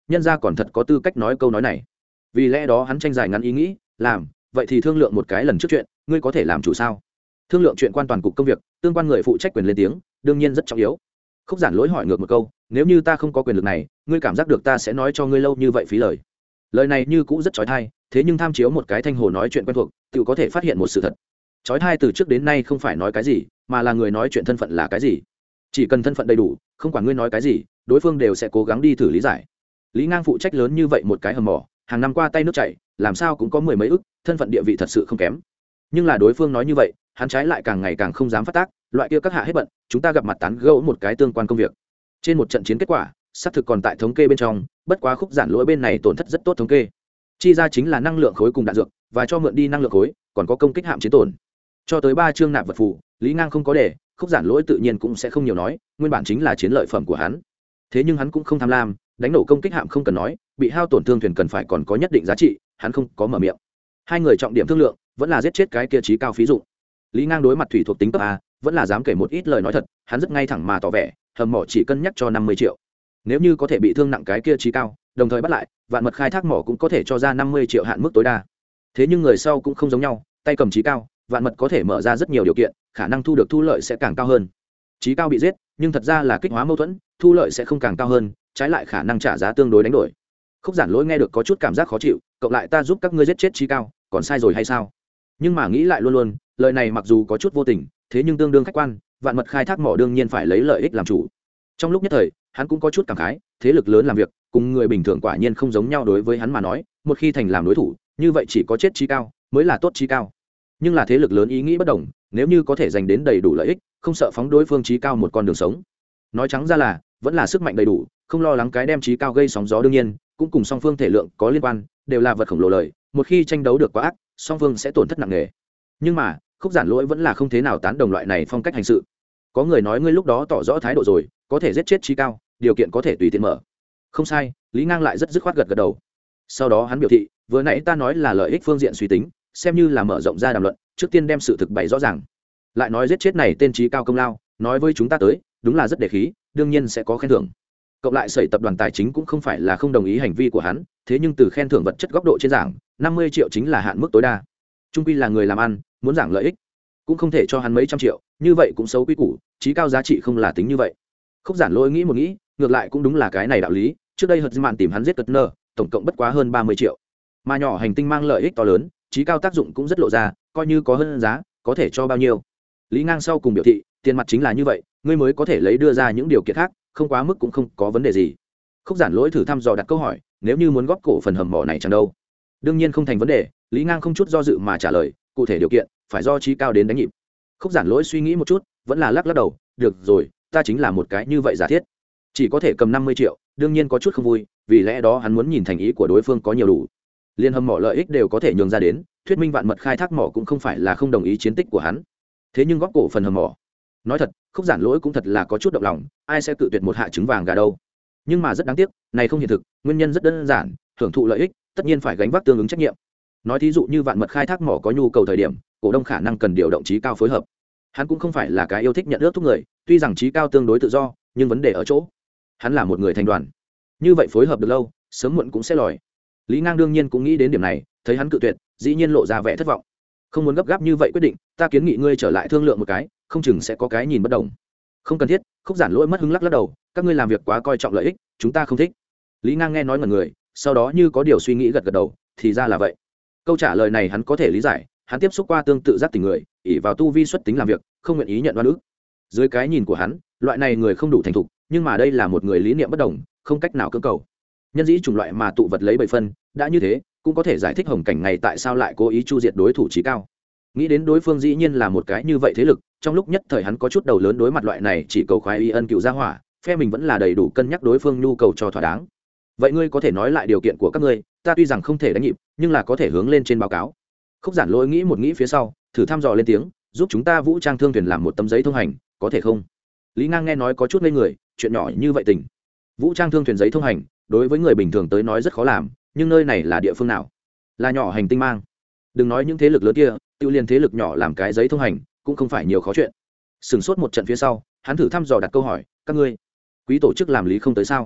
nhân ra còn thật có tư cách nói câu nói này. Vì lẽ đó hắn tranh dài ngắn ý nghĩ làm, vậy thì thương lượng một cái lần trước chuyện, ngươi có thể làm chủ sao? Thương lượng chuyện quan toàn cục công việc, tương quan người phụ trách quyền lên tiếng, đương nhiên rất trọng yếu. Khúc Giản Lỗi hỏi ngược một câu, nếu như ta không có quyền lực này, ngươi cảm giác được ta sẽ nói cho ngươi lâu như vậy phí lời? Lời này như cũ rất chói tai, thế nhưng tham chiếu một cái thanh hồ nói chuyện quen thuộc, tự có thể phát hiện một sự thật. Chói tai từ trước đến nay không phải nói cái gì, mà là người nói chuyện thân phận là cái gì. Chỉ cần thân phận đầy đủ, không quản ngươi nói cái gì, đối phương đều sẽ cố gắng đi thử lý giải. Lý Ngang phụ trách lớn như vậy một cái hầm mỏ, hàng năm qua tay nước chảy, làm sao cũng có mười mấy ức, thân phận địa vị thật sự không kém. Nhưng là đối phương nói như vậy, hắn trái lại càng ngày càng không dám phát tác, loại kia các hạ hết bận, chúng ta gặp mặt tán gẫu một cái tương quan công việc. Trên một trận chiến kết quả, xác thực còn tại thống kê bên trong, bất quá Khúc Giản Lỗi bên này tổn thất rất tốt thống kê. Chi ra chính là năng lượng khối cùng đạn dược, và cho mượn đi năng lượng khối, còn có công kích hạm chiến tổn. Cho tới 3 chương nạp vật phụ, Lý Ngang không có để, Khúc Giản Lỗi tự nhiên cũng sẽ không nhiều nói, nguyên bản chính là chiến lợi phẩm của hắn. Thế nhưng hắn cũng không tham lam, đánh nổ công kích hạm không cần nói, bị hao tổn thương thuyền cần phải còn có nhất định giá trị, hắn không có mở miệng. Hai người trọng điểm thương lượng, vẫn là giết chết cái kia trí cao phí dụng. Lý Ngang đối mặt thủy thuộc tính cấp A, vẫn là dám kể một ít lời nói thật, hắn rất ngay thẳng mà tỏ vẻ, hầm mỏ chỉ cân nhắc cho 50 triệu. Nếu như có thể bị thương nặng cái kia trí cao, đồng thời bắt lại, vạn mật khai thác mỏ cũng có thể cho ra 50 triệu hạn mức tối đa. Thế nhưng người sau cũng không giống nhau, tay cầm trí cao, vạn mật có thể mở ra rất nhiều điều kiện, khả năng thu được thu lợi sẽ càng cao hơn. Trí cao bị giết, nhưng thật ra là kích hóa mâu thuẫn, thu lợi sẽ không càng cao hơn, trái lại khả năng trả giá tương đối đánh đổi. Khúc Giản Lỗi nghe được có chút cảm giác khó chịu, cộng lại ta giúp các ngươi giết chết trí cao, còn sai rồi hay sao? Nhưng mà nghĩ lại luôn luôn, lời này mặc dù có chút vô tình, thế nhưng tương đương khách quan, vạn mật khai thác mỏ đương nhiên phải lấy lợi ích làm chủ. Trong lúc nhất thời, hắn cũng có chút cảm khái, thế lực lớn làm việc, cùng người bình thường quả nhiên không giống nhau. Đối với hắn mà nói, một khi thành làm đối thủ, như vậy chỉ có chết trí cao mới là tốt trí cao. Nhưng là thế lực lớn ý nghĩ bất đồng, nếu như có thể giành đến đầy đủ lợi ích, không sợ phóng đối phương trí cao một con đường sống. Nói trắng ra là, vẫn là sức mạnh đầy đủ, không lo lắng cái đem trí cao gây sóng gió. Đương nhiên, cũng cùng song phương thể lượng có liên quan, đều là vật khổng lồ lời, một khi tranh đấu được quá ác, song phương sẽ tổn thất nặng nề. Nhưng mà, Khúc Giản Lỗi vẫn là không thế nào tán đồng loại này phong cách hành sự. Có người nói ngươi lúc đó tỏ rõ thái độ rồi, có thể giết chết trí cao, điều kiện có thể tùy tiện mở. Không sai, Lý Ngang lại rất dứt khoát gật gật đầu. Sau đó hắn biểu thị, vừa nãy ta nói là lợi ích phương diện suy tính, xem như là mở rộng ra đàm luận, trước tiên đem sự thực bày rõ ràng. Lại nói giết chết này tên trí cao công lao, nói với chúng ta tới, đúng là rất để khí, đương nhiên sẽ có khen thưởng. Cộng lại sẩy tập đoàn tài chính cũng không phải là không đồng ý hành vi của hắn, thế nhưng từ khen thưởng vật chất góc độ trên giảng, 50 triệu chính là hạn mức tối đa. Trung quy là người làm ăn, muốn giảng lợi ích, cũng không thể cho hắn mấy trăm triệu, như vậy cũng xấu quy củ, trí cao giá trị không là tính như vậy. Khúc Giản Lỗi nghĩ một nghĩ, ngược lại cũng đúng là cái này đạo lý, trước đây Hật Mạn tìm hắn giết Cutner, tổng cộng bất quá hơn 30 triệu. Mà nhỏ hành tinh mang lợi ích to lớn, trí cao tác dụng cũng rất lộ ra, coi như có hơn giá, có thể cho bao nhiêu. Lý Ngang sau cùng biểu thị, tiền mặt chính là như vậy, ngươi mới có thể lấy đưa ra những điều kiện khác, không quá mức cũng không có vấn đề gì. Khúc Giản Lỗi thử thăm dò đặt câu hỏi, nếu như muốn góp cổ phần hầm mỏ này chẳng đâu? Đương nhiên không thành vấn đề, Lý Ngang không chút do dự mà trả lời, cụ thể điều kiện phải do trí cao đến đánh nhịp. Khúc Giản Lỗi suy nghĩ một chút, vẫn là lắc lắc đầu, được rồi, ta chính là một cái như vậy giả thiết, chỉ có thể cầm 50 triệu, đương nhiên có chút không vui, vì lẽ đó hắn muốn nhìn thành ý của đối phương có nhiều đủ. Liên hầm mỏ lợi ích đều có thể nhường ra đến, thuyết minh vạn mật khai thác mỏ cũng không phải là không đồng ý chiến tích của hắn. Thế nhưng góp cổ phần hầm mỏ, nói thật, Khúc Giản Lỗi cũng thật là có chút động lòng, ai sẽ cự tuyệt một hạ trứng vàng gà đâu. Nhưng mà rất đáng tiếc, này không hiện thực, nguyên nhân rất đơn giản, hưởng thụ lợi ích, tất nhiên phải gánh vác tương ứng trách nhiệm. Nói thí dụ như vạn mật khai thác mỏ có nhu cầu thời điểm, cổ đông khả năng cần điều động trí cao phối hợp. Hắn cũng không phải là cái yêu thích nhận ước thúc người, tuy rằng trí cao tương đối tự do, nhưng vấn đề ở chỗ, hắn là một người thành đoàn. Như vậy phối hợp được lâu, sớm muộn cũng sẽ lòi. Lý Ngang đương nhiên cũng nghĩ đến điểm này, thấy hắn cự tuyệt, dĩ nhiên lộ ra vẻ thất vọng. Không muốn gấp gáp như vậy quyết định, ta kiến nghị ngươi trở lại thương lượng một cái, không chừng sẽ có cái nhìn bất đồng. Không cần thiết. Khúc Giản Lỗi mất hứng lắc lắc đầu, các ngươi làm việc quá coi trọng lợi ích, chúng ta không thích. Lý Ngang nghe nói ngẩn người, sau đó như có điều suy nghĩ gật gật đầu, thì ra là vậy. Câu trả lời này hắn có thể lý giải, hắn tiếp xúc qua tương tự giác tình người, ỷ vào tu vi xuất tính làm việc, không nguyện ý nhận oan ức. Dưới cái nhìn của hắn, loại này người không đủ thành thục, nhưng mà đây là một người lý niệm bất đồng, không cách nào cưỡng cầu. Nhân dĩ chủng loại mà tụ vật lấy 7 phân, đã như thế, cũng có thể giải thích Hồng Cảnh ngày tại sao lại cố ý chu diệt đối thủ trí cao. Nghĩ đến đối phương dĩ nhiên là một cái như vậy thế lực, trong lúc nhất thời hắn có chút đầu lớn đối mặt loại này chỉ cầu khoái y ân cựu gia hỏa, phe mình vẫn là đầy đủ cân nhắc đối phương nhu cầu cho thỏa đáng. Vậy ngươi có thể nói lại điều kiện của các ngươi, ta tuy rằng không thể đánh nhịp, nhưng là có thể hướng lên trên báo cáo. Khúc Giản Lỗi nghĩ một nghĩ phía sau, thử thăm dò lên tiếng, giúp chúng ta vũ trang thương thuyền làm một tấm giấy thông hành, có thể không? Lý Ngang nghe nói có chút ngây người, chuyện nhỏ như vậy tình. Vũ trang thương thuyền giấy thông hành, đối với người bình thường tới nói rất khó làm, nhưng nơi này là địa phương nào? Là nhỏ hành tinh mang. Đừng nói những thế lực lớn kia, tiêu liên thế lực nhỏ làm cái giấy thông hành, cũng không phải nhiều khó chuyện. Sừng sốt một trận phía sau, hắn thử thăm dò đặt câu hỏi, các ngươi quý tổ chức làm lý không tới sao?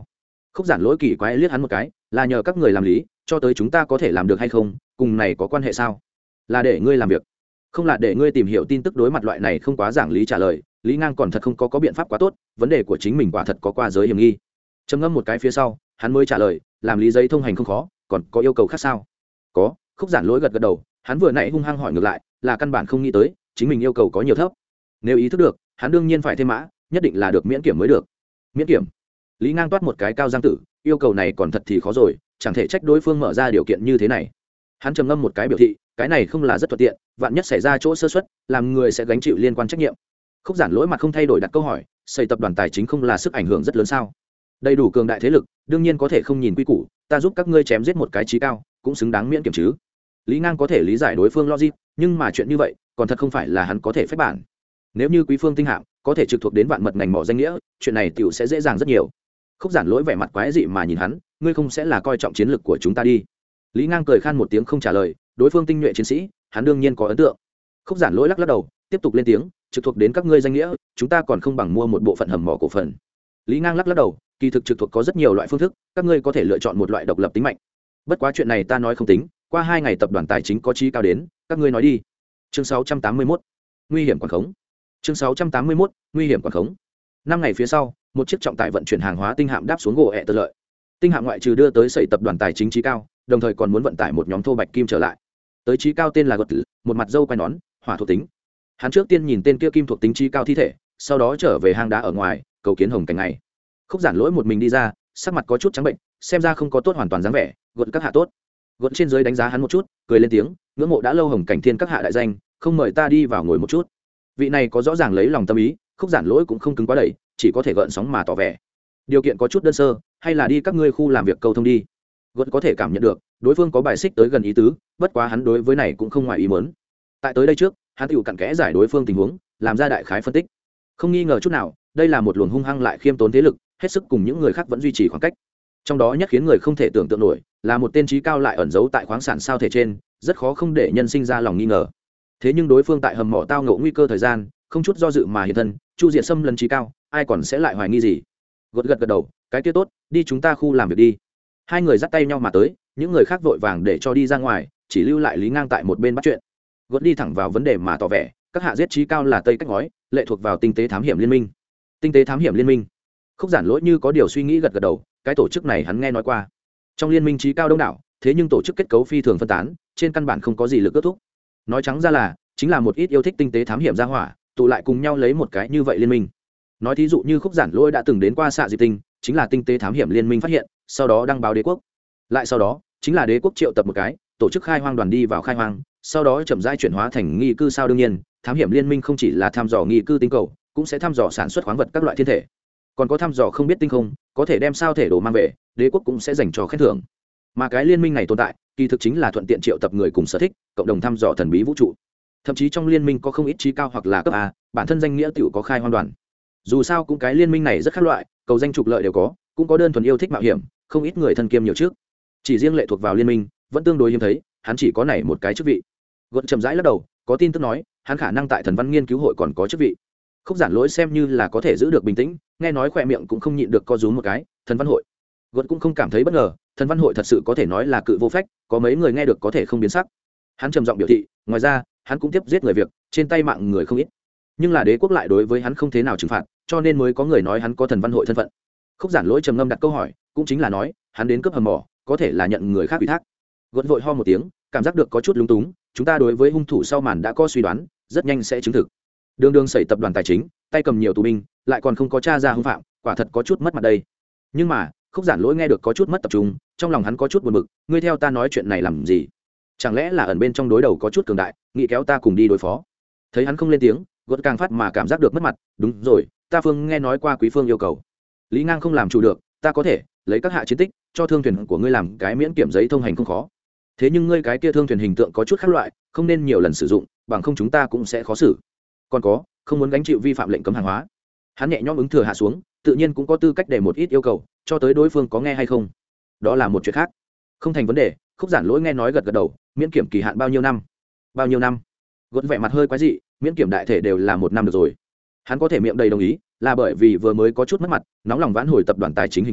Khúc Giản Lỗi kỳ quái liếc hắn một cái, là nhờ các người làm lý, cho tới chúng ta có thể làm được hay không, cùng này có quan hệ sao? Là để ngươi làm việc, không là để ngươi tìm hiểu tin tức. Đối mặt loại này không quá giảng lý trả lời, Lý Ngang còn thật không có biện pháp quá tốt, vấn đề của chính mình quả thật có qua giới hiểm nghi. Trầm ngâm một cái phía sau, hắn mới trả lời, làm lý giấy thông hành không khó, còn có yêu cầu khác sao? Có. Khúc Giản Lỗi gật gật đầu, hắn vừa nãy hung hăng hỏi ngược lại, là căn bản không nghĩ tới chính mình yêu cầu có nhiều thấp. Nếu ý thức được, hắn đương nhiên phải thêm mã, nhất định là được miễn kiểm mới được. Miễn kiểm? Lý Ngang toát một cái cao giang tử, yêu cầu này còn thật thì khó rồi, chẳng thể trách đối phương mở ra điều kiện như thế này. Hắn trầm ngâm một cái biểu thị, cái này không là rất thuận tiện, vạn nhất xảy ra chỗ sơ suất, làm người sẽ gánh chịu liên quan trách nhiệm. Khúc Giản Lỗi mặt không thay đổi đặt câu hỏi, xây tập đoàn tài chính không là sức ảnh hưởng rất lớn sao? Đầy đủ cường đại thế lực, đương nhiên có thể không nhìn quy củ, ta giúp các ngươi chém giết một cái chí cao, cũng xứng đáng miễn kiểm chứ. Lý Ngang có thể lý giải đối phương logic, nhưng mà chuyện như vậy, còn thật không phải là hắn có thể phép bản. Nếu như Quý Phương tinh hạng có thể trực thuộc đến vạn mật ngành mỏ danh nghĩa, chuyện này tiểu sẽ dễ dàng rất nhiều. Khúc Giản Lỗi vẻ mặt quái dị mà nhìn hắn, ngươi không sẽ là coi trọng chiến lược của chúng ta đi? Lý Ngang cười khan một tiếng không trả lời, đối phương tinh nhuệ chiến sĩ, hắn đương nhiên có ấn tượng. Khúc Giản Lỗi lắc lắc đầu, tiếp tục lên tiếng, trực thuộc đến các ngươi danh nghĩa, chúng ta còn không bằng mua một bộ phận hầm mỏ cổ phần. Lý Ngang lắc lắc đầu, kỳ thực trực thuộc có rất nhiều loại phương thức, các ngươi có thể lựa chọn một loại độc lập tính mạnh. Bất quá chuyện này ta nói không tính, qua 2 ngày tập đoàn tài chính có chí cao đến, các ngươi nói đi. Chương 681, nguy hiểm quản khống. Chương 681, nguy hiểm quản khống. 5 ngày phía sau, một chiếc trọng tải vận chuyển hàng hóa tinh hạm đáp xuống gỗ ẹ tơ lợi. Tinh hạm ngoại trừ đưa tới sẩy tập đoàn tài chính chí cao, đồng thời còn muốn vận tải một nhóm thô bạch kim trở lại. Tới chí cao tên là Gật Tử, một mặt râu quai nón, hỏa thuộc tính. Hắn trước tiên nhìn tên kia kim thuộc tính chí cao thi thể, sau đó trở về hang đá ở ngoài, cầu kiến Hồng Cảnh ngày. Khúc Giản Lỗi một mình đi ra, sắc mặt có chút trắng bệnh, xem ra không có tốt hoàn toàn dáng vẻ. Gật các hạ tốt. Gật trên dưới đánh giá hắn một chút, cười lên tiếng, ngưỡng mộ đã lâu Hồng Cảnh Thiên các hạ đại danh, không mời ta đi vào ngồi một chút. Vị này có rõ ràng lấy lòng tâm ý, Khúc Giản Lỗi cũng không cứng quá đẩy, chỉ có thể gợn sóng mà tỏ vẻ. Điều kiện có chút đơn sơ, hay là đi các ngươi khu làm việc câu thông đi. Gật có thể cảm nhận được, đối phương có bài xích tới gần ý tứ, bất quá hắn đối với này cũng không ngoài ý muốn. Tại tới đây trước, hắn tiểu cặn kẽ giải đối phương tình huống, làm ra đại khái phân tích. Không nghi ngờ chút nào, đây là một luồng hung hăng lại khiêm tốn thế lực, hết sức cùng những người khác vẫn duy trì khoảng cách. Trong đó nhất khiến người không thể tưởng tượng nổi, là một tên trí cao lại ẩn giấu tại khoáng sản sao thể trên, rất khó không để nhân sinh ra lòng nghi ngờ. Thế nhưng đối phương tại hầm mỏ tao ngộ nguy cơ thời gian, không chút do dự mà hiện thân, chu diệt xâm lấn trí cao, ai còn sẽ lại hoài nghi gì? Gật đầu, cái kia tốt, đi chúng ta khu làm việc đi. Hai người dắt tay nhau mà tới, những người khác vội vàng để cho đi ra ngoài, chỉ lưu lại Lý Ngang tại một bên bắt chuyện. Gật đi thẳng vào vấn đề mà tỏ vẻ, các hạ giết trí cao là Tây Cách Ngói, lệ thuộc vào tinh tế thám hiểm liên minh. Tinh tế thám hiểm liên minh? Khúc Giản Lỗi như có điều suy nghĩ gật gật đầu, cái tổ chức này hắn nghe nói qua. Trong liên minh trí cao đông đảo, thế nhưng tổ chức kết cấu phi thường phân tán, trên căn bản không có gì lực ước thúc. Nói trắng ra là, chính là một ít yêu thích tinh tế thám hiểm gia hỏa, tụ lại cùng nhau lấy một cái như vậy liên minh. Nói thí dụ như Khúc Giản Lỗi đã từng đến qua xạ Diệp Tinh, chính là tinh tế thám hiểm liên minh phát hiện, sau đó đăng báo đế quốc. Lại sau đó, chính là đế quốc triệu tập một cái, tổ chức khai hoang đoàn đi vào khai hoang, sau đó chậm rãi chuyển hóa thành nghi cư sao. Đương nhiên, thám hiểm liên minh không chỉ là thăm dò nghi cư tinh cầu, cũng sẽ thăm dò sản xuất khoáng vật các loại thiên thể, còn có thăm dò không biết tinh không, có thể đem sao thể đồ mang về, đế quốc cũng sẽ dành cho khen thưởng. Mà cái liên minh này tồn tại, kỳ thực chính là thuận tiện triệu tập người cùng sở thích, cộng đồng thăm dò thần bí vũ trụ. Thậm chí trong liên minh có không ít trí cao hoặc là cấp A, bản thân danh nghĩa tiểu có khai hoang đoàn. Dù sao cũng cái liên minh này rất khác loại, cầu danh trục lợi đều có, cũng có đơn thuần yêu thích mạo hiểm, không ít người thân kiêm nhiều trước. Chỉ riêng lệ thuộc vào liên minh, vẫn tương đối hiếm thấy, hắn chỉ có này một cái chức vị. Gật chậm rãi lắc đầu, có tin tức nói, hắn khả năng tại thần văn nghiên cứu hội còn có chức vị. Khúc Giản Lỗi xem như là có thể giữ được bình tĩnh, nghe nói khỏe miệng cũng không nhịn được co rúm một cái. Thần văn hội? Gật cũng không cảm thấy bất ngờ, thần văn hội thật sự có thể nói là cự vô phách, có mấy người nghe được có thể không biến sắc. Hắn trầm giọng biểu thị, ngoài ra, hắn cũng tiếp giết người việc, trên tay mạng người không ít. Nhưng là đế quốc lại đối với hắn không thế nào trừng phạt, cho nên mới có người nói hắn có thần văn hội thân phận. Khúc Giản Lỗi trầm ngâm đặt câu hỏi, cũng chính là nói, hắn đến cướp hầm mỏ, có thể là nhận người khác ủy thác. Gật vội ho một tiếng, cảm giác được có chút lúng túng, chúng ta đối với hung thủ sau màn đã có suy đoán, rất nhanh sẽ chứng thực. Đường sẩy tập đoàn tài chính, tay cầm nhiều tù binh, lại còn không có tra ra hung phạm, quả thật có chút mất mặt đây. Nhưng mà, Khúc Giản Lỗi nghe được có chút mất tập trung, trong lòng hắn có chút buồn bực, ngươi theo ta nói chuyện này làm gì? Chẳng lẽ là ẩn bên trong đối đầu có chút cường đại, nghĩ kéo ta cùng đi đối phó? Thấy hắn không lên tiếng, Gật càng phát mà cảm giác được mất mặt, đúng rồi, ta Phương nghe nói qua Quý Phương yêu cầu. Lý Ngang không làm chủ được, ta có thể lấy các hạ chiến tích, cho thương thuyền của ngươi làm cái miễn kiểm giấy thông hành không khó. Thế nhưng ngươi cái kia thương thuyền hình tượng có chút khác loại, không nên nhiều lần sử dụng, bằng không chúng ta cũng sẽ khó xử. Còn có, không muốn gánh chịu vi phạm lệnh cấm hàng hóa. Hắn nhẹ nhõm ứng thừa hạ xuống, tự nhiên cũng có tư cách để một ít yêu cầu, cho tới đối phương có nghe hay không, đó là một chuyện khác. Không thành vấn đề. Khúc Giản Lỗi nghe nói gật gật đầu, miễn kiểm kỳ hạn bao nhiêu năm? Bao nhiêu năm? Gật vẻ mặt hơi quái dị, miễn kiểm đại thể đều là 1 năm được rồi. Hắn có thể miệng đầy đồng ý, là bởi vì vừa mới có chút mất mặt, nóng lòng vãn hồi tập đoàn tài chính hình tượng,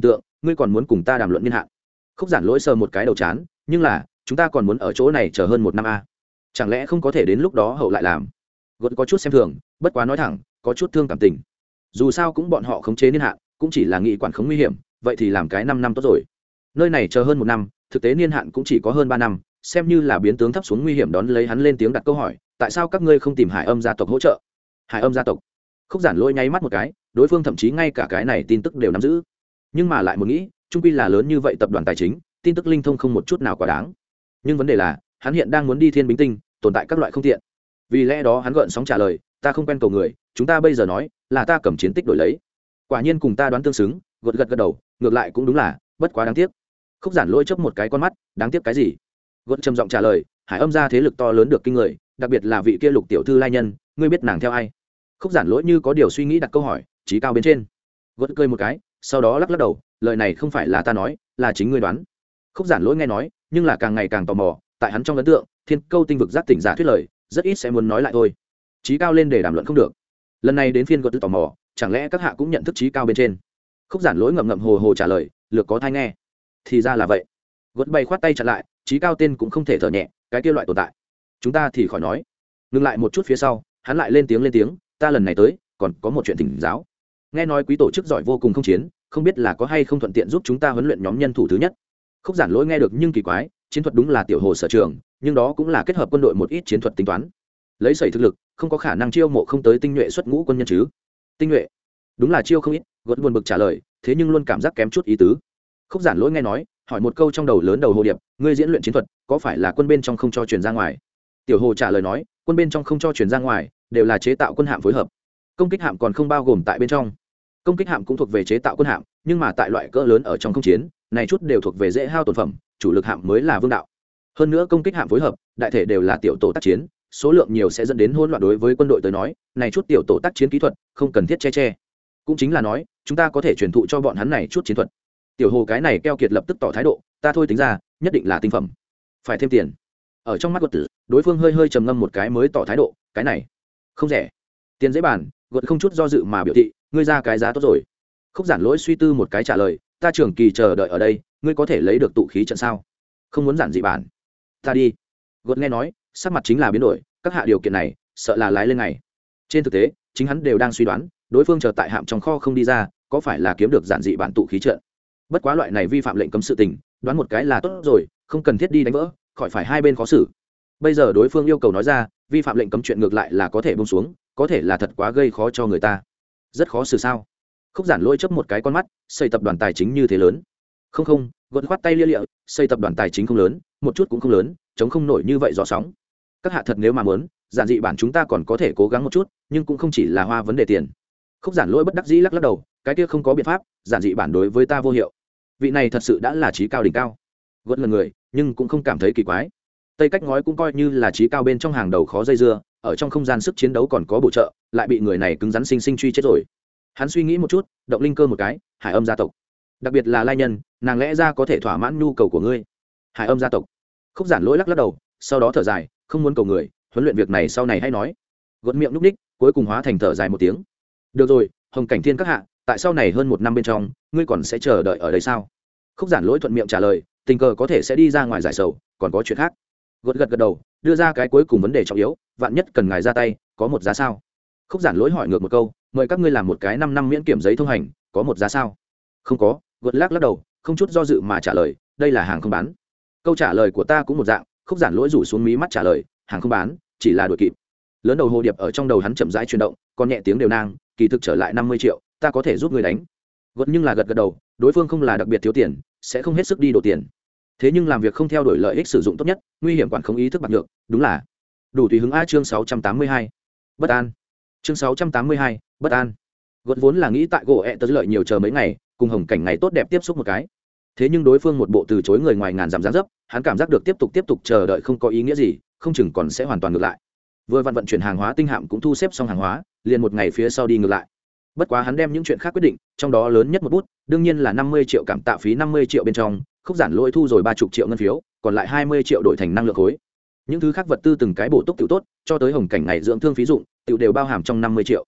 ngươi còn muốn cùng ta đàm luận niên hạn? Khúc Giản Lỗi sờ một cái đầu chán, nhưng là chúng ta còn muốn ở chỗ này chờ hơn 1 năm a, chẳng lẽ không có thể đến lúc đó hậu lại làm? Gột có chút xem thường, bất quá nói thẳng, có chút thương cảm tình. Dù sao cũng bọn họ khống chế niên hạn, cũng chỉ là nghị quản khống nguy hiểm, vậy thì làm cái 5 năm tốt rồi. Nơi này chờ hơn 1 năm, thực tế niên hạn cũng chỉ có hơn 3 năm, xem như là biến tướng thấp xuống nguy hiểm. Đón lấy hắn lên tiếng đặt câu hỏi, tại sao các ngươi không tìm Hải Âm gia tộc hỗ trợ? Hải Âm gia tộc? Khúc Giản Lỗi nháy mắt một cái, đối phương thậm chí ngay cả cái này tin tức đều nắm giữ. Nhưng mà lại một nghĩ, trung quy là lớn như vậy tập đoàn tài chính, tin tức linh thông không một chút nào quá đáng. Nhưng vấn đề là, hắn hiện đang muốn đi Thiên Bính Tinh, tồn tại các loại không tiện. Vì lẽ đó hắn gợn sóng trả lời, ta không quen cầu người, chúng ta bây giờ nói là ta cầm chiến tích đổi lấy. Quả nhiên cùng ta đoán tương xứng, gật đầu, ngược lại cũng đúng là, bất quá đáng tiếc. Khúc Giản Lỗi chớp một cái con mắt, đáng tiếc cái gì? Gật trầm giọng trả lời, Hải Âm gia thế lực to lớn được kinh người, đặc biệt là vị kia Lục tiểu thư lai nhân, ngươi biết nàng theo ai? Khúc Giản Lỗi như có điều suy nghĩ đặt câu hỏi, trí cao bên trên. Gật cười một cái, sau đó lắc đầu, lời này không phải là ta nói, là chính ngươi đoán. Khúc Giản Lỗi nghe nói, nhưng là càng ngày càng tò mò, tại hắn trong ấn tượng, Thiên Câu tinh vực giác tỉnh giả thuyết lời, rất ít sẽ muốn nói lại thôi. Trí cao lên để đàm luận không được. Lần này đến phiên Gật tò mò, chẳng lẽ các hạ cũng nhận thức trí cao bên trên? Khúc Giản Lỗi ngậm ngậm hồ hồ trả lời, lược có thai nghe. Thì ra là vậy. Gật bay khoát tay chặn lại, trí cao tên cũng không thể thở nhẹ, cái kia loại tồn tại. Chúng ta thì khỏi nói. Ngừng lại một chút phía sau, hắn lại lên tiếng, ta lần này tới, còn có một chuyện thỉnh giáo. Nghe nói quý tổ chức giỏi vô cùng không chiến, không biết là có hay không thuận tiện giúp chúng ta huấn luyện nhóm nhân thủ thứ nhất. Khúc Giản Lỗi nghe được nhưng kỳ quái, chiến thuật đúng là tiểu hồ sở trường, nhưng đó cũng là kết hợp quân đội một ít chiến thuật tính toán. Lấy sẩy thực lực, không có khả năng chiêu mộ không tới tinh nhuệ xuất ngũ quân nhân chứ? Tinh nhuệ? Đúng là chiêu không ít, Gật buồn bực trả lời, thế nhưng luôn cảm giác kém chút ý tứ. Khúc Giản Lỗi nghe nói, hỏi một câu trong đầu lớn đầu hồ điệp, ngươi diễn luyện chiến thuật, có phải là quân bên trong không cho truyền ra ngoài? Tiểu hồ trả lời nói, quân bên trong không cho truyền ra ngoài, đều là chế tạo quân hạm phối hợp. Công kích hạm còn không bao gồm tại bên trong. Công kích hạm cũng thuộc về chế tạo quân hạm, nhưng mà tại loại cỡ lớn ở trong không chiến, này chút đều thuộc về dễ hao tổn phẩm, chủ lực hạm mới là vương đạo. Hơn nữa công kích hạm phối hợp, đại thể đều là tiểu tổ tác chiến, số lượng nhiều sẽ dẫn đến hỗn loạn. Đối với quân đội tới nói, này chút tiểu tổ tác chiến kỹ thuật không cần thiết che. Cũng chính là nói, chúng ta có thể truyền thụ cho bọn hắn này chút chiến thuật. Tiểu hồ cái này keo kiệt lập tức tỏ thái độ, ta thôi tính ra, nhất định là tinh phẩm, phải thêm tiền. Ở trong mắt Gật tử, đối phương hơi trầm ngâm một cái mới tỏ thái độ, cái này không rẻ, tiền dễ bàn. Gật không chút do dự mà biểu thị, ngươi ra cái giá tốt rồi. Khúc Giản Lỗi suy tư một cái trả lời, ta trưởng kỳ chờ đợi ở đây, ngươi có thể lấy được tụ khí trận sao? Không muốn giản dị bản, ta đi. Gật nghe nói, sắc mặt chính là biến đổi, các hạ điều kiện này, sợ là lái lên ngày. Trên thực tế, chính hắn đều đang suy đoán, đối phương chờ tại hạm trong kho không đi ra, có phải là kiếm được giản dị bản tụ khí trận. Bất quá loại này vi phạm lệnh cấm sự tình, đoán một cái là tốt rồi, không cần thiết đi đánh vỡ, khỏi phải hai bên khó xử. Bây giờ đối phương yêu cầu nói ra, vi phạm lệnh cấm chuyện ngược lại là có thể buông xuống, có thể là thật quá gây khó cho người ta. Rất khó xử sao? Khúc Giản Lỗi chớp một cái con mắt, xây tập đoàn tài chính như thế lớn. Không, Gật khoát tay lia lịa, xây tập đoàn tài chính không lớn, một chút cũng không lớn, chống không nổi như vậy gió sóng. Các hạ thật nếu mà muốn, giản dị bản chúng ta còn có thể cố gắng một chút, nhưng cũng không chỉ là hoa vấn đề tiền. Khúc Giản Lỗi bất đắc dĩ lắc đầu, cái kia không có biện pháp, giản dị bản đối với ta vô hiệu. Vị này thật sự đã là trí cao đỉnh cao. Gật lần người, nhưng cũng không cảm thấy kỳ quái. Tây cách ngói cũng coi như là trí cao bên trong hàng đầu khó dây dưa, ở trong không gian sức chiến đấu còn có bổ trợ, lại bị người này cứng rắn sinh truy chết rồi. Hắn suy nghĩ một chút, động linh cơ một cái, Hải Âm gia tộc, đặc biệt là lai nhân, nàng lẽ ra có thể thỏa mãn nhu cầu của ngươi. Hải Âm gia tộc. Khúc Giản Lỗi lắc đầu, sau đó thở dài, không muốn cầu người, huấn luyện việc này sau này hay nói. Gật miệng lúc ních, cuối cùng hóa thành thở dài một tiếng. Được rồi, Hồng Cảnh Thiên các hạ, tại sau này hơn 1 năm bên trong, ngươi còn sẽ chờ đợi ở đây sao? Khúc Giản Lỗi thuận miệng trả lời, tình cờ có thể sẽ đi ra ngoài giải sầu, còn có chuyện khác. Gật đầu, đưa ra cái cuối cùng vấn đề trọng yếu, vạn nhất cần ngài ra tay, có một giá sao? Khúc Giản Lỗi hỏi ngược một câu, mời các ngươi làm một cái 5 năm miễn kiểm giấy thông hành, có một giá sao? Không có. Gật lắc đầu, không chút do dự mà trả lời, đây là hàng không bán. Câu trả lời của ta cũng một dạng. Khúc Giản Lỗi rủ xuống mí mắt trả lời, hàng không bán, chỉ là đuổi kịp. Lớn đầu hồ điệp ở trong đầu hắn chậm rãi chuyển động, còn nhẹ tiếng đều nang, kỳ thực trở lại 50 triệu, ta có thể giúp ngươi đánh. Gật nhưng là gật đầu, đối phương không là đặc biệt thiếu tiền, sẽ không hết sức đi đổ tiền. Thế nhưng làm việc không theo đuổi lợi ích sử dụng tốt nhất, nguy hiểm quản không ý thức bạc nhược, đúng là đủ tùy hứng. A chương 682. Bất an. Chương 682, bất an. Gật vốn là nghĩ tại gỗ tớ lợi nhiều chờ mấy ngày, cùng Hồng Cảnh ngày tốt đẹp tiếp xúc một cái. Thế nhưng đối phương một bộ từ chối người ngoài ngàn dặm dáng dấp, hắn cảm giác được tiếp tục chờ đợi không có ý nghĩa gì, không chừng còn sẽ hoàn toàn ngược lại. Vừa vận chuyển hàng hóa tinh hạm cũng thu xếp xong hàng hóa, liền một ngày phía sau đi ngược lại. Bất quá hắn đem những chuyện khác quyết định, trong đó lớn nhất một bút, đương nhiên là 50 triệu cảm tạ phí. 50 triệu bên trong, Khúc Giản Lỗi thu rồi 30 triệu ngân phiếu, còn lại 20 triệu đổi thành năng lượng khối. Những thứ khác vật tư từng cái bổ túc tiểu tốt, cho tới Hồng Cảnh ngày dưỡng thương phí dụng, tiểu đều bao hàm trong 50 triệu.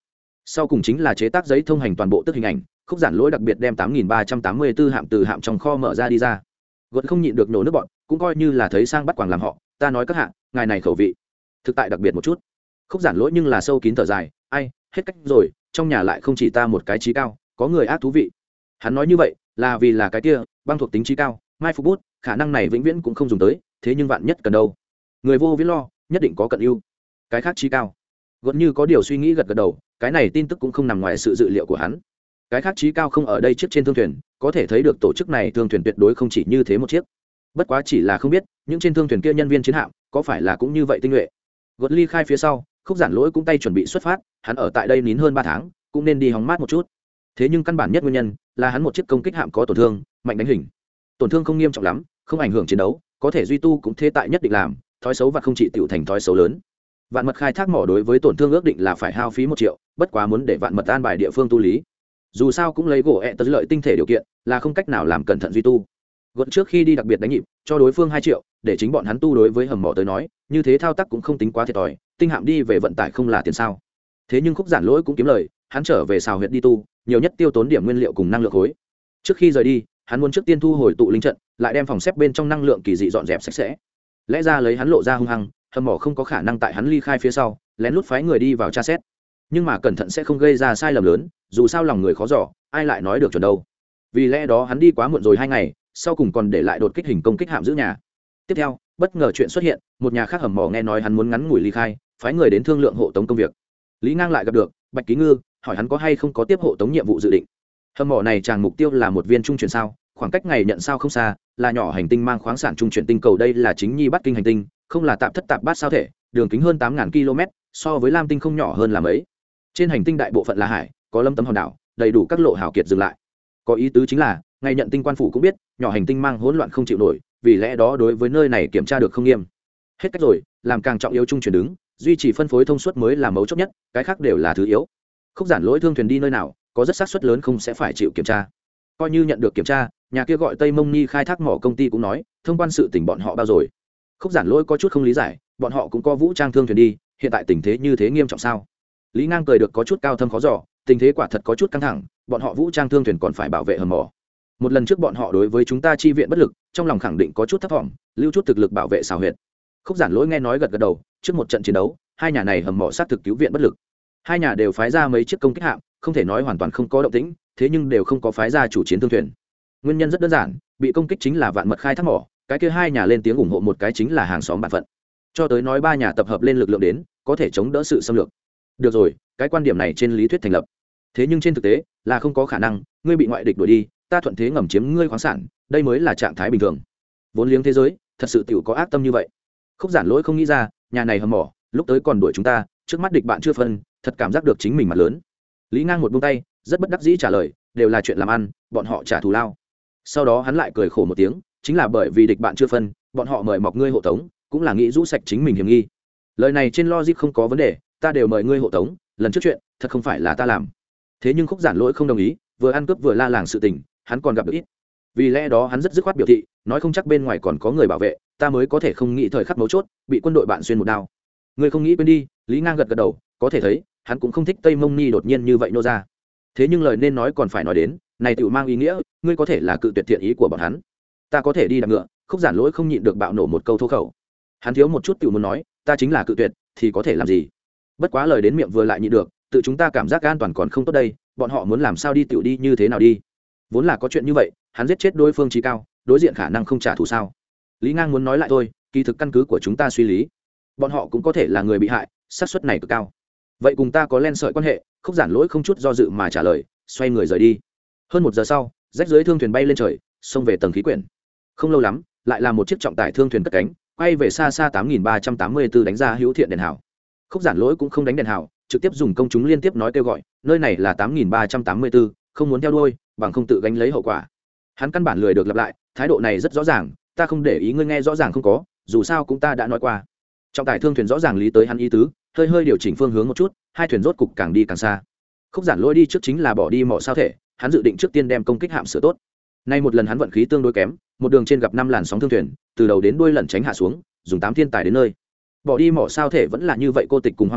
sau cùng chính là chế tác giấy thông hành toàn bộ tức hình ảnh. Khúc Giản Lỗi đặc biệt đem 8384 hạm từ hạm trong kho mở ra đi ra. Gột không nhịn được nhổ nước bọn, cũng coi như là thấy sang bắt quàng làm họ. Ta nói các hạ, ngài này khẩu vị thực tại đặc biệt một chút. Khúc Giản Lỗi nhưng là sâu kín thở dài, ai, hết cách rồi, trong nhà lại không chỉ ta một cái trí cao, có người ác thú vị. Hắn nói như vậy là vì là cái kia băng thuộc tính trí cao, mai phục bút, khả năng này vĩnh viễn cũng không dùng tới, thế nhưng vạn nhất cần đâu. Người vô viễn lo, nhất định có cận ưu. Cái khác trí cao. Gột như có điều suy nghĩ gật gật đầu, cái này tin tức cũng không nằm ngoài sự dự liệu của hắn. Cái khác trí cao không ở đây chiếc trên thương thuyền, có thể thấy được tổ chức này thương thuyền tuyệt đối không chỉ như thế một chiếc. Bất quá chỉ là không biết những trên thương thuyền kia nhân viên chiến hạm có phải là cũng như vậy tinh nhuệ. Gột ly khai phía sau, Khúc Giản Lỗi cũng tay chuẩn bị xuất phát, hắn ở tại đây nín hơn 3 tháng, cũng nên đi hóng mát một chút. Thế nhưng căn bản nhất nguyên nhân là hắn một chiếc công kích hạm có tổn thương, mạnh đánh hình. Tổn thương không nghiêm trọng lắm, không ảnh hưởng chiến đấu, có thể duy tu cũng thế tại nhất định làm, thói xấu và không chỉ tiểu thành thói xấu lớn. Vạn Mật khai thác mỏ đối với tổn thương ước định là phải hao phí 1 triệu, bất quá muốn để Vạn Mật an bài địa phương tu lý. Dù sao cũng lấy gỗ tơ lợi tinh thể điều kiện, là không cách nào làm cẩn thận duy tu. Gột trước khi đi đặc biệt đánh nhịp, cho đối phương 2 triệu, để chính bọn hắn tu đối với hầm mỏ tới nói, như thế thao tác cũng không tính quá thiệt thòi, tinh hạm đi về vận tải không là tiền sao? Thế nhưng Khúc Giản Lỗi cũng kiếm lời, hắn trở về xào huyệt đi tu, nhiều nhất tiêu tốn điểm nguyên liệu cùng năng lượng khối. Trước khi rời đi, hắn muốn trước tiên thu hồi tụ linh trận, lại đem phòng xếp bên trong năng lượng kỳ dị dọn dẹp sạch sẽ. Lẽ ra lấy hắn lộ ra hung hăng, hầm mỏ không có khả năng tại hắn ly khai phía sau, lén lút phái người đi vào tra xét. Nhưng mà cẩn thận sẽ không gây ra sai lầm lớn, dù sao lòng người khó dò, ai lại nói được chuẩn đâu. Vì lẽ đó hắn đi quá muộn rồi 2 ngày, sau cùng còn để lại đột kích hình công kích hạm giữ nhà. Tiếp theo, bất ngờ chuyện xuất hiện, một nhà khác hầm mỏ nghe nói hắn muốn ngắn ngủi ly khai, phái người đến thương lượng hộ tống công việc. Lý Ngang lại gặp được Bạch Ký Ngư, hỏi hắn có hay không có tiếp hộ tống nhiệm vụ dự định. Hầm mỏ này chàng mục tiêu là một viên trung chuyển sao, khoảng cách ngày nhận sao không xa, là nhỏ hành tinh mang khoáng sản trung chuyển tinh cầu, đây là chính nhi bắt kinh hành tinh, không là tạp thất tạp bát sao thể, đường kính hơn 8000 km, so với Lam tinh không nhỏ hơn là mấy. Trên hành tinh đại bộ phận là hải, có lâm tấm hòn đảo, đầy đủ các lộ hào kiệt dừng lại. Có ý tứ chính là, ngày nhận tinh quan phủ cũng biết, nhỏ hành tinh mang hỗn loạn không chịu nổi, vì lẽ đó đối với nơi này kiểm tra được không nghiêm. Hết cách rồi, làm càng trọng yếu trung chuyển đứng, duy trì phân phối thông suốt mới là mấu chốt nhất, cái khác đều là thứ yếu. Khúc Giản Lỗi thương thuyền đi nơi nào, có rất xác suất lớn không sẽ phải chịu kiểm tra. Coi như nhận được kiểm tra, nhà kia gọi Tây Mông Ni khai thác mỏ công ty cũng nói, thông quan sự tình bọn họ bao rồi. Khúc Giản Lỗi có chút không lý giải, bọn họ cũng có vũ trang thương thuyền đi, hiện tại tình thế như thế nghiêm trọng sao? Lý Ngang cười được có chút cao thâm khó dò, tình thế quả thật có chút căng thẳng, bọn họ vũ trang thương thuyền còn phải bảo vệ hầm mỏ. Một lần trước bọn họ đối với chúng ta chi viện bất lực, trong lòng khẳng định có chút thất vọng, lưu chút thực lực bảo vệ xào huyệt. Khúc Giản Lỗi nghe nói gật gật đầu, trước một trận chiến đấu, hai nhà này hầm mỏ sát thực cứu viện bất lực. Hai nhà đều phái ra mấy chiếc công kích hạm, không thể nói hoàn toàn không có động tĩnh, thế nhưng đều không có phái ra chủ chiến thương thuyền. Nguyên nhân rất đơn giản, bị công kích chính là Vạn Mật khai thác mỏ, cái kia hai nhà lên tiếng ủng hộ một cái chính là hàng xóm bạn phận. Cho tới nói ba nhà tập hợp lên lực lượng đến, có thể chống đỡ sự xâm lược. Được rồi, cái quan điểm này trên lý thuyết thành lập. Thế nhưng trên thực tế là không có khả năng, ngươi bị ngoại địch đuổi đi, ta thuận thế ngầm chiếm ngươi khoáng sản, đây mới là trạng thái bình thường. Vốn liếng thế giới, thật sự tiểu có ác tâm như vậy. Khúc Giản Lỗi không nghĩ ra, nhà này hầm mỏ, lúc tới còn đuổi chúng ta, trước mắt địch bạn chưa phân, thật cảm giác được chính mình mặt lớn. Lý Ngang một buông tay, rất bất đắc dĩ trả lời, đều là chuyện làm ăn, bọn họ trả thù lao. Sau đó hắn lại cười khổ một tiếng, chính là bởi vì địch bạn chưa phân, bọn họ mời mọc ngươi hộ tống, cũng là nghĩ rũ sạch chính mình hiểm nghi. Lời này trên logic không có vấn đề, ta đều mời ngươi hộ tống, lần trước chuyện, thật không phải là ta làm. Thế nhưng Khúc Giản Lỗi không đồng ý, vừa ăn cướp vừa la làng sự tình, hắn còn gặp được ít. Vì lẽ đó hắn rất dứt khoát biểu thị, nói không chắc bên ngoài còn có người bảo vệ, ta mới có thể không nghĩ thời khắc mấu chốt, bị quân đội bạn xuyên một đao. Ngươi không nghĩ quên đi, Lý Ngang gật gật đầu, có thể thấy, hắn cũng không thích Tây Mông Ni đột nhiên như vậy nô ra. Thế nhưng lời nên nói còn phải nói đến, này tiểu mang ý nghĩa, ngươi có thể là cự tuyệt thiện ý của bọn hắn. Ta có thể đi đạp ngựa, Khúc Giản Lỗi không nhịn được bạo nổ một câu thô khẩu. Hắn thiếu một chút tiểu muốn nói, ta chính là cự tuyệt, thì có thể làm gì? Bất quá lời đến miệng vừa lại nhịn được, tự chúng ta cảm giác an toàn còn không tốt đây, bọn họ muốn làm sao đi tiểu đi như thế nào đi? Vốn là có chuyện như vậy, hắn giết chết đối phương chí cao, đối diện khả năng không trả thù sao? Lý Ngang muốn nói lại thôi, kỳ thực căn cứ của chúng ta suy lý, bọn họ cũng có thể là người bị hại, xác suất này cực cao. Vậy cùng ta có len sợi quan hệ? Khúc Giản Lỗi không chút do dự mà trả lời, xoay người rời đi. Hơn 1 giờ sau, rách dưới thương thuyền bay lên trời, xông về tầng khí quyển. Không lâu lắm, lại là một chiếc trọng tải thương thuyền cất cánh, quay về xa xa 8384 đánh ra hữu thiện đèn hào. Khúc Giản Lỗi cũng không đánh đèn hào, trực tiếp dùng công chúng liên tiếp nói kêu gọi, nơi này là 8384, không muốn theo đuôi, bằng không tự gánh lấy hậu quả. Hắn căn bản lười được lặp lại, thái độ này rất rõ ràng, ta không để ý ngươi nghe rõ ràng không có, dù sao cũng ta đã nói qua. Trọng tải thương thuyền rõ ràng lý tới hắn ý tứ, hơi hơi điều chỉnh phương hướng một chút, hai thuyền rốt cục càng đi càng xa. Khúc Giản Lỗi đi trước chính là bỏ đi mỏ sao thể, hắn dự định trước tiên đem công kích hạm sửa tốt. Nay một lần hắn vận khí tương đối kém, một đường trên gặp 5 làn sóng thương thuyền, từ đầu đến đuôi lẩn tránh hạ xuống, dùng 8 thiên tài đến nơi. Bỏ đi mỏ sao thể vẫn là như vậy cô tịch cùng hoang vu,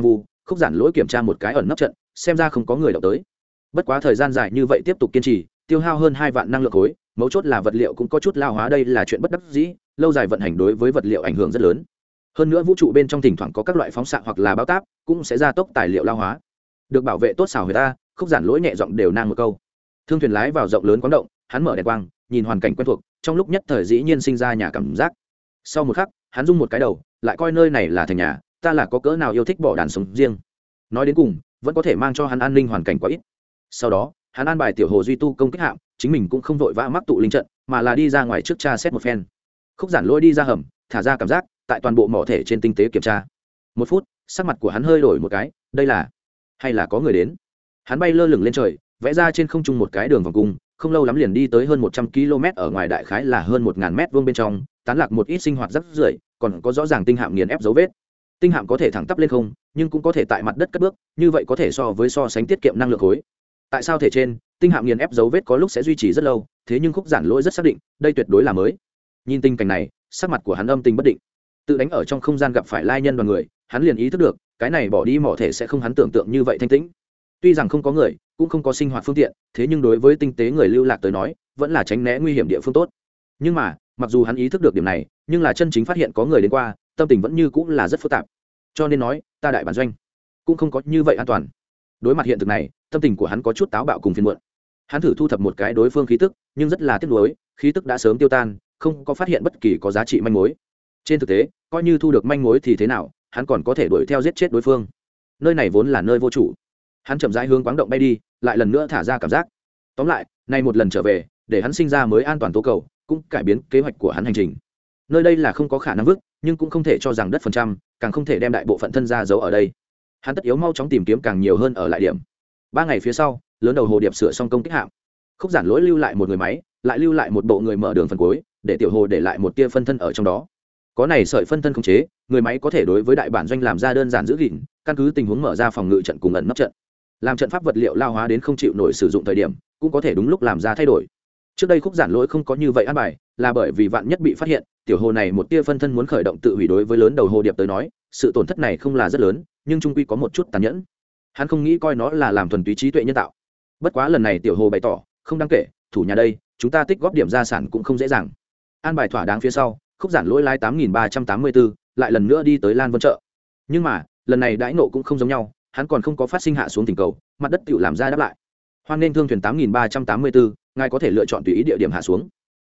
Khúc Giản Lỗi kiểm tra một cái ẩn nấp trận, xem ra không có người động tới. Bất quá thời gian dài như vậy tiếp tục kiên trì, tiêu hao hơn 2 vạn năng lượng khối, mấu chốt là vật liệu cũng có chút lao hóa, đây là chuyện bất đắc dĩ, lâu dài vận hành đối với vật liệu ảnh hưởng rất lớn. Hơn nữa vũ trụ bên trong thỉnh thoảng có các loại phóng xạ hoặc là báo táp, cũng sẽ gia tốc tài liệu lao hóa. Được bảo vệ tốt xảo người ta, Khúc Giản Lỗi nhẹ giọng đều nang một câu. Thương thuyền lái vào rộng lớn quán động, hắn mở đèn quang, nhìn hoàn cảnh quen thuộc, trong lúc nhất thời dĩ nhiên sinh ra nhà cảm giác. Sau một khắc, hắn rung một cái đầu, lại coi nơi này là thành nhà, ta là có cỡ nào yêu thích bỏ đàn sống riêng. Nói đến cùng, vẫn có thể mang cho hắn an ninh hoàn cảnh quá ít. Sau đó, hắn an bài tiểu hồ duy tu công kích hạm, chính mình cũng không vội vã mắc tụ linh trận, mà là đi ra ngoài trước tra xét một phen. Khúc Giản Lỗi đi ra hầm, thả ra cảm giác, tại toàn bộ mỏ thể trên tinh tế kiểm tra. 1 phút, sắc mặt của hắn hơi đổi một cái, đây là hay là có người đến. Hắn bay lơ lửng lên trời, vẽ ra trên không trung một cái đường vòng cung, không lâu lắm liền đi tới hơn 100 km ở ngoài, đại khái là hơn 1000 mét vuông bên trong, tán lạc một ít sinh hoạt rất rưởi, còn có rõ ràng tinh hạm nghiền ép dấu vết. Tinh hạm có thể thẳng tắp lên không, nhưng cũng có thể tại mặt đất cất bước, như vậy có thể so sánh tiết kiệm năng lượng khối. Tại sao thể trên, tinh hạm nghiền ép dấu vết có lúc sẽ duy trì rất lâu, thế nhưng Khúc Giản Lỗi rất xác định, đây tuyệt đối là mới. Nhìn tình cảnh này, sắc mặt của hắn âm tình bất định. Tự đánh ở trong không gian gặp phải lai nhân đoàn người, hắn liền ý thức được, cái này bỏ đi mỏ thể sẽ không hắn tưởng tượng như vậy thanh tĩnh. Tuy rằng không có người, cũng không có sinh hoạt phương tiện, thế nhưng đối với tinh tế người lưu lạc tới nói, vẫn là tránh né nguy hiểm địa phương tốt. Nhưng mà, mặc dù hắn ý thức được điểm này, nhưng là chân chính phát hiện có người đến qua, tâm tình vẫn như cũng là rất phức tạp. Cho nên nói, ta đại bản doanh cũng không có như vậy an toàn. Đối mặt hiện thực này, tâm tình của hắn có chút táo bạo cùng phiền muộn. Hắn thử thu thập một cái đối phương khí tức, nhưng rất là tiếc nuối, khí tức đã sớm tiêu tan, không có phát hiện bất kỳ có giá trị manh mối. Trên thực tế, coi như thu được manh mối thì thế nào, hắn còn có thể đuổi theo giết chết đối phương. Nơi này vốn là nơi vô chủ. Hắn chậm rãi hướng quáng động bay đi, lại lần nữa thả ra cảm giác. Tóm lại, nay một lần trở về, để hắn sinh ra mới an toàn tố cầu, cũng cải biến kế hoạch của hắn hành trình. Nơi đây là không có khả năng vứt, nhưng cũng không thể cho rằng đất phần trăm, càng không thể đem đại bộ phận thân ra giấu ở đây. Hắn tất yếu mau chóng tìm kiếm càng nhiều hơn ở lại điểm. 3 ngày phía sau, lớn đầu hồ điệp sửa xong công kích hạm. Khúc Giản Lỗi lưu lại một người máy, lại lưu lại một bộ người mở đường phần cuối, để tiểu hồ để lại một tia phân thân ở trong đó. Có này sợi phân thân khống chế, người máy có thể đối với đại bản doanh làm ra đơn giản giữ gìn, căn cứ tình huống mở ra phòng ngự trận cùng ẩn nấp trận. Làm trận pháp vật liệu lao hóa đến không chịu nổi sử dụng thời điểm, cũng có thể đúng lúc làm ra thay đổi. Trước đây Khúc Giản Lỗi không có như vậy an bài, là bởi vì vạn nhất bị phát hiện, tiểu hồ này một tia phân thân muốn khởi động tự hủy, đối với lớn đầu hồ điệp tới nói, sự tổn thất này không là rất lớn, nhưng trung quy có một chút tàn nhẫn. Hắn không nghĩ coi nó là làm thuần túy trí tuệ nhân tạo. Bất quá lần này tiểu hồ bày tỏ, không đáng kể, thủ nhà đây, chúng ta tích góp điểm gia sản cũng không dễ dàng. An bài thỏa đáng phía sau, Khúc Giản Lỗi lái 8384, lại lần nữa đi tới Lan Vân chợ. Nhưng mà, lần này đãi nộ cũng không giống nhau, hắn còn không có phát sinh hạ xuống tình cầu, mặt đất tiểu làm ra đáp lại. Hoan nên thương thuyền 8384, ngài có thể lựa chọn tùy ý địa điểm hạ xuống.